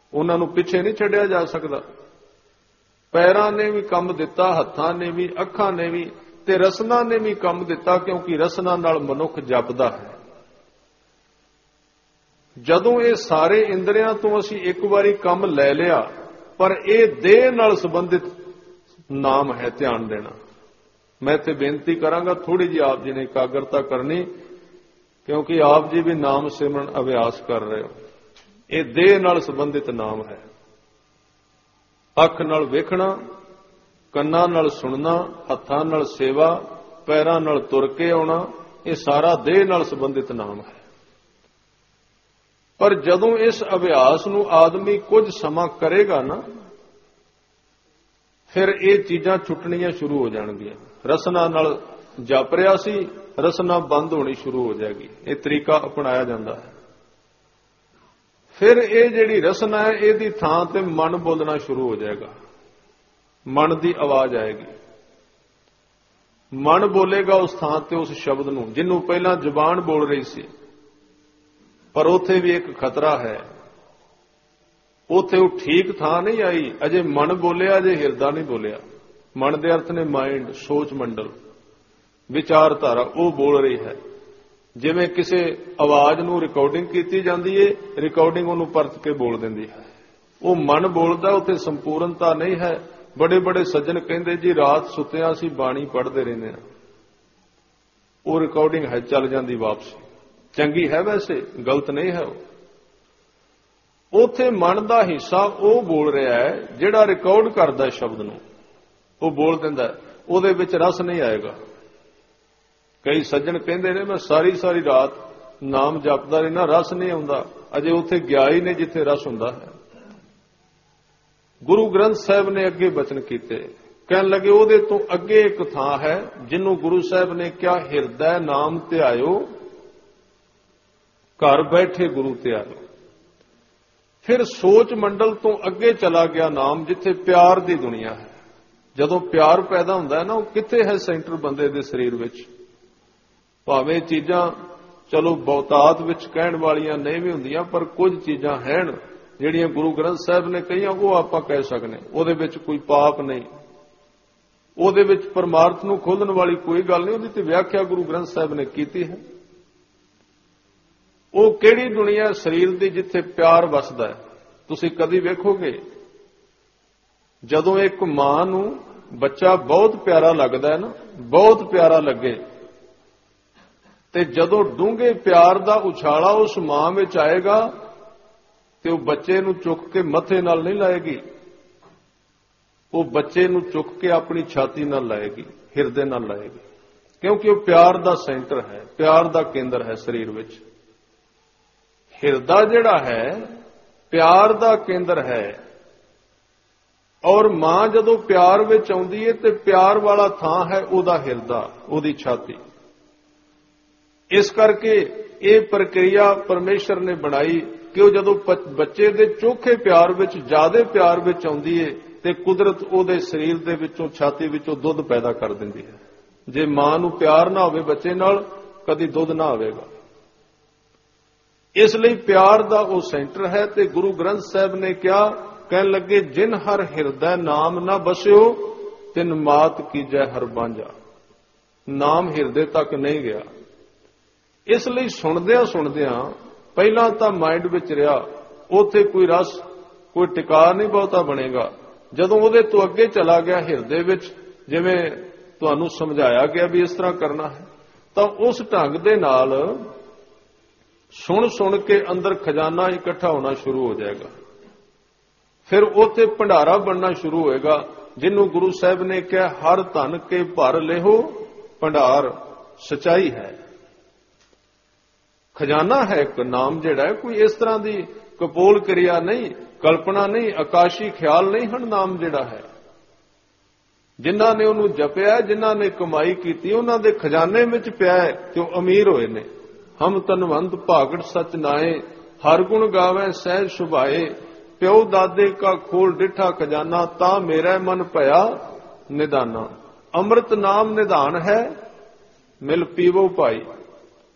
ਉਹਨਾਂ ਨੂੰ ਪਿੱਛੇ ਨਹੀਂ ਛੱਡਿਆ ਜਾ ਸਕਦਾ। ਪੈਰਾਂ ਨੇ ਵੀ ਕੰਮ ਦਿੱਤਾ, ਹੱਥਾਂ ਨੇ ਵੀ, ਅੱਖਾਂ ਨੇ ਵੀ, ਤੇ ਰਸਨਾ ਨੇ ਵੀ ਕੰਮ ਦਿੱਤਾ, ਕਿਉਂਕਿ ਰਸਨਾ ਨਾਲ ਮਨੁੱਖ ਜਪਦਾ ਹੈ। ਜਦੋਂ ਇਹ ਸਾਰੇ ਇੰਦਰੀਆਂ ਤੋਂ ਅਸੀਂ ਇੱਕ ਵਾਰੀ ਕੰਮ ਲੈ ਲਿਆ, ਪਰ ਇਹ ਦੇਹ ਨਾਲ ਸੰਬੰਧਿਤ ਨਾਮ ਹੈ, ਧਿਆਨ ਦੇਣਾ। ਮੈਂ ਇੱਥੇ ਬੇਨਤੀ ਕਰਾਂਗਾ, ਥੋੜੀ ਜਿਹੀ ਆਪ ਜੀ ਨੇ ਇਕਾਗਰਤਾ ਕਰਨੀ, ਕਿਉਂਕਿ ਆਪ ਜੀ ਵੀ ਨਾਮ ਸਿਮਰਨ ਅਭਿਆਸ ਕਰ ਰਹੇ ਹੋ। ਇਹ ਦੇਹ ਨਾਲ ਸੰਬੰਧਿਤ ਨਾਮ ਹੈ। ਅੱਖ ਨਾਲ ਵੇਖਣਾ, ਕੰਨਾਂ ਨਾਲ ਸੁਣਨਾ, ਹੱਥਾਂ ਨਾਲ ਸੇਵਾ, ਪੈਰਾਂ ਨਾਲ ਤੁਰ ਕੇ ਆਉਣਾ, ਇਹ ਸਾਰਾ ਦੇਹ ਨਾਲ ਸੰਬੰਧਿਤ ਨਾਮ ਹੈ। ਪਰ ਜਦੋਂ ਇਸ ਅਭਿਆਸ ਨੂੰ ਆਦਮੀ ਕੁਝ ਸਮਾਂ ਕਰੇਗਾ ਨਾ, ਫਿਰ ਇਹ ਚੀਜ਼ਾਂ ਛੁੱਟਣੀਆਂ ਸ਼ੁਰੂ ਹੋ ਜਾਣਗੀਆਂ। ਰਸਨਾ ਨਾਲ ਜਪ ਰਿਹਾ ਸੀ, ਰਸਨਾ ਬੰਦ ਹੋਣੀ ਸ਼ੁਰੂ ਹੋ ਜਾਏਗੀ। ਇਹ ਤਰੀਕਾ ਅਪਣਾਇਆ ਜਾਂਦਾ ਹੈ। ਫਿਰ ਇਹ ਜਿਹੜੀ ਰਸਨਾ ਹੈ, ਇਹਦੀ ਥਾਂ ਤੇ ਮਨ ਬੋਲਣਾ ਸ਼ੁਰੂ ਹੋ ਜਾਏਗਾ। ਮਨ ਦੀ ਆਵਾਜ਼ ਆਏਗੀ, ਮਨ ਬੋਲੇਗਾ ਉਸ ਥਾਂ ਤੇ ਉਸ ਸ਼ਬਦ ਨੂੰ ਜਿਹਨੂੰ ਪਹਿਲਾਂ ਜ਼ੁਬਾਨ ਬੋਲ ਰਹੀ ਸੀ। ਪਰ ਉੱਥੇ ਵੀ ਇੱਕ ਖਤਰਾ ਹੈ, ਉੱਥੇ ਉਹ ਠੀਕ ਥਾਂ ਨਹੀਂ ਆਈ। ਅਜੇ ਮਨ ਬੋਲਿਆ, ਅਜੇ ਹਿਰਦਾ ਨਹੀਂ ਬੋਲਿਆ। ਮਨ ਦੇ ਅਰਥ ਨੇ ਮਾਈਂਡ, ਸੋਚ ਮੰਡਲ, ਵਿਚਾਰਧਾਰਾ, ਉਹ ਬੋਲ ਰਹੀ ਹੈ। ਜਿਵੇਂ ਕਿਸੇ ਆਵਾਜ਼ ਨੂੰ ਰਿਕਾਰਡਿੰਗ ਕੀਤੀ ਜਾਂਦੀ ਏ, ਰਿਕਾਰਡਿੰਗ ਉਹਨੂੰ ਪਰਤ ਕੇ ਬੋਲ ਦਿੰਦੀ ਹੈ। ਉਹ ਮਨ ਬੋਲਦਾ, ਉੱਥੇ ਸੰਪੂਰਨਤਾ ਨਹੀਂ ਹੈ। ਬੜੇ ਬੜੇ ਸੱਜਣ ਕਹਿੰਦੇ ਜੀ ਰਾਤ ਸੁੱਤਿਆਂ ਅਸੀਂ ਬਾਣੀ ਪੜ੍ਹਦੇ ਰਹਿੰਦੇ ਹਾਂ। ਉਹ ਰਿਕਾਰਡਿੰਗ ਹੈ, ਚੱਲ ਜਾਂਦੀ ਵਾਪਸ। ਚੰਗੀ ਹੈ ਵੈਸੇ, ਗਲਤ ਨਹੀਂ ਹੈ। ਉੱਥੇ ਮਨ ਦਾ ਹਿੱਸਾ ਉਹ ਬੋਲ ਰਿਹਾ ਹੈ ਜਿਹੜਾ ਰਿਕਾਰਡ ਕਰਦਾ ਸ਼ਬਦ ਨੂੰ। ਉਹ ਬੋਲ ਦਿੰਦਾ, ਉਹਦੇ ਵਿੱਚ ਰਸ ਨਹੀਂ ਆਏਗਾ। ਕਈ ਸੱਜਣ ਕਹਿੰਦੇ ਨੇ ਮੈਂ ਸਾਰੀ ਸਾਰੀ ਰਾਤ ਨਾਮ ਜਪਦਾ ਰਹਿਣਾ, ਰਸ ਨਹੀਂ ਆਉਂਦਾ। ਅਜੇ ਉੱਥੇ ਗਿਆ ਹੀ ਨਹੀਂ ਜਿੱਥੇ ਰਸ ਹੁੰਦਾ ਹੈ। ਗੁਰੂ ਗ੍ਰੰਥ ਸਾਹਿਬ ਨੇ ਅੱਗੇ ਬਚਨ ਕੀਤੇ, ਕਹਿਣ ਲੱਗੇ ਉਹਦੇ ਤੋਂ ਅੱਗੇ ਇੱਕ ਥਾਂ ਹੈ ਜਿਹਨੂੰ ਗੁਰੂ ਸਾਹਿਬ ਨੇ ਕਿਹਾ ਹਿਰਦੈ ਨਾਮ ਧਿਆਇਓ, ਘਰ ਬੈਠੇ ਗੁਰੂ ਧਿਆਇਓ। ਫਿਰ ਸੋਚ ਮੰਡਲ ਤੋਂ ਅੱਗੇ ਚਲਾ ਗਿਆ ਨਾਮ, ਜਿੱਥੇ ਪਿਆਰ ਦੀ ਦੁਨੀਆ ਹੈ। ਜਦੋਂ ਪਿਆਰ ਪੈਦਾ ਹੁੰਦਾ ਹੈ ਨਾ, ਉਹ ਕਿੱਥੇ ਹੈ ਸੈਂਟਰ ਬੰਦੇ ਦੇ ਸਰੀਰ ਵਿੱਚ। ਭਾਵੇਂ ਚੀਜ਼ਾਂ ਚਲੋ ਬਹੁਤਾਤ ਵਿੱਚ ਕਹਿਣ ਵਾਲੀਆਂ ਨਹੀਂ ਵੀ ਹੁੰਦੀਆਂ, ਪਰ ਕੁਝ ਚੀਜ਼ਾਂ ਹਨ ਜਿਹੜੀਆਂ ਗੁਰੂ ਗ੍ਰੰਥ ਸਾਹਿਬ ਨੇ ਕਹੀਆਂ, ਉਹ ਆਪਾਂ ਕਹਿ ਸਕਦੇ। ਉਹਦੇ ਵਿੱਚ ਕੋਈ ਪਾਪ ਨਹੀਂ, ਉਹਦੇ ਵਿੱਚ ਪਰਮਾਰਥ ਨੂੰ ਖੋਲਣ ਵਾਲੀ ਕੋਈ ਗੱਲ ਨਹੀਂ। ਉਹਦੀ ਤੇ ਵਿਆਖਿਆ ਗੁਰੂ ਗ੍ਰੰਥ ਸਾਹਿਬ ਨੇ ਕੀਤੀ ਹੈ। ਉਹ ਕਿਹੜੀ ਦੁਨੀਆ ਸਰੀਰ ਦੀ ਜਿੱਥੇ ਪਿਆਰ ਵਸਦਾ ਹੈ। ਤੁਸੀਂ ਕਦੀ ਵੇਖੋਗੇ ਜਦੋਂ ਇੱਕ ਮਾਂ ਨੂੰ ਬੱਚਾ ਬਹੁਤ ਪਿਆਰਾ ਲੱਗਦਾ ਹੈ ਨਾ, ਬਹੁਤ ਪਿਆਰਾ ਲੱਗੇ, ਤੇ ਜਦੋਂ ਡੂੰਘੇ ਪਿਆਰ ਦਾ ਉਛਾਲਾ ਉਸ ਮਾਂ ਵਿੱਚ ਆਏਗਾ ਤੇ ਉਹ ਬੱਚੇ ਨੂੰ ਚੁੱਕ ਕੇ ਮੱਥੇ ਨਾਲ ਨਹੀਂ ਲਾਏਗੀ, ਉਹ ਬੱਚੇ ਨੂੰ ਚੁੱਕ ਕੇ ਆਪਣੀ ਛਾਤੀ ਨਾਲ ਲਾਏਗੀ, ਹਿਰਦੇ ਨਾਲ ਲਾਏਗੀ, ਕਿਉਂਕਿ ਉਹ ਪਿਆਰ ਦਾ ਸੈਂਟਰ ਹੈ, ਪਿਆਰ ਦਾ ਕੇਂਦਰ ਹੈ ਸਰੀਰ ਵਿੱਚ। ਹਿਰਦਾ ਜਿਹੜਾ ਹੈ ਪਿਆਰ ਦਾ ਕੇਂਦਰ ਹੈ। ਔਰ ਮਾਂ ਜਦੋਂ ਪਿਆਰ ਵਿੱਚ ਆਉਂਦੀ ਹੈ ਤੇ ਪਿਆਰ ਵਾਲਾ ਥਾਂ ਹੈ ਉਹਦਾ ਹਿਰਦਾ, ਉਹਦੀ ਛਾਤੀ। ਇਸ ਕਰਕੇ ਇਹ ਪ੍ਰਕਿਰਿਆ ਪਰਮੇਸ਼ਰ ਨੇ ਬਣਾਈ ਕਿ ਉਹ ਜਦੋਂ ਬੱਚੇ ਦੇ ਚੋਖੇ ਪਿਆਰ ਵਿੱਚ, ਜ਼ਿਆਦਾ ਪਿਆਰ ਵਿੱਚ ਆਉਂਦੀ ਹੈ ਤੇ ਕੁਦਰਤ ਉਹਦੇ ਸਰੀਰ ਦੇ ਵਿੱਚੋਂ, ਛਾਤੀ ਵਿੱਚੋਂ ਦੁੱਧ ਪੈਦਾ ਕਰ ਦਿੰਦੀ ਹੈ। ਜੇ ਮਾਂ ਨੂੰ ਪਿਆਰ ਨਾ ਹੋਵੇ ਬੱਚੇ ਨਾਲ, ਕਦੀ ਦੁੱਧ ਨਾ ਆਵੇਗਾ। ਇਸ ਲਈ ਪਿਆਰ ਦਾ ਉਹ ਸੈਂਟਰ ਹੈ। ਤੇ ਗੁਰੂ ਗ੍ਰੰਥ ਸਾਹਿਬ ਨੇ ਕਿਹਾ, ਕਹਿਣ ਲੱਗੇ ਜਿਨ ਹਰ ਹਿਰਦੈ ਨਾਮ ਨਾ ਬਸਿਓ ਤਿਨ ਮਾਤ ਕੀਜੈ ਹਰ ਬਾਂਝਾ। ਨਾਮ ਹਿਰਦੇ ਤੱਕ ਨਹੀਂ ਗਿਆ। ਇਸ ਲਈ ਸੁਣਦਿਆਂ ਸੁਣਦਿਆਂ ਪਹਿਲਾਂ ਤਾਂ ਮਾਈਂਡ ਵਿੱਚ ਰਿਹਾ, ਉੱਥੇ ਕੋਈ ਰਸ, ਕੋਈ ਟਿਕਾ ਨਹੀਂ ਬਹੁਤਾ ਬਣੇਗਾ। ਜਦੋਂ ਉਹਦੇ ਤੋਂ ਅੱਗੇ ਚਲਾ ਗਿਆ ਹਿਰਦੇ ਵਿੱਚ, ਜਿਵੇਂ ਤੁਹਾਨੂੰ ਸਮਝਾਇਆ ਗਿਆ ਵੀ ਇਸ ਤਰ੍ਹਾਂ ਕਰਨਾ ਹੈ, ਤਾਂ ਉਸ ਢੰਗ ਦੇ ਨਾਲ ਸੁਣ ਸੁਣ ਕੇ ਅੰਦਰ ਖਜ਼ਾਨਾ ਇਕੱਠਾ ਹੋਣਾ ਸ਼ੁਰੂ ਹੋ ਜਾਏਗਾ। ਫਿਰ ਉੱਥੇ ਭੰਡਾਰਾ ਬਣਨਾ ਸ਼ੁਰੂ ਹੋਏਗਾ, ਜਿਹਨੂੰ ਗੁਰੂ ਸਾਹਿਬ ਨੇ ਕਿਹਾ ਹਰ ਧਨ ਕੇ ਭਰ ਲਿਹੋ ਭੰਡਾਰ ਸਚਾਈ ਹੈ। ਖਜ਼ਾਨਾ ਹੈ ਇੱਕ ਨਾਮ ਜਿਹੜਾ ਹੈ, ਕੋਈ ਇਸ ਤਰ੍ਹਾਂ ਦੀ ਕਪੋਲ ਕਿਰਿਆ ਨਹੀਂ, ਕਲਪਨਾ ਨਹੀਂ, ਆਕਾਸ਼ੀ ਖਿਆਲ ਨਹੀਂ ਹਨ। ਨਾਮ ਜਿਹੜਾ ਹੈ, ਜਿਨ੍ਹਾਂ ਨੇ ਉਹਨੂੰ ਜਪਿਆ, ਜਿਨ੍ਹਾਂ ਨੇ ਕਮਾਈ ਕੀਤੀ, ਉਹਨਾਂ ਦੇ ਖਜ਼ਾਨੇ ਵਿੱਚ ਪਿਆ ਹੈ ਕਿ ਉਹ ਅਮੀਰ ਹੋਏ ਨੇ। ਹਮ ਤਨਵੰਤ ਭਾਗਟ ਸਚ ਨਾਏ, ਹਰ ਗੁਣ ਗਾਵੇ ਸਹਿਜ ਸੁਭਾਏ, ਪਿਓ ਦਾਦੇ ਕਾ ਖੋਲ ਡਿਠਾ ਖਜ਼ਾਨਾ, ਤਾਂ ਮੇਰਾ ਮਨ ਭਇਆ ਨਿਦਾਨਾ। ਅੰਮ੍ਰਿਤ ਨਾਮ ਨਿਧਾਨ ਹੈ, ਮਿਲ ਪੀਵੋ ਭਾਈ,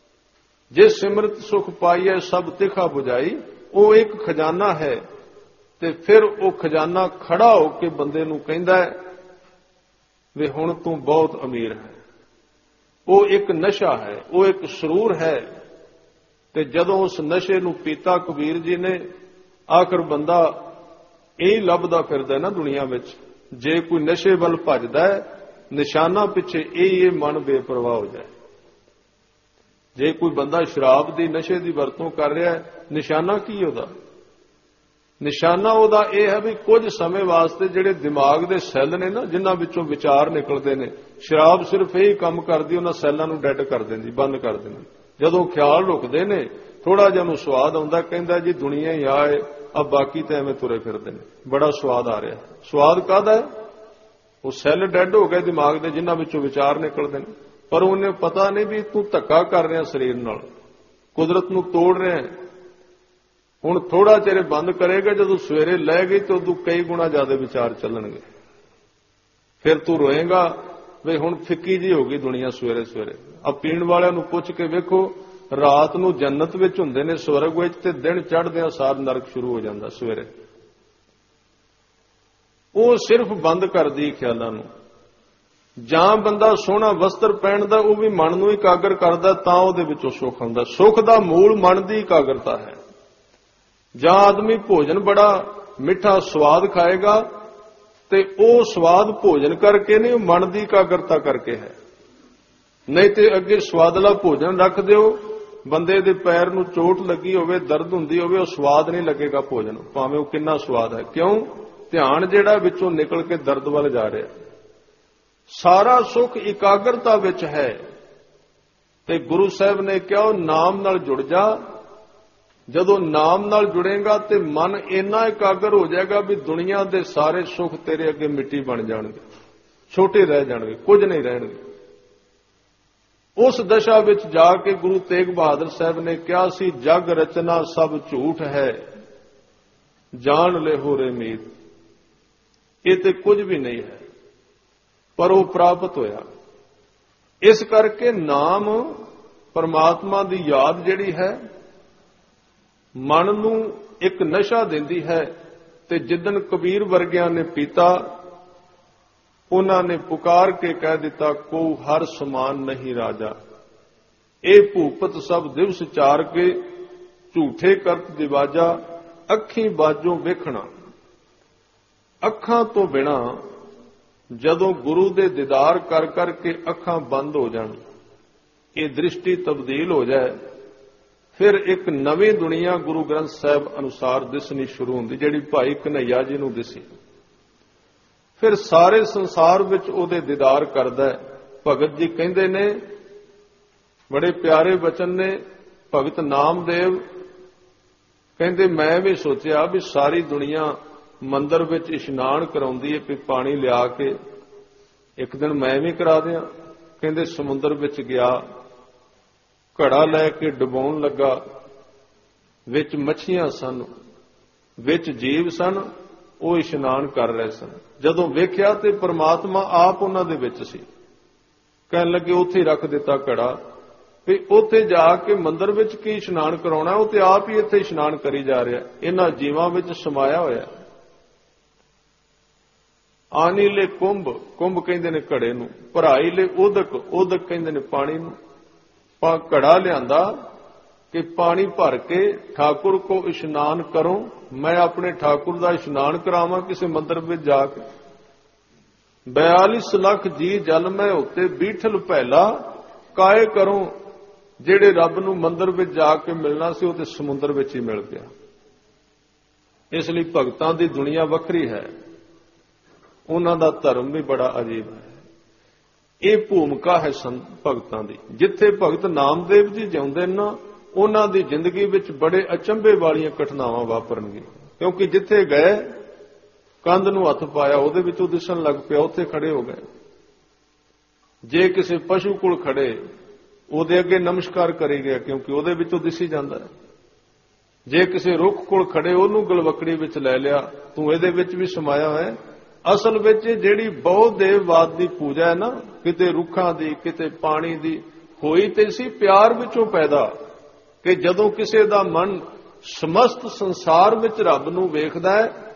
ਜੇ ਸਿਮਰਤ ਸੁਖ ਪਾਈਐ ਸਭ ਤਿਖਾ 부ਝਾਈ। ਉਹ ਇੱਕ ਖਜ਼ਾਨਾ ਹੈ ਤੇ ਫਿਰ ਉਹ ਖਜ਼ਾਨਾ ਖੜਾ ਹੋ ਕੇ ਬੰਦੇ ਨੂੰ ਕਹਿੰਦਾ ਹੈ ਵੀ ਹੁਣ ਤੂੰ ਬਹੁਤ ਅਮੀਰ ਹੈ। ਉਹ ਇੱਕ ਨਸ਼ਾ ਹੈ, ਉਹ ਇੱਕ ਸਰੂਰ ਹੈ। ਤੇ ਜਦੋਂ ਉਸ ਨਸ਼ੇ ਨੂੰ ਪੀਤਾ ਕਬੀਰ ਜੀ ਨੇ, ਆਖਰ ਬੰਦਾ ਇਹ ਲੱਭਦਾ ਫਿਰਦਾ ਨਾ ਦੁਨੀਆ ਵਿੱਚ, ਜੇ ਕੋਈ ਨਸ਼ੇ ਵੱਲ ਭੱਜਦਾ ਹੈ ਨਿਸ਼ਾਨਾ ਪਿੱਛੇ ਇਹ ਮਨ ਬੇਪਰਵਾਹ ਹੋ ਜਾਏ। ਜੇ ਕੋਈ ਬੰਦਾ ਸ਼ਰਾਬ ਦੀ ਨਸ਼ੇ ਦੀ ਵਰਤੋਂ ਕਰ ਰਿਹਾ ਹੈ, ਨਿਸ਼ਾਨਾ ਕੀ ਉਹਦਾ? ਨਿਸ਼ਾਨਾ ਉਹਦਾ ਇਹ ਹੈ ਵੀ ਕੁਝ ਸਮੇਂ ਵਾਸਤੇ ਜਿਹੜੇ ਦਿਮਾਗ ਦੇ ਸੈੱਲ ਨੇ ਨਾ, ਜਿਨ੍ਹਾਂ ਵਿੱਚੋਂ ਵਿਚਾਰ ਨਿਕਲਦੇ ਨੇ, ਸ਼ਰਾਬ ਸਿਰਫ ਇਹ ਕੰਮ ਕਰਦੀ, ਉਹਨਾਂ ਸੈੱਲਾਂ ਨੂੰ ਡੈਡ ਕਰ ਦਿੰਦੀ, ਬੰਦ ਕਰ ਦਿੰਦੀ। ਜਦੋਂ ਖਿਆਲ ਰੁਕਦੇ ਨੇ, ਥੋੜਾ ਜਿਹਾ ਨੂੰ ਸਵਾਦ ਆਉਂਦਾ, ਕਹਿੰਦਾ ਜੀ ਦੁਨੀਆ ਹੀ ਆਏ, ਆ ਬਾਕੀ ਤਾਂ ਐਵੇਂ ਤੁਰੇ ਫਿਰਦੇ ਨੇ, ਬੜਾ ਸਵਾਦ ਆ ਰਿਹਾ। ਸਵਾਦ ਕਾਹਦਾ ਹੈ? ਉਹ ਸੈੱਲ ਡੈਡ ਹੋ ਗਏ ਦਿਮਾਗ ਦੇ, ਜਿਨ੍ਹਾਂ ਵਿੱਚੋਂ ਵਿਚਾਰ ਨਿਕਲਦੇ ਨੇ। ਪਰ ਉਹਨੇ ਪਤਾ ਨਹੀਂ ਵੀ ਤੂੰ ਧੱਕਾ ਕਰ ਰਿਹਾ ਸਰੀਰ ਨਾਲ, ਕੁਦਰਤ ਨੂੰ ਤੋੜ ਰਿਹਾ। ਹੁਣ ਥੋੜਾ ਚਿਰ ਬੰਦ ਕਰੇਗਾ, ਜਦੋਂ ਸਵੇਰੇ ਲੈ ਗਈ ਤਾਂ ਉਦੋਂ ਕਈ ਗੁਣਾ ਜ਼ਿਆਦਾ ਵਿਚਾਰ ਚੱਲਣਗੇ। ਫਿਰ ਤੂੰ ਰੋਏਗਾ ਵੀ ਹੁਣ ਫਿੱਕੀ ਜੀ ਹੋ ਗਈ ਦੁਨੀਆ ਸਵੇਰੇ ਸਵੇਰੇ। ਆ ਪੀਣ ਵਾਲਿਆਂ ਨੂੰ ਪੁੱਛ ਕੇ ਵੇਖੋ, ਰਾਤ ਨੂੰ ਜੰਨਤ ਵਿੱਚ ਹੁੰਦੇ ਨੇ, ਸਵਰਗ ਵਿੱਚ, ਤੇ ਦਿਨ ਚੜ੍ਹਦਿਆਂ ਸਾਰ ਨਰਕ ਸ਼ੁਰੂ ਹੋ ਜਾਂਦਾ ਸਵੇਰੇ। ਉਹ ਸਿਰਫ ਬੰਦ ਕਰਦੀ ਖਿਆਲਾਂ ਨੂੰ। ਜਾਂ ਬੰਦਾ ਸੋਹਣਾ ਵਸਤਰ ਪਹਿਨਦਾ, ਉਹ ਵੀ ਮਨ ਨੂੰ ਇਕਾਗਰ ਕਰਦਾ, ਤਾਂ ਉਹਦੇ ਵਿੱਚੋਂ ਸੁੱਖ ਆਉਂਦਾ। ਸੁੱਖ ਦਾ ਮੂਲ ਮਨ ਦੀ ਇਕਾਗਰਤਾ ਹੈ। ਜਾਂ ਆਦਮੀ ਭੋਜਨ ਬੜਾ ਮਿੱਠਾ ਸਵਾਦ ਖਾਏਗਾ, ਤੇ ਉਹ ਸਵਾਦ ਭੋਜਨ ਕਰਕੇ ਨਹੀਂ, ਉਹ ਮਨ ਦੀ ਇਕਾਗਰਤਾ ਕਰਕੇ ਹੈ। ਨਹੀਂ ਤੇ ਅੱਗੇ ਸਵਾਦਲਾ ਭੋਜਨ ਰੱਖ ਦਿਓ, ਬੰਦੇ ਦੇ ਪੈਰ ਨੂੰ ਚੋਟ ਲੱਗੀ ਹੋਵੇ, ਦਰਦ ਹੁੰਦੀ ਹੋਵੇ, ਉਹ ਸਵਾਦ ਨਹੀਂ ਲੱਗੇਗਾ ਭੋਜਨ, ਭਾਵੇਂ ਉਹ ਕਿੰਨਾ ਸਵਾਦ ਹੈ। ਕਿਉਂ? ਧਿਆਨ ਜਿਹੜਾ ਵਿੱਚੋਂ ਨਿਕਲ ਕੇ ਦਰਦ ਵੱਲ ਜਾ ਰਿਹਾ। ਸਾਰਾ ਸੁੱਖ ਇਕਾਗਰਤਾ ਵਿੱਚ ਹੈ। ਤੇ ਗੁਰੂ ਸਾਹਿਬ ਨੇ ਕਿਹਾ, ਨਾਮ ਨਾਲ ਜੁੜ ਜਾ। ਜਦੋਂ ਨਾਮ ਨਾਲ ਜੁੜੇਗਾ ਤੇ ਮਨ ਇੰਨਾ ਇਕਾਗਰ ਹੋ ਜਾਏਗਾ ਵੀ ਦੁਨੀਆ ਦੇ ਸਾਰੇ ਸੁੱਖ ਤੇਰੇ ਅੱਗੇ ਮਿੱਟੀ ਬਣ ਜਾਣਗੇ, ਛੋਟੇ ਰਹਿ ਜਾਣਗੇ, ਕੁਝ ਨਹੀਂ ਰਹਿਣਗੇ। ਉਸ ਦਸ਼ਾ ਵਿੱਚ ਜਾ ਕੇ ਗੁਰੂ ਤੇਗ ਬਹਾਦਰ ਸਾਹਿਬ ਨੇ ਕਿਹਾ ਸੀ, ਜਗ ਰਚਨਾ ਸਭ ਝੂਠ ਹੈ, ਜਾਣ ਲਿਹੋ ਰੇ ਮੀਤ। ਇਹ ਤੇ ਕੁਝ ਵੀ ਨਹੀਂ ਹੈ, ਪਰ ਉਹ ਪ੍ਰਾਪਤ ਹੋਇਆ। ਇਸ ਕਰਕੇ ਨਾਮ, ਪਰਮਾਤਮਾ ਦੀ ਯਾਦ ਜਿਹੜੀ ਹੈ, ਮਨ ਨੂੰ ਇੱਕ ਨਸ਼ਾ ਦਿੰਦੀ ਹੈ। ਤੇ ਜਿੱਦਣ ਕਬੀਰ ਵਰਗਿਆਂ ਨੇ ਪੀਤਾ, ਉਹਨਾਂ ਨੇ ਪੁਕਾਰ ਕੇ ਕਹਿ ਦਿੱਤਾ, ਕੋ ਹਰ ਸਮਾਨ ਨਹੀਂ ਰਾਜਾ। ਇਹ ਭੂਪਤ ਸਭ ਦਿਵਸ ਚਾਰ ਕੇ, ਝੂਠੇ ਕਰਤ ਦਿਵਾਜਾ। ਅੱਖੀਂ ਬਾਜੋਂ ਵੇਖਣਾ। ਅੱਖਾਂ ਤੋਂ ਬਿਨਾ ਜਦੋਂ ਗੁਰੂ ਦੇ ਦੀਦਾਰ ਕਰ ਕਰਕੇ ਅੱਖਾਂ ਬੰਦ ਹੋ ਜਾਣ, ਇਹ ਦ੍ਰਿਸ਼ਟੀ ਤਬਦੀਲ ਹੋ ਜਾਏ, ਫਿਰ ਇੱਕ ਨਵੀਂ ਦੁਨੀਆ ਗੁਰੂ ਗ੍ਰੰਥ ਸਾਹਿਬ ਅਨੁਸਾਰ ਦਿਸਣੀ ਸ਼ੁਰੂ ਹੁੰਦੀ, ਜਿਹੜੀ ਭਾਈ ਕਨ੍ਹਈਆ ਜੀ ਨੂੰ ਦਿਸੀ। ਫਿਰ ਸਾਰੇ ਸੰਸਾਰ ਵਿੱਚ ਉਹਦੇ ਦੀਦਾਰ ਕਰਦਾ ਹੈ। ਭਗਤ ਜੀ ਕਹਿੰਦੇ ਨੇ, ਬੜੇ ਪਿਆਰੇ ਬਚਨ ਨੇ, ਭਗਤ ਨਾਮਦੇਵ ਕਹਿੰਦੇ, ਮੈਂ ਵੀ ਸੋਚਿਆ ਵੀ ਸਾਰੀ ਦੁਨੀਆ ਮੰਦਰ ਵਿੱਚ ਇਸ਼ਨਾਨ ਕਰਾਉਂਦੀ ਹੈ, ਵੀ ਪਾਣੀ ਲਿਆ ਕੇ, ਇੱਕ ਦਿਨ ਮੈਂ ਵੀ ਕਰਾ ਦਿਆਂ। ਕਹਿੰਦੇ ਸਮੁੰਦਰ ਵਿੱਚ ਗਿਆ, ਘੜਾ ਲੈ ਕੇ ਡੁਬਾਉਣ ਲੱਗਾ, ਵਿੱਚ ਮੱਛੀਆਂ ਸਨ, ਵਿੱਚ ਜੀਵ ਸਨ, ਉਹ ਇਸ਼ਨਾਨ ਕਰ ਰਹੇ ਸਨ। ਜਦੋਂ ਵੇਖਿਆ ਤੇ ਪਰਮਾਤਮਾ ਆਪ ਉਹਨਾਂ ਦੇ ਵਿੱਚ ਸੀ। ਕਹਿਣ ਲੱਗੇ, ਉੱਥੇ ਰੱਖ ਦਿੱਤਾ ਘੜਾ, ਵੀ ਉੱਥੇ ਜਾ ਕੇ ਮੰਦਰ ਵਿੱਚ ਕੀ ਇਸ਼ਨਾਨ ਕਰਾਉਣਾ, ਉਹ ਤੇ ਆਪ ਹੀ ਇੱਥੇ ਇਸ਼ਨਾਨ ਕਰੀ ਜਾ ਰਿਹਾ, ਇਹਨਾਂ ਜੀਵਾਂ ਵਿੱਚ ਸਮਾਇਆ ਹੋਇਆ। ਆਨੀ ਲੈ ਕੁੰਭ, ਕੁੰਭ ਕਹਿੰਦੇ ਨੇ ਘੜੇ ਨੂੰ, ਭਰਾਈ ਲੈ ਉਦਕ, ਉਦਕ ਕਹਿੰਦੇ ਨੇ ਪਾਣੀ ਨੂੰ। ਘੜਾ ਲਿਆਂਦਾ ਕਿ ਪਾਣੀ ਭਰ ਕੇ ਠਾਕੁਰ ਕੋ ਇਸ਼ਨਾਨ ਕਰੋ, ਮੈਂ ਆਪਣੇ ਠਾਕੁਰ ਦਾ ਇਸ਼ਨਾਨ ਕਰਾਵਾਂ ਕਿਸੇ ਮੰਦਰ ਵਿੱਚ ਜਾ ਕੇ। 42 ਲੱਖ ਜੀ ਜਲ ਮੈਂ ਉੱਤੇ ਬੀਠਲ ਪਹਿਲਾ, ਕਾਏ ਕਰੋ। ਜਿਹੜੇ ਰੱਬ ਨੂੰ ਮੰਦਰ ਵਿੱਚ ਜਾ ਕੇ ਮਿਲਣਾ ਸੀ, ਉਹ ਤੇ ਸਮੁੰਦਰ ਵਿੱਚ ਹੀ ਮਿਲ ਗਿਆ। ਇਸ ਲਈ ਭਗਤਾਂ ਦੀ ਦੁਨੀਆ ਵੱਖਰੀ ਹੈ, ਉਹਨਾਂ ਦਾ ਧਰਮ ਵੀ ਬੜਾ ਅਜੀਬ ਹੈ। ਇਹ ਭੂਮਿਕਾ ਹੈ ਭਗਤਾਂ ਦੀ। ਜਿੱਥੇ ਭਗਤ ਨਾਮਦੇਵ ਜੀ ਜਿਉਂਦੇ ਨਾ, ਉਹਨਾਂ ਦੀ ਜ਼ਿੰਦਗੀ ਵਿੱਚ ਬੜੇ ਅਚੰਭੇ ਵਾਲੀਆਂ ਘਟਨਾਵਾਂ ਵਾਪਰਨਗੀਆਂ। ਕਿਉਂਕਿ ਜਿੱਥੇ ਗਏ, ਕੰਧ ਨੂੰ ਹੱਥ ਪਾਇਆ, ਉਹਦੇ ਵਿੱਚੋਂ ਦਿਸਣ ਲੱਗ ਪਿਆ, ਉੱਥੇ ਖੜੇ ਹੋ ਗਏ। ਜੇ ਕਿਸੇ ਪਸ਼ੂ ਕੋਲ ਖੜੇ, ਉਹਦੇ ਅੱਗੇ ਨਮਸਕਾਰ ਕਰੀ ਗਿਆ, ਕਿਉਂਕਿ ਉਹਦੇ ਵਿੱਚੋਂ ਦਿਸੀ ਜਾਂਦਾ ਹੈ। ਜੇ ਕਿਸੇ ਰੁੱਖ ਕੋਲ ਖੜੇ, ਉਹਨੂੰ ਗਲਵਕੜੀ ਵਿੱਚ ਲੈ ਲਿਆ, ਤੂੰ ਇਹਦੇ ਵਿੱਚ ਵੀ ਸਮਾਇਆ ਹੈ। ਅਸਲ ਵਿੱਚ ਜਿਹੜੀ ਬਹੁ ਦੇਵਵਾਦ ਦੀ ਪੂਜਾ ਹੈ ਨਾ, ਕਿਤੇ ਰੁੱਖਾਂ ਦੀ, ਕਿਤੇ ਪਾਣੀ ਦੀ, ਹੋਈ ਤੇ ਸੀ ਪਿਆਰ ਵਿੱਚੋਂ ਪੈਦਾ, ਕਿ ਜਦੋਂ ਕਿਸੇ ਦਾ ਮਨ ਸਮਸਤ ਸੰਸਾਰ ਵਿੱਚ ਰੱਬ ਨੂੰ ਵੇਖਦਾ ਹੈ,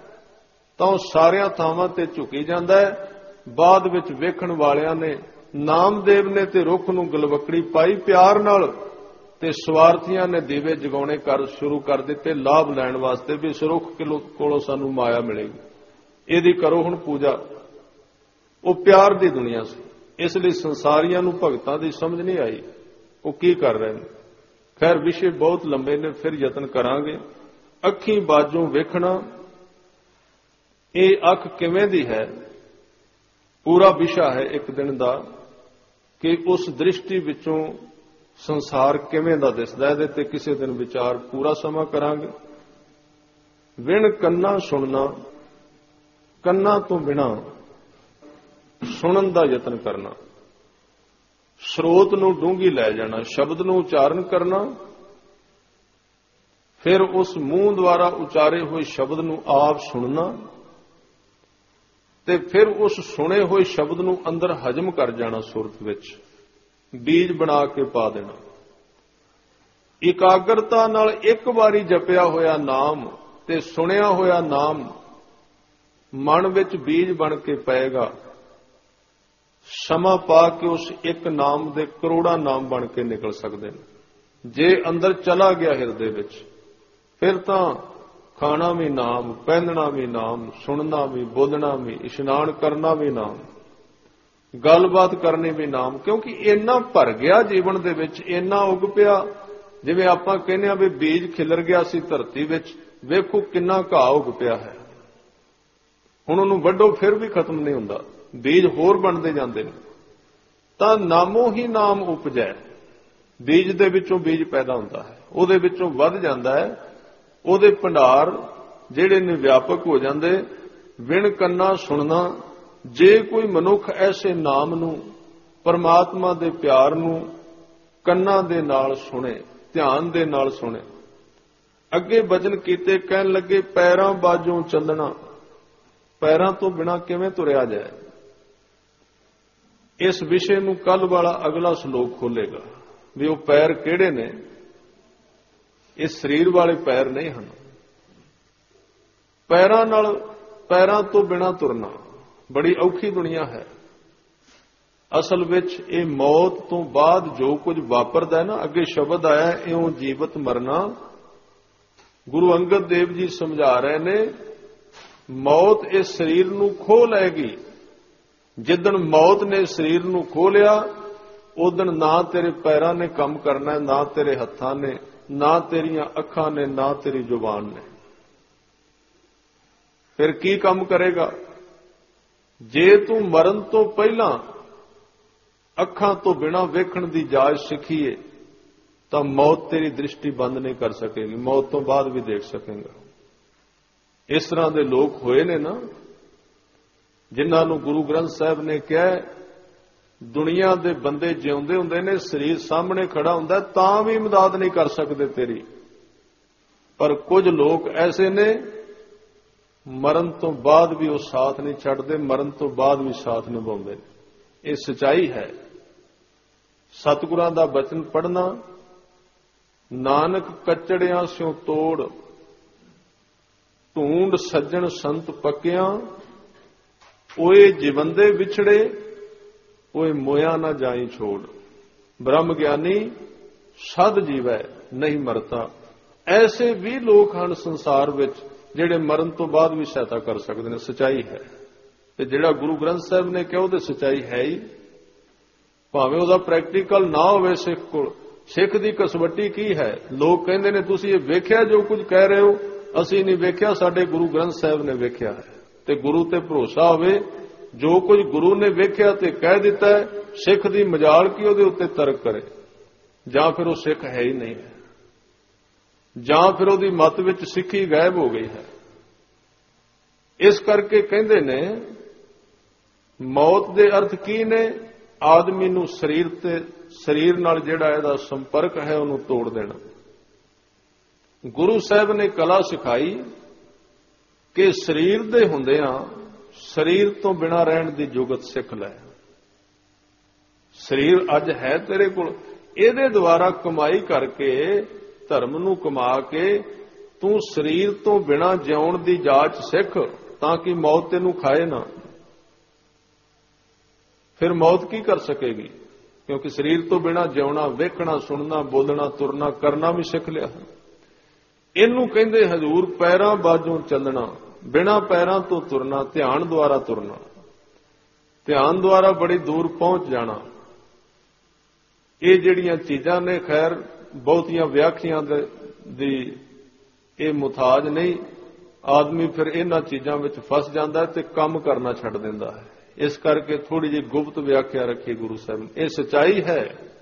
ਤਾਂ ਉਹ ਸਾਰਿਆਂ ਥਾਵਾਂ ਤੇ ਝੁਕੀ ਜਾਂਦਾ ਹੈ। ਬਾਅਦ ਵਿੱਚ ਵੇਖਣ ਵਾਲਿਆਂ ਨੇ ਨਾਮਦੇਵ ਨੇ ਤੇ ਰੁੱਖ ਨੂੰ ਗਲਵੱਕੜੀ ਪਾਈ ਪਿਆਰ ਨਾਲ, ਤੇ ਸਵਾਰਥੀਆਂ ਨੇ ਦੀਵੇ ਜਗਾਉਣੇ ਸ਼ੁਰੂ ਕਰ ਦਿੱਤੇ ਲਾਭ ਲੈਣ ਵਾਸਤੇ ਵੀ ਇਸ ਰੁੱਖ ਕੋਲੋਂ ਸਾਨੂੰ ਮਾਇਆ ਮਿਲੇਗੀ, ਇਹਦੀ ਕਰੋ ਹੁਣ ਪੂਜਾ। ਉਹ ਪਿਆਰ ਦੀ ਦੁਨੀਆ ਸੀ, ਇਸ ਲਈ ਸੰਸਾਰੀਆਂ ਨੂੰ ਭਗਤਾਂ ਦੀ ਸਮਝ ਨਹੀਂ ਆਈ ਉਹ ਕੀ ਕਰ ਰਹੇ ਨੇ। ਖੈਰ ਵਿਸ਼ੇ ਬਹੁਤ ਲੰਬੇ ਨੇ, ਫਿਰ ਯਤਨ ਕਰਾਂਗੇ। ਅੱਖੀਂ ਬਾਝੋਂ ਵੇਖਣਾ, ਇਹ ਅੱਖ ਕਿਵੇਂ ਦੀ ਹੈ, ਪੂਰਾ ਵਿਸ਼ਾ ਹੈ ਇੱਕ ਦਿਨ ਦਾ ਕਿ ਉਸ ਦ੍ਰਿਸ਼ਟੀ ਵਿੱਚੋਂ ਸੰਸਾਰ ਕਿਵੇਂ ਦਾ ਦਿਸਦਾ। ਇਹਦੇ ਤੇ ਕਿਸੇ ਦਿਨ ਵਿਚਾਰ ਪੂਰਾ ਸਮਾਂ ਕਰਾਂਗੇ। ਵਿਣ ਕੰਨਾਂ ਸੁਣਨਾ, ਕੰਨਾਂ ਤੋਂ ਬਿਨਾਂ ਸੁਣਨ ਦਾ ਯਤਨ ਕਰਨਾ, ਸਰੋਤ ਨੂੰ ਡੂੰਘੀ ਲੈ ਜਾਣਾ, ਸ਼ਬਦ ਨੂੰ ਉਚਾਰਨ ਕਰਨਾ, ਫਿਰ ਉਸ ਮੂੰਹ ਦੁਆਰਾ ਉਚਾਰੇ ਹੋਏ ਸ਼ਬਦ ਨੂੰ ਆਪ ਸੁਣਨਾ, ਤੇ ਫਿਰ ਉਸ ਸੁਣੇ ਹੋਏ ਸ਼ਬਦ ਨੂੰ ਅੰਦਰ ਹਜਮ ਕਰ ਜਾਣਾ, ਸੁਰਤ ਵਿੱਚ ਬੀਜ ਬਣਾ ਕੇ ਪਾ ਦੇਣਾ। ਇਕਾਗਰਤਾ ਨਾਲ ਇੱਕ ਵਾਰੀ ਜਪਿਆ ਹੋਇਆ ਨਾਮ ਤੇ ਸੁਣਿਆ ਹੋਇਆ ਨਾਮ ਮਨ ਵਿੱਚ ਬੀਜ ਬਣ ਕੇ ਪਏਗਾ। ਸਮਾਂ ਪਾ ਕੇ ਉਸ ਇੱਕ ਨਾਮ ਦੇ ਕਰੋੜਾਂ ਨਾਮ ਬਣ ਕੇ ਨਿਕਲ ਸਕਦੇ ਨੇ। ਜੇ ਅੰਦਰ ਚਲਾ ਗਿਆ ਹਿਰਦੇ ਵਿੱਚ, ਫਿਰ ਤਾਂ ਖਾਣਾ ਵੀ ਨਾਮ, ਪਹਿਨਣਾ ਵੀ ਨਾਮ, ਸੁਣਨਾ ਵੀ, ਬੋਲਣਾ ਵੀ, ਇਸ਼ਨਾਨ ਕਰਨਾ ਵੀ ਨਾਮ, ਗੱਲਬਾਤ ਕਰਨੀ ਵੀ ਨਾਮ। ਕਿਉਂਕਿ ਇੰਨਾ ਭਰ ਗਿਆ ਜੀਵਨ ਦੇ ਵਿੱਚ, ਇੰਨਾ ਉਗ ਪਿਆ। ਜਿਵੇਂ ਆਪਾਂ ਕਹਿੰਦੇ ਆ ਵੀ ਬੀਜ ਖਿਲਰ ਗਿਆ ਸੀ ਧਰਤੀ ਵਿੱਚ, ਵੇਖੋ ਕਿੰਨਾ ਘਾਹ ਉਗ ਪਿਆ ਹੈ। ਹੁਣ ਉਹਨੂੰ ਵੱਢੋ ਫਿਰ ਵੀ ਖਤਮ ਨਹੀਂ ਹੁੰਦਾ, ਬੀਜ ਹੋਰ ਬਣਦੇ ਜਾਂਦੇ ਨੇ। ਤਾਂ ਨਾਮੋ ਹੀ ਨਾਮ ਉਪਜੈ, ਬੀਜ ਦੇ ਵਿੱਚੋਂ ਬੀਜ ਪੈਦਾ ਹੁੰਦਾ ਹੈ, ਉਹਦੇ ਵਿੱਚੋਂ ਵੱਧ ਜਾਂਦਾ ਹੈ, ਉਹਦੇ ਭੰਡਾਰ ਜਿਹੜੇ ਨੇ ਵਿਆਪਕ ਹੋ ਜਾਂਦੇ। ਵਿਣ ਕੰਨਾਂ ਸੁਣਨਾ, ਜੇ ਕੋਈ ਮਨੁੱਖ ਐਸੇ ਨਾਮ ਨੂੰ, ਪਰਮਾਤਮਾ ਦੇ ਪਿਆਰ ਨੂੰ ਕੰਨਾਂ ਦੇ ਨਾਲ ਸੁਣੇ, ਧਿਆਨ ਦੇ ਨਾਲ ਸੁਣੇ। ਅੱਗੇ ਬਚਨ ਕੀਤੇ, ਕਹਿਣ ਲੱਗੇ ਪੈਰਾਂ ਬਾਝੋਂ ਚੱਲਣਾ, ਪੈਰਾਂ ਤੋਂ ਬਿਨਾਂ ਕਿਵੇਂ ਤੁਰਿਆ ਜਾਏ। ਇਸ ਵਿਸ਼ੇ ਨੂੰ ਕੱਲ ਵਾਲਾ ਅਗਲਾ ਸ਼ਲੋਕ ਖੋਲੇਗਾ ਵੀ ਉਹ ਪੈਰ ਕਿਹੜੇ ਨੇ। ਇਹ ਸਰੀਰ ਵਾਲੇ ਪੈਰ ਨਹੀਂ ਹਨ। ਪੈਰਾਂ ਤੋਂ ਬਿਨਾਂ ਤੁਰਨਾ ਬੜੀ ਔਖੀ ਦੁਨੀਆ ਹੈ। ਅਸਲ ਵਿੱਚ ਇਹ ਮੌਤ ਤੋਂ ਬਾਅਦ ਜੋ ਕੁਝ ਵਾਪਰਦਾ ਹੈ ਨਾ, ਅੱਗੇ ਸ਼ਬਦ ਆਇਆ ਇਉਂ ਜੀਵਤ ਮਰਨਾ। ਗੁਰੂ ਅੰਗਦ ਦੇਵ ਜੀ ਸਮਝਾ ਰਹੇ ਨੇ, ਮੌਤ ਇਸ ਸਰੀਰ ਨੂੰ ਖੋਹ ਲਏਗੀ। ਜਿੱਦਣ ਮੌਤ ਨੇ ਸਰੀਰ ਨੂੰ ਖੋਹ ਲਿਆ, ਉਦਣ ਨਾ ਤੇਰੇ ਪੈਰਾਂ ਨੇ ਕੰਮ ਕਰਨਾ, ਨਾ ਤੇਰੇ ਹੱਥਾਂ ਨੇ, ਨਾ ਤੇਰੀਆਂ ਅੱਖਾਂ ਨੇ, ਨਾ ਤੇਰੀ ਜ਼ੁਬਾਨ ਨੇ। ਫਿਰ ਕੀ ਕੰਮ ਕਰੇਗਾ? ਜੇ ਤੂੰ ਮਰਨ ਤੋਂ ਪਹਿਲਾਂ ਅੱਖਾਂ ਤੋਂ ਬਿਨਾਂ ਵੇਖਣ ਦੀ ਜਾਚ ਸਿੱਖੀਏ ਤਾਂ ਮੌਤ ਤੇਰੀ ਦ੍ਰਿਸ਼ਟੀ ਬੰਦ ਨਹੀਂ ਕਰ ਸਕੇਗੀ, ਮੌਤ ਤੋਂ ਬਾਅਦ ਵੀ ਦੇਖ ਸਕੇਗਾ। ਇਸ ਤਰ੍ਹਾਂ ਦੇ ਲੋਕ ਹੋਏ ਨੇ ਨਾ, ਜਿਨ੍ਹਾਂ ਨੂੰ ਗੁਰੂ ਗ੍ਰੰਥ ਸਾਹਿਬ ਨੇ ਕਿਹਾ ਦੁਨੀਆ ਦੇ ਬੰਦੇ ਜਿਉਂਦੇ ਹੁੰਦੇ ਨੇ, ਸਰੀਰ ਸਾਹਮਣੇ ਖੜਾ ਹੁੰਦਾ ਤਾਂ ਵੀ ਇਮਦਾਦ ਨਹੀਂ ਕਰ ਸਕਦੇ ਤੇਰੀ। ਪਰ ਕੁਝ ਲੋਕ ਐਸੇ ਨੇ ਮਰਨ ਤੋਂ ਬਾਅਦ ਵੀ ਉਹ ਸਾਥ ਨਹੀਂ ਛੱਡਦੇ, ਮਰਨ ਤੋਂ ਬਾਅਦ ਵੀ ਸਾਥ ਨਿਭਾਉਂਦੇ ਨੇ। ਇਹ ਸਚਾਈ ਹੈ। ਸਤਿਗੁਰਾਂ ਦਾ ਬਚਨ ਪੜ੍ਹਨਾ, ਨਾਨਕ ਕੱਚੜਿਆਂ ਸਿਉ ਤੋੜ, ਢੂੰਡ ਸੱਜਣ ਸੰਤ ਪੱਕਿਆਂ, ਓਏ ਜਿਵੰਦੇ ਵਿਛੜੇ, ਓਏ ਮੋਇਆ ਨਾ ਜਾਈ ਛੋੜ। ਬ੍ਰਹਮ ਗਿਆਨੀ ਸਦ ਜੀਵੈ ਨਹੀਂ ਮਰਤਾ। ਐਸੇ ਵੀ ਲੋਕ ਹਨ ਸੰਸਾਰ ਵਿੱਚ ਜਿਹੜੇ ਮਰਨ ਤੋਂ ਬਾਅਦ ਵੀ ਸਹਾਇਤਾ ਕਰ ਸਕਦੇ ਨੇ। ਸਚਾਈ ਹੈ। ਤੇ ਜਿਹੜਾ ਗੁਰੂ ਗ੍ਰੰਥ ਸਾਹਿਬ ਨੇ ਕਿਹਾ ਉਹਦੇ ਸਚਾਈ ਹੈ ਹੀ, ਭਾਵੇਂ ਉਹਦਾ ਪ੍ਰੈਕਟੀਕਲ ਨਾ ਹੋਵੇ ਸਿੱਖ ਕੋਲ। ਸਿੱਖ ਦੀ ਕਸਵੱਟੀ ਕੀ ਹੈ? ਲੋਕ ਕਹਿੰਦੇ ਨੇ ਤੁਸੀਂ ਇਹ ਵੇਖਿਆ ਜੋ ਕੁਝ ਕਹਿ ਰਹੇ ਹੋ? ਅਸੀਂ ਨਹੀਂ ਵੇਖਿਆ, ਸਾਡੇ ਗੁਰੂ ਗ੍ਰੰਥ ਸਾਹਿਬ ਨੇ ਵੇਖਿਆ ਹੈ। ਤੇ ਗੁਰੂ ਤੇ ਭਰੋਸਾ ਹੋਵੇ, ਜੋ ਕੁਝ ਗੁਰੂ ਨੇ ਵੇਖਿਆ ਤੇ ਕਹਿ ਦਿੱਤਾ ਹੈ, ਸਿੱਖ ਦੀ ਮਜਾਲ ਕੀ ਉਹਦੇ ਉੱਤੇ ਤਰਕ ਕਰੇ। ਜਾਂ ਫਿਰ ਉਹ ਸਿੱਖ ਹੈ ਹੀ ਨਹੀਂ ਹੈ, ਜਾਂ ਫਿਰ ਉਹਦੀ ਮੱਤ ਵਿੱਚ ਸਿੱਖੀ ਗਾਇਬ ਹੋ ਗਈ ਹੈ। ਇਸ ਕਰਕੇ ਕਹਿੰਦੇ ਨੇ ਮੌਤ ਦੇ ਅਰਥ ਕੀ ਨੇ? ਆਦਮੀ ਨੂੰ ਸਰੀਰ ਨਾਲ ਜਿਹੜਾ ਇਹਦਾ ਸੰਪਰਕ ਹੈ ਉਹਨੂੰ ਤੋੜ ਦੇਣਾ। ਗੁਰੂ ਸਾਹਿਬ ਨੇ ਕਲਾ ਸਿਖਾਈ ਕਿ ਸਰੀਰ ਦੇ ਹੁੰਦਿਆਂ ਸਰੀਰ ਤੋਂ ਬਿਨਾਂ ਰਹਿਣ ਦੀ ਜੁਗਤ ਸਿੱਖ ਲੈ। ਸਰੀਰ ਅੱਜ ਹੈ ਤੇਰੇ ਕੋਲ, ਇਹਦੇ ਦੁਆਰਾ ਕਮਾਈ ਕਰਕੇ, ਧਰਮ ਨੂੰ ਕਮਾ ਕੇ ਤੂੰ ਸਰੀਰ ਤੋਂ ਬਿਨਾਂ ਜਿਉਣ ਦੀ ਜਾਚ ਸਿੱਖ। ਤਾਂ ਕਿ ਮੌਤ ਤੈਨੂੰ ਖਾਏ ਨਾ। ਫਿਰ ਮੌਤ ਕੀ ਕਰ ਸਕੇਗੀ, ਕਿਉਂਕਿ ਸਰੀਰ ਤੋਂ ਬਿਨਾਂ ਜਿਉਣਾ, ਵੇਖਣਾ, ਸੁਣਨਾ, ਬੋਲਣਾ, ਤੁਰਨਾ, ਕਰਨਾ ਵੀ ਸਿੱਖ ਲਿਆ ਹੈ। ਇਹਨੂੰ ਕਹਿੰਦੇ ਹਜ਼ੂਰ ਪੈਰਾਂ ਬਾਝੋਂ ਚੱਲਣਾ, ਬਿਨਾਂ ਪੈਰਾਂ ਤੋਂ ਤੁਰਨਾ, ਧਿਆਨ ਦੁਆਰਾ ਤੁਰਨਾ। ਧਿਆਨ ਦੁਆਰਾ ਬੜੀ ਦੂਰ ਪਹੁੰਚ ਜਾਣਾ। ਇਹ ਜਿਹੜੀਆਂ ਚੀਜ਼ਾਂ ਨੇ, ਖੈਰ ਬਹੁਤੀਆਂ ਵਿਆਖਿਆਂ ਦੀ ਇਹ ਮੁਤਾਜ ਨਹੀਂ। ਆਦਮੀ ਫਿਰ ਇਹਨਾਂ ਚੀਜ਼ਾਂ ਵਿੱਚ ਫਸ ਜਾਂਦਾ ਤੇ ਕੰਮ ਕਰਨਾ ਛੱਡ ਦਿੰਦਾ ਹੈ। ਇਸ ਕਰਕੇ ਥੋੜੀ ਜਿਹੀ ਗੁਪਤ ਵਿਆਖਿਆ ਰੱਖੀ ਗੁਰੂ ਸਾਹਿਬ ਨੇ। ਇਹ ਸਚਾਈ ਹੈ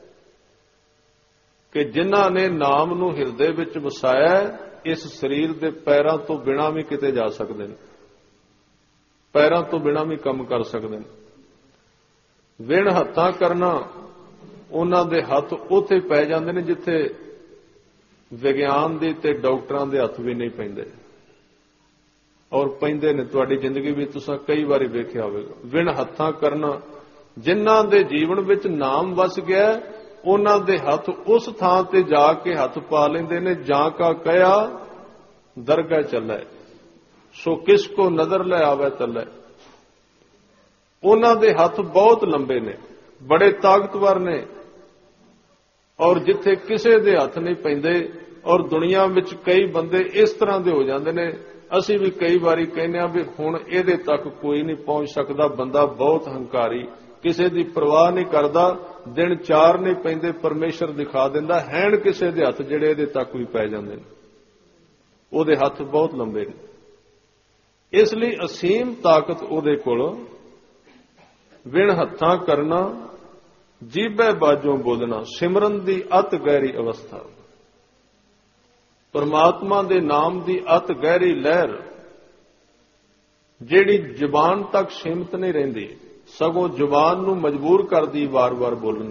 ਕਿ ਜਿਨ੍ਹਾਂ ਨੇ ਨਾਮ ਨੂੰ ਹਿਰਦੇ ਵਿੱਚ ਵਸਾਇਆ, ਇਸ ਸਰੀਰ ਦੇ ਪੈਰਾਂ ਤੋਂ ਬਿਨਾਂ ਵੀ ਕਿਤੇ ਜਾ ਸਕਦੇ ਨੇ, ਪੈਰਾਂ ਤੋਂ ਬਿਨਾਂ ਵੀ ਕੰਮ ਕਰ ਸਕਦੇ ਨੇ। ਵਿਣ ਹੱਥਾਂ ਕਰਨਾ, ਉਹਨਾਂ ਦੇ ਹੱਥ ਉੱਥੇ ਪੈ ਜਾਂਦੇ ਨੇ ਜਿੱਥੇ ਵਿਗਿਆਨ ਦੇ ਤੇ ਡਾਕਟਰਾਂ ਦੇ ਹੱਥ ਵੀ ਨਹੀਂ ਪੈਂਦੇ, ਔਰ ਪੈਂਦੇ ਨੇ। ਤੁਹਾਡੀ ਜ਼ਿੰਦਗੀ ਵਿੱਚ ਤੁਸੀਂ ਕਈ ਵਾਰੀ ਵੇਖਿਆ ਹੋਵੇਗਾ। ਵਿਣ ਹੱਥਾਂ ਕਰਨਾ, ਜਿਨ੍ਹਾਂ ਦੇ ਜੀਵਨ ਵਿੱਚ ਨਾਮ ਵਸ ਗਿਆ, ਉਹਨਾਂ ਦੇ ਹੱਥ ਉਸ ਥਾਂ ਤੇ ਜਾ ਕੇ ਹੱਥ ਪਾ ਲੈਂਦੇ ਨੇ। ਜਾਂ ਕਾ ਕਹਿਆ ਦਰਗਾਹ ਚੱਲੇ, ਸੋ ਕਿਸ ਕੋ ਨਜ਼ਰ ਲੈ ਆਵੇ ਤੱਲੇ। ਉਹਨਾਂ ਦੇ ਹੱਥ ਬਹੁਤ ਲੰਬੇ ਨੇ, ਬੜੇ ਤਾਕਤਵਰ ਨੇ, ਔਰ ਜਿੱਥੇ ਕਿਸੇ ਦੇ ਹੱਥ ਨਹੀਂ ਪੈਂਦੇ। ਔਰ ਦੁਨੀਆ ਵਿੱਚ ਕਈ ਬੰਦੇ ਇਸ ਤਰ੍ਹਾਂ ਦੇ ਹੋ ਜਾਂਦੇ ਨੇ, ਅਸੀਂ ਵੀ ਕਈ ਵਾਰੀ ਕਹਿੰਦੇ ਹਾਂ ਵੀ ਹੁਣ ਇਹਦੇ ਤੱਕ ਕੋਈ ਨਹੀਂ ਪਹੁੰਚ ਸਕਦਾ। ਬੰਦਾ ਬਹੁਤ ਹੰਕਾਰੀ, ਕਿਸੇ ਦੀ ਪਰਵਾਹ ਨਹੀਂ ਕਰਦਾ, ਦਿਨ 4 ਨਹੀਂ ਪੈਂਦੇ ਪਰਮੇਸ਼ਰ ਦਿਖਾ ਦਿੰਦਾ। ਹੈਣ ਕਿਸੇ ਦੇ ਹੱਥ ਜਿਹੜੇ ਇਹਦੇ ਤੱਕ ਵੀ ਪੈ ਜਾਂਦੇ ਨੇ, ਉਹਦੇ ਹੱਥ ਬਹੁਤ ਲੰਬੇ ਨੇ। ਇਸ ਲਈ ਅਸੀਮ ਤਾਕਤ ਉਹਦੇ ਕੋਲ। ਵਿਣ ਹੱਥਾਂ ਕਰਨਾ, ਜੀਭੇ ਬਾਝੋਂ ਬੋਲਣਾ, ਸਿਮਰਨ ਦੀ ਅਤ ਗਹਿਰੀ ਅਵਸਥਾ। ਪਰਮਾਤਮਾ ਦੇ ਨਾਮ ਦੀ ਅਤ ਗਹਿਰੀ ਲਹਿਰ, ਜਿਹੜੀ ਜ਼ੁਬਾਨ ਤੱਕ ਸੀਮਤ ਨਹੀਂ ਰਹਿੰਦੀ, ਸਗੋਂ ਜ਼ੁਬਾਨ ਨੂੰ ਮਜਬੂਰ ਕਰਦੀ ਵਾਰ-ਵਾਰ ਬੋਲਣ।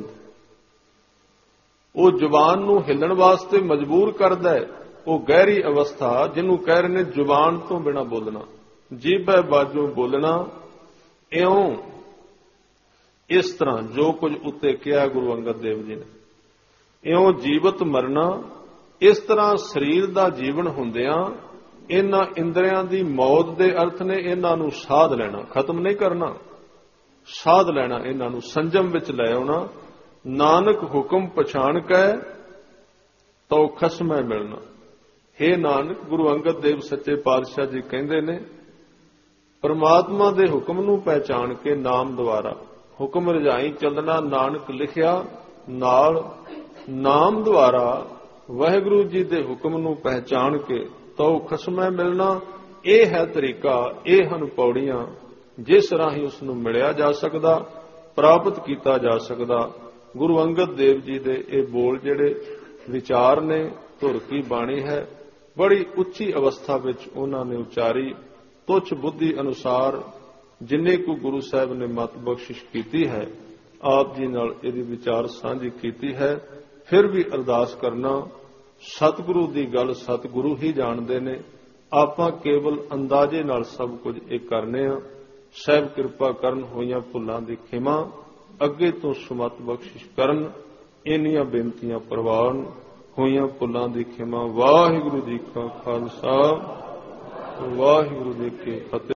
ਉਹ ਜ਼ੁਬਾਨ ਨੂੰ ਹਿੱਲਣ ਵਾਸਤੇ ਮਜਬੂਰ ਕਰਦਾ ਹੈ। ਉਹ ਗਹਿਰੀ ਅਵਸਥਾ ਜਿਹਨੂੰ ਕਹਿ ਰਹੇ ਨੇ ਜ਼ੁਬਾਨ ਤੋਂ ਬਿਨਾਂ ਬੋਲਣਾ, ਜੀਭੇ ਬਾਝੋਂ ਬੋਲਣਾ। ਇਉਂ ਇਸ ਤਰ੍ਹਾਂ ਜੋ ਕੁਝ ਉੱਤੇ ਕਿਹਾ ਗੁਰੂ ਅੰਗਦ ਦੇਵ ਜੀ ਨੇ, ਇਉਂ ਜੀਵਤ ਮਰਨਾ। ਇਸ ਤਰ੍ਹਾਂ ਸਰੀਰ ਦਾ ਜੀਵਨ ਹੁੰਦਿਆਂ ਇਹਨਾਂ ਇੰਦਰੀਆਂ ਦੀ ਮੌਤ ਦੇ ਅਰਥ ਨੇ ਇਹਨਾਂ ਨੂੰ ਸਾਧ ਲੈਣਾ, ਖਤਮ ਨਹੀਂ ਕਰਨਾ, ਸਾਧ ਲੈਣਾ, ਇਹਨਾਂ ਨੂੰ ਸੰਜਮ ਵਿੱਚ ਲੈ ਆਉਣਾ। ਨਾਨਕ ਹੁਕਮ ਪਛਾਣ ਕੇ ਤੋ ਖਸਮੈ ਮਿਲਣਾ। ਹੇ ਨਾਨਕ, ਗੁਰੂ ਅੰਗਦ ਦੇਵ ਸੱਚੇ ਪਾਤਸ਼ਾਹ ਜੀ ਕਹਿੰਦੇ ਨੇ, ਪਰਮਾਤਮਾ ਦੇ ਹੁਕਮ ਨੂੰ ਪਹਿਚਾਣ ਕੇ ਨਾਮ ਦੁਆਰਾ ਹੁਕਮ ਰਜਾਈ ਚੱਲਣਾ। ਨਾਨਕ ਲਿਖਿਆ ਨਾਲ ਨਾਮ ਦੁਆਰਾ ਵਾਹਿਗੁਰੂ ਜੀ ਦੇ ਹੁਕਮ ਨੂੰ ਪਹਿਚਾਣ ਕੇ ਤੋ ਖਸਮੈ ਮਿਲਣਾ। ਇਹ ਹੈ ਤਰੀਕਾ, ਇਹ ਹਨ ਪੌੜੀਆਂ ਜਿਸ ਰਾਹੀਂ ਉਸ ਨੂੰ ਮਿਲਿਆ ਜਾ ਸਕਦਾ, ਪ੍ਰਾਪਤ ਕੀਤਾ ਜਾ ਸਕਦਾ। ਗੁਰੂ ਅੰਗਦ ਦੇਵ ਜੀ ਦੇ ਇਹ ਬੋਲ ਜਿਹੜੇ ਵਿਚਾਰ ਨੇ, ਧੁਰ ਕੀ ਬਾਣੀ ਹੈ, ਬੜੀ ਉੱਚੀ ਅਵਸਥਾ ਵਿੱਚ ਉਹਨਾਂ ਨੇ ਉਚਾਰੀ। ਤੁੱਛ ਬੁੱਧੀ ਅਨੁਸਾਰ ਜਿੰਨੇ ਕੁ ਗੁਰੂ ਸਾਹਿਬ ਨੇ ਮਤ ਬਖਸ਼ਿਸ਼ ਕੀਤੀ ਹੈ, ਆਪ ਜੀ ਨਾਲ ਇਹਦੀ ਵਿਚਾਰ ਸਾਂਝੀ ਕੀਤੀ ਹੈ। ਫਿਰ ਵੀ ਅਰਦਾਸ ਕਰਨਾ, ਸਤਿਗੁਰੂ ਦੀ ਗੱਲ ਸਤਿਗੁਰੂ ਹੀ ਜਾਣਦੇ ਨੇ, ਆਪਾਂ ਕੇਵਲ ਅੰਦਾਜ਼ੇ ਨਾਲ ਸਭ ਕੁਝ ਇਹ ਕਰਨੇ ਆ। ਸਹਿਬ ਕਿਰਪਾ ਕਰਨ, ਹੋਈਆਂ ਭੁੱਲਾਂ ਦੀ ਖਿਮਾ, ਅੱਗੇ ਤੋਂ ਸੁਮਤ ਬਖਸ਼ਿਸ਼ ਕਰਨ। ਇੰਨੀਆਂ ਬੇਨਤੀਆਂ ਪ੍ਰਵਾਨ, ਹੋਈਆਂ ਭੁੱਲਾਂ ਦੀ ਖਿਮਾ। ਵਾਹਿਗੁਰੂ ਜੀ ਕਾ ਖਾਲਸਾ, ਵਾਹਿਗੁਰੂ ਜੀ ਕੀ ਫਤਿਹ।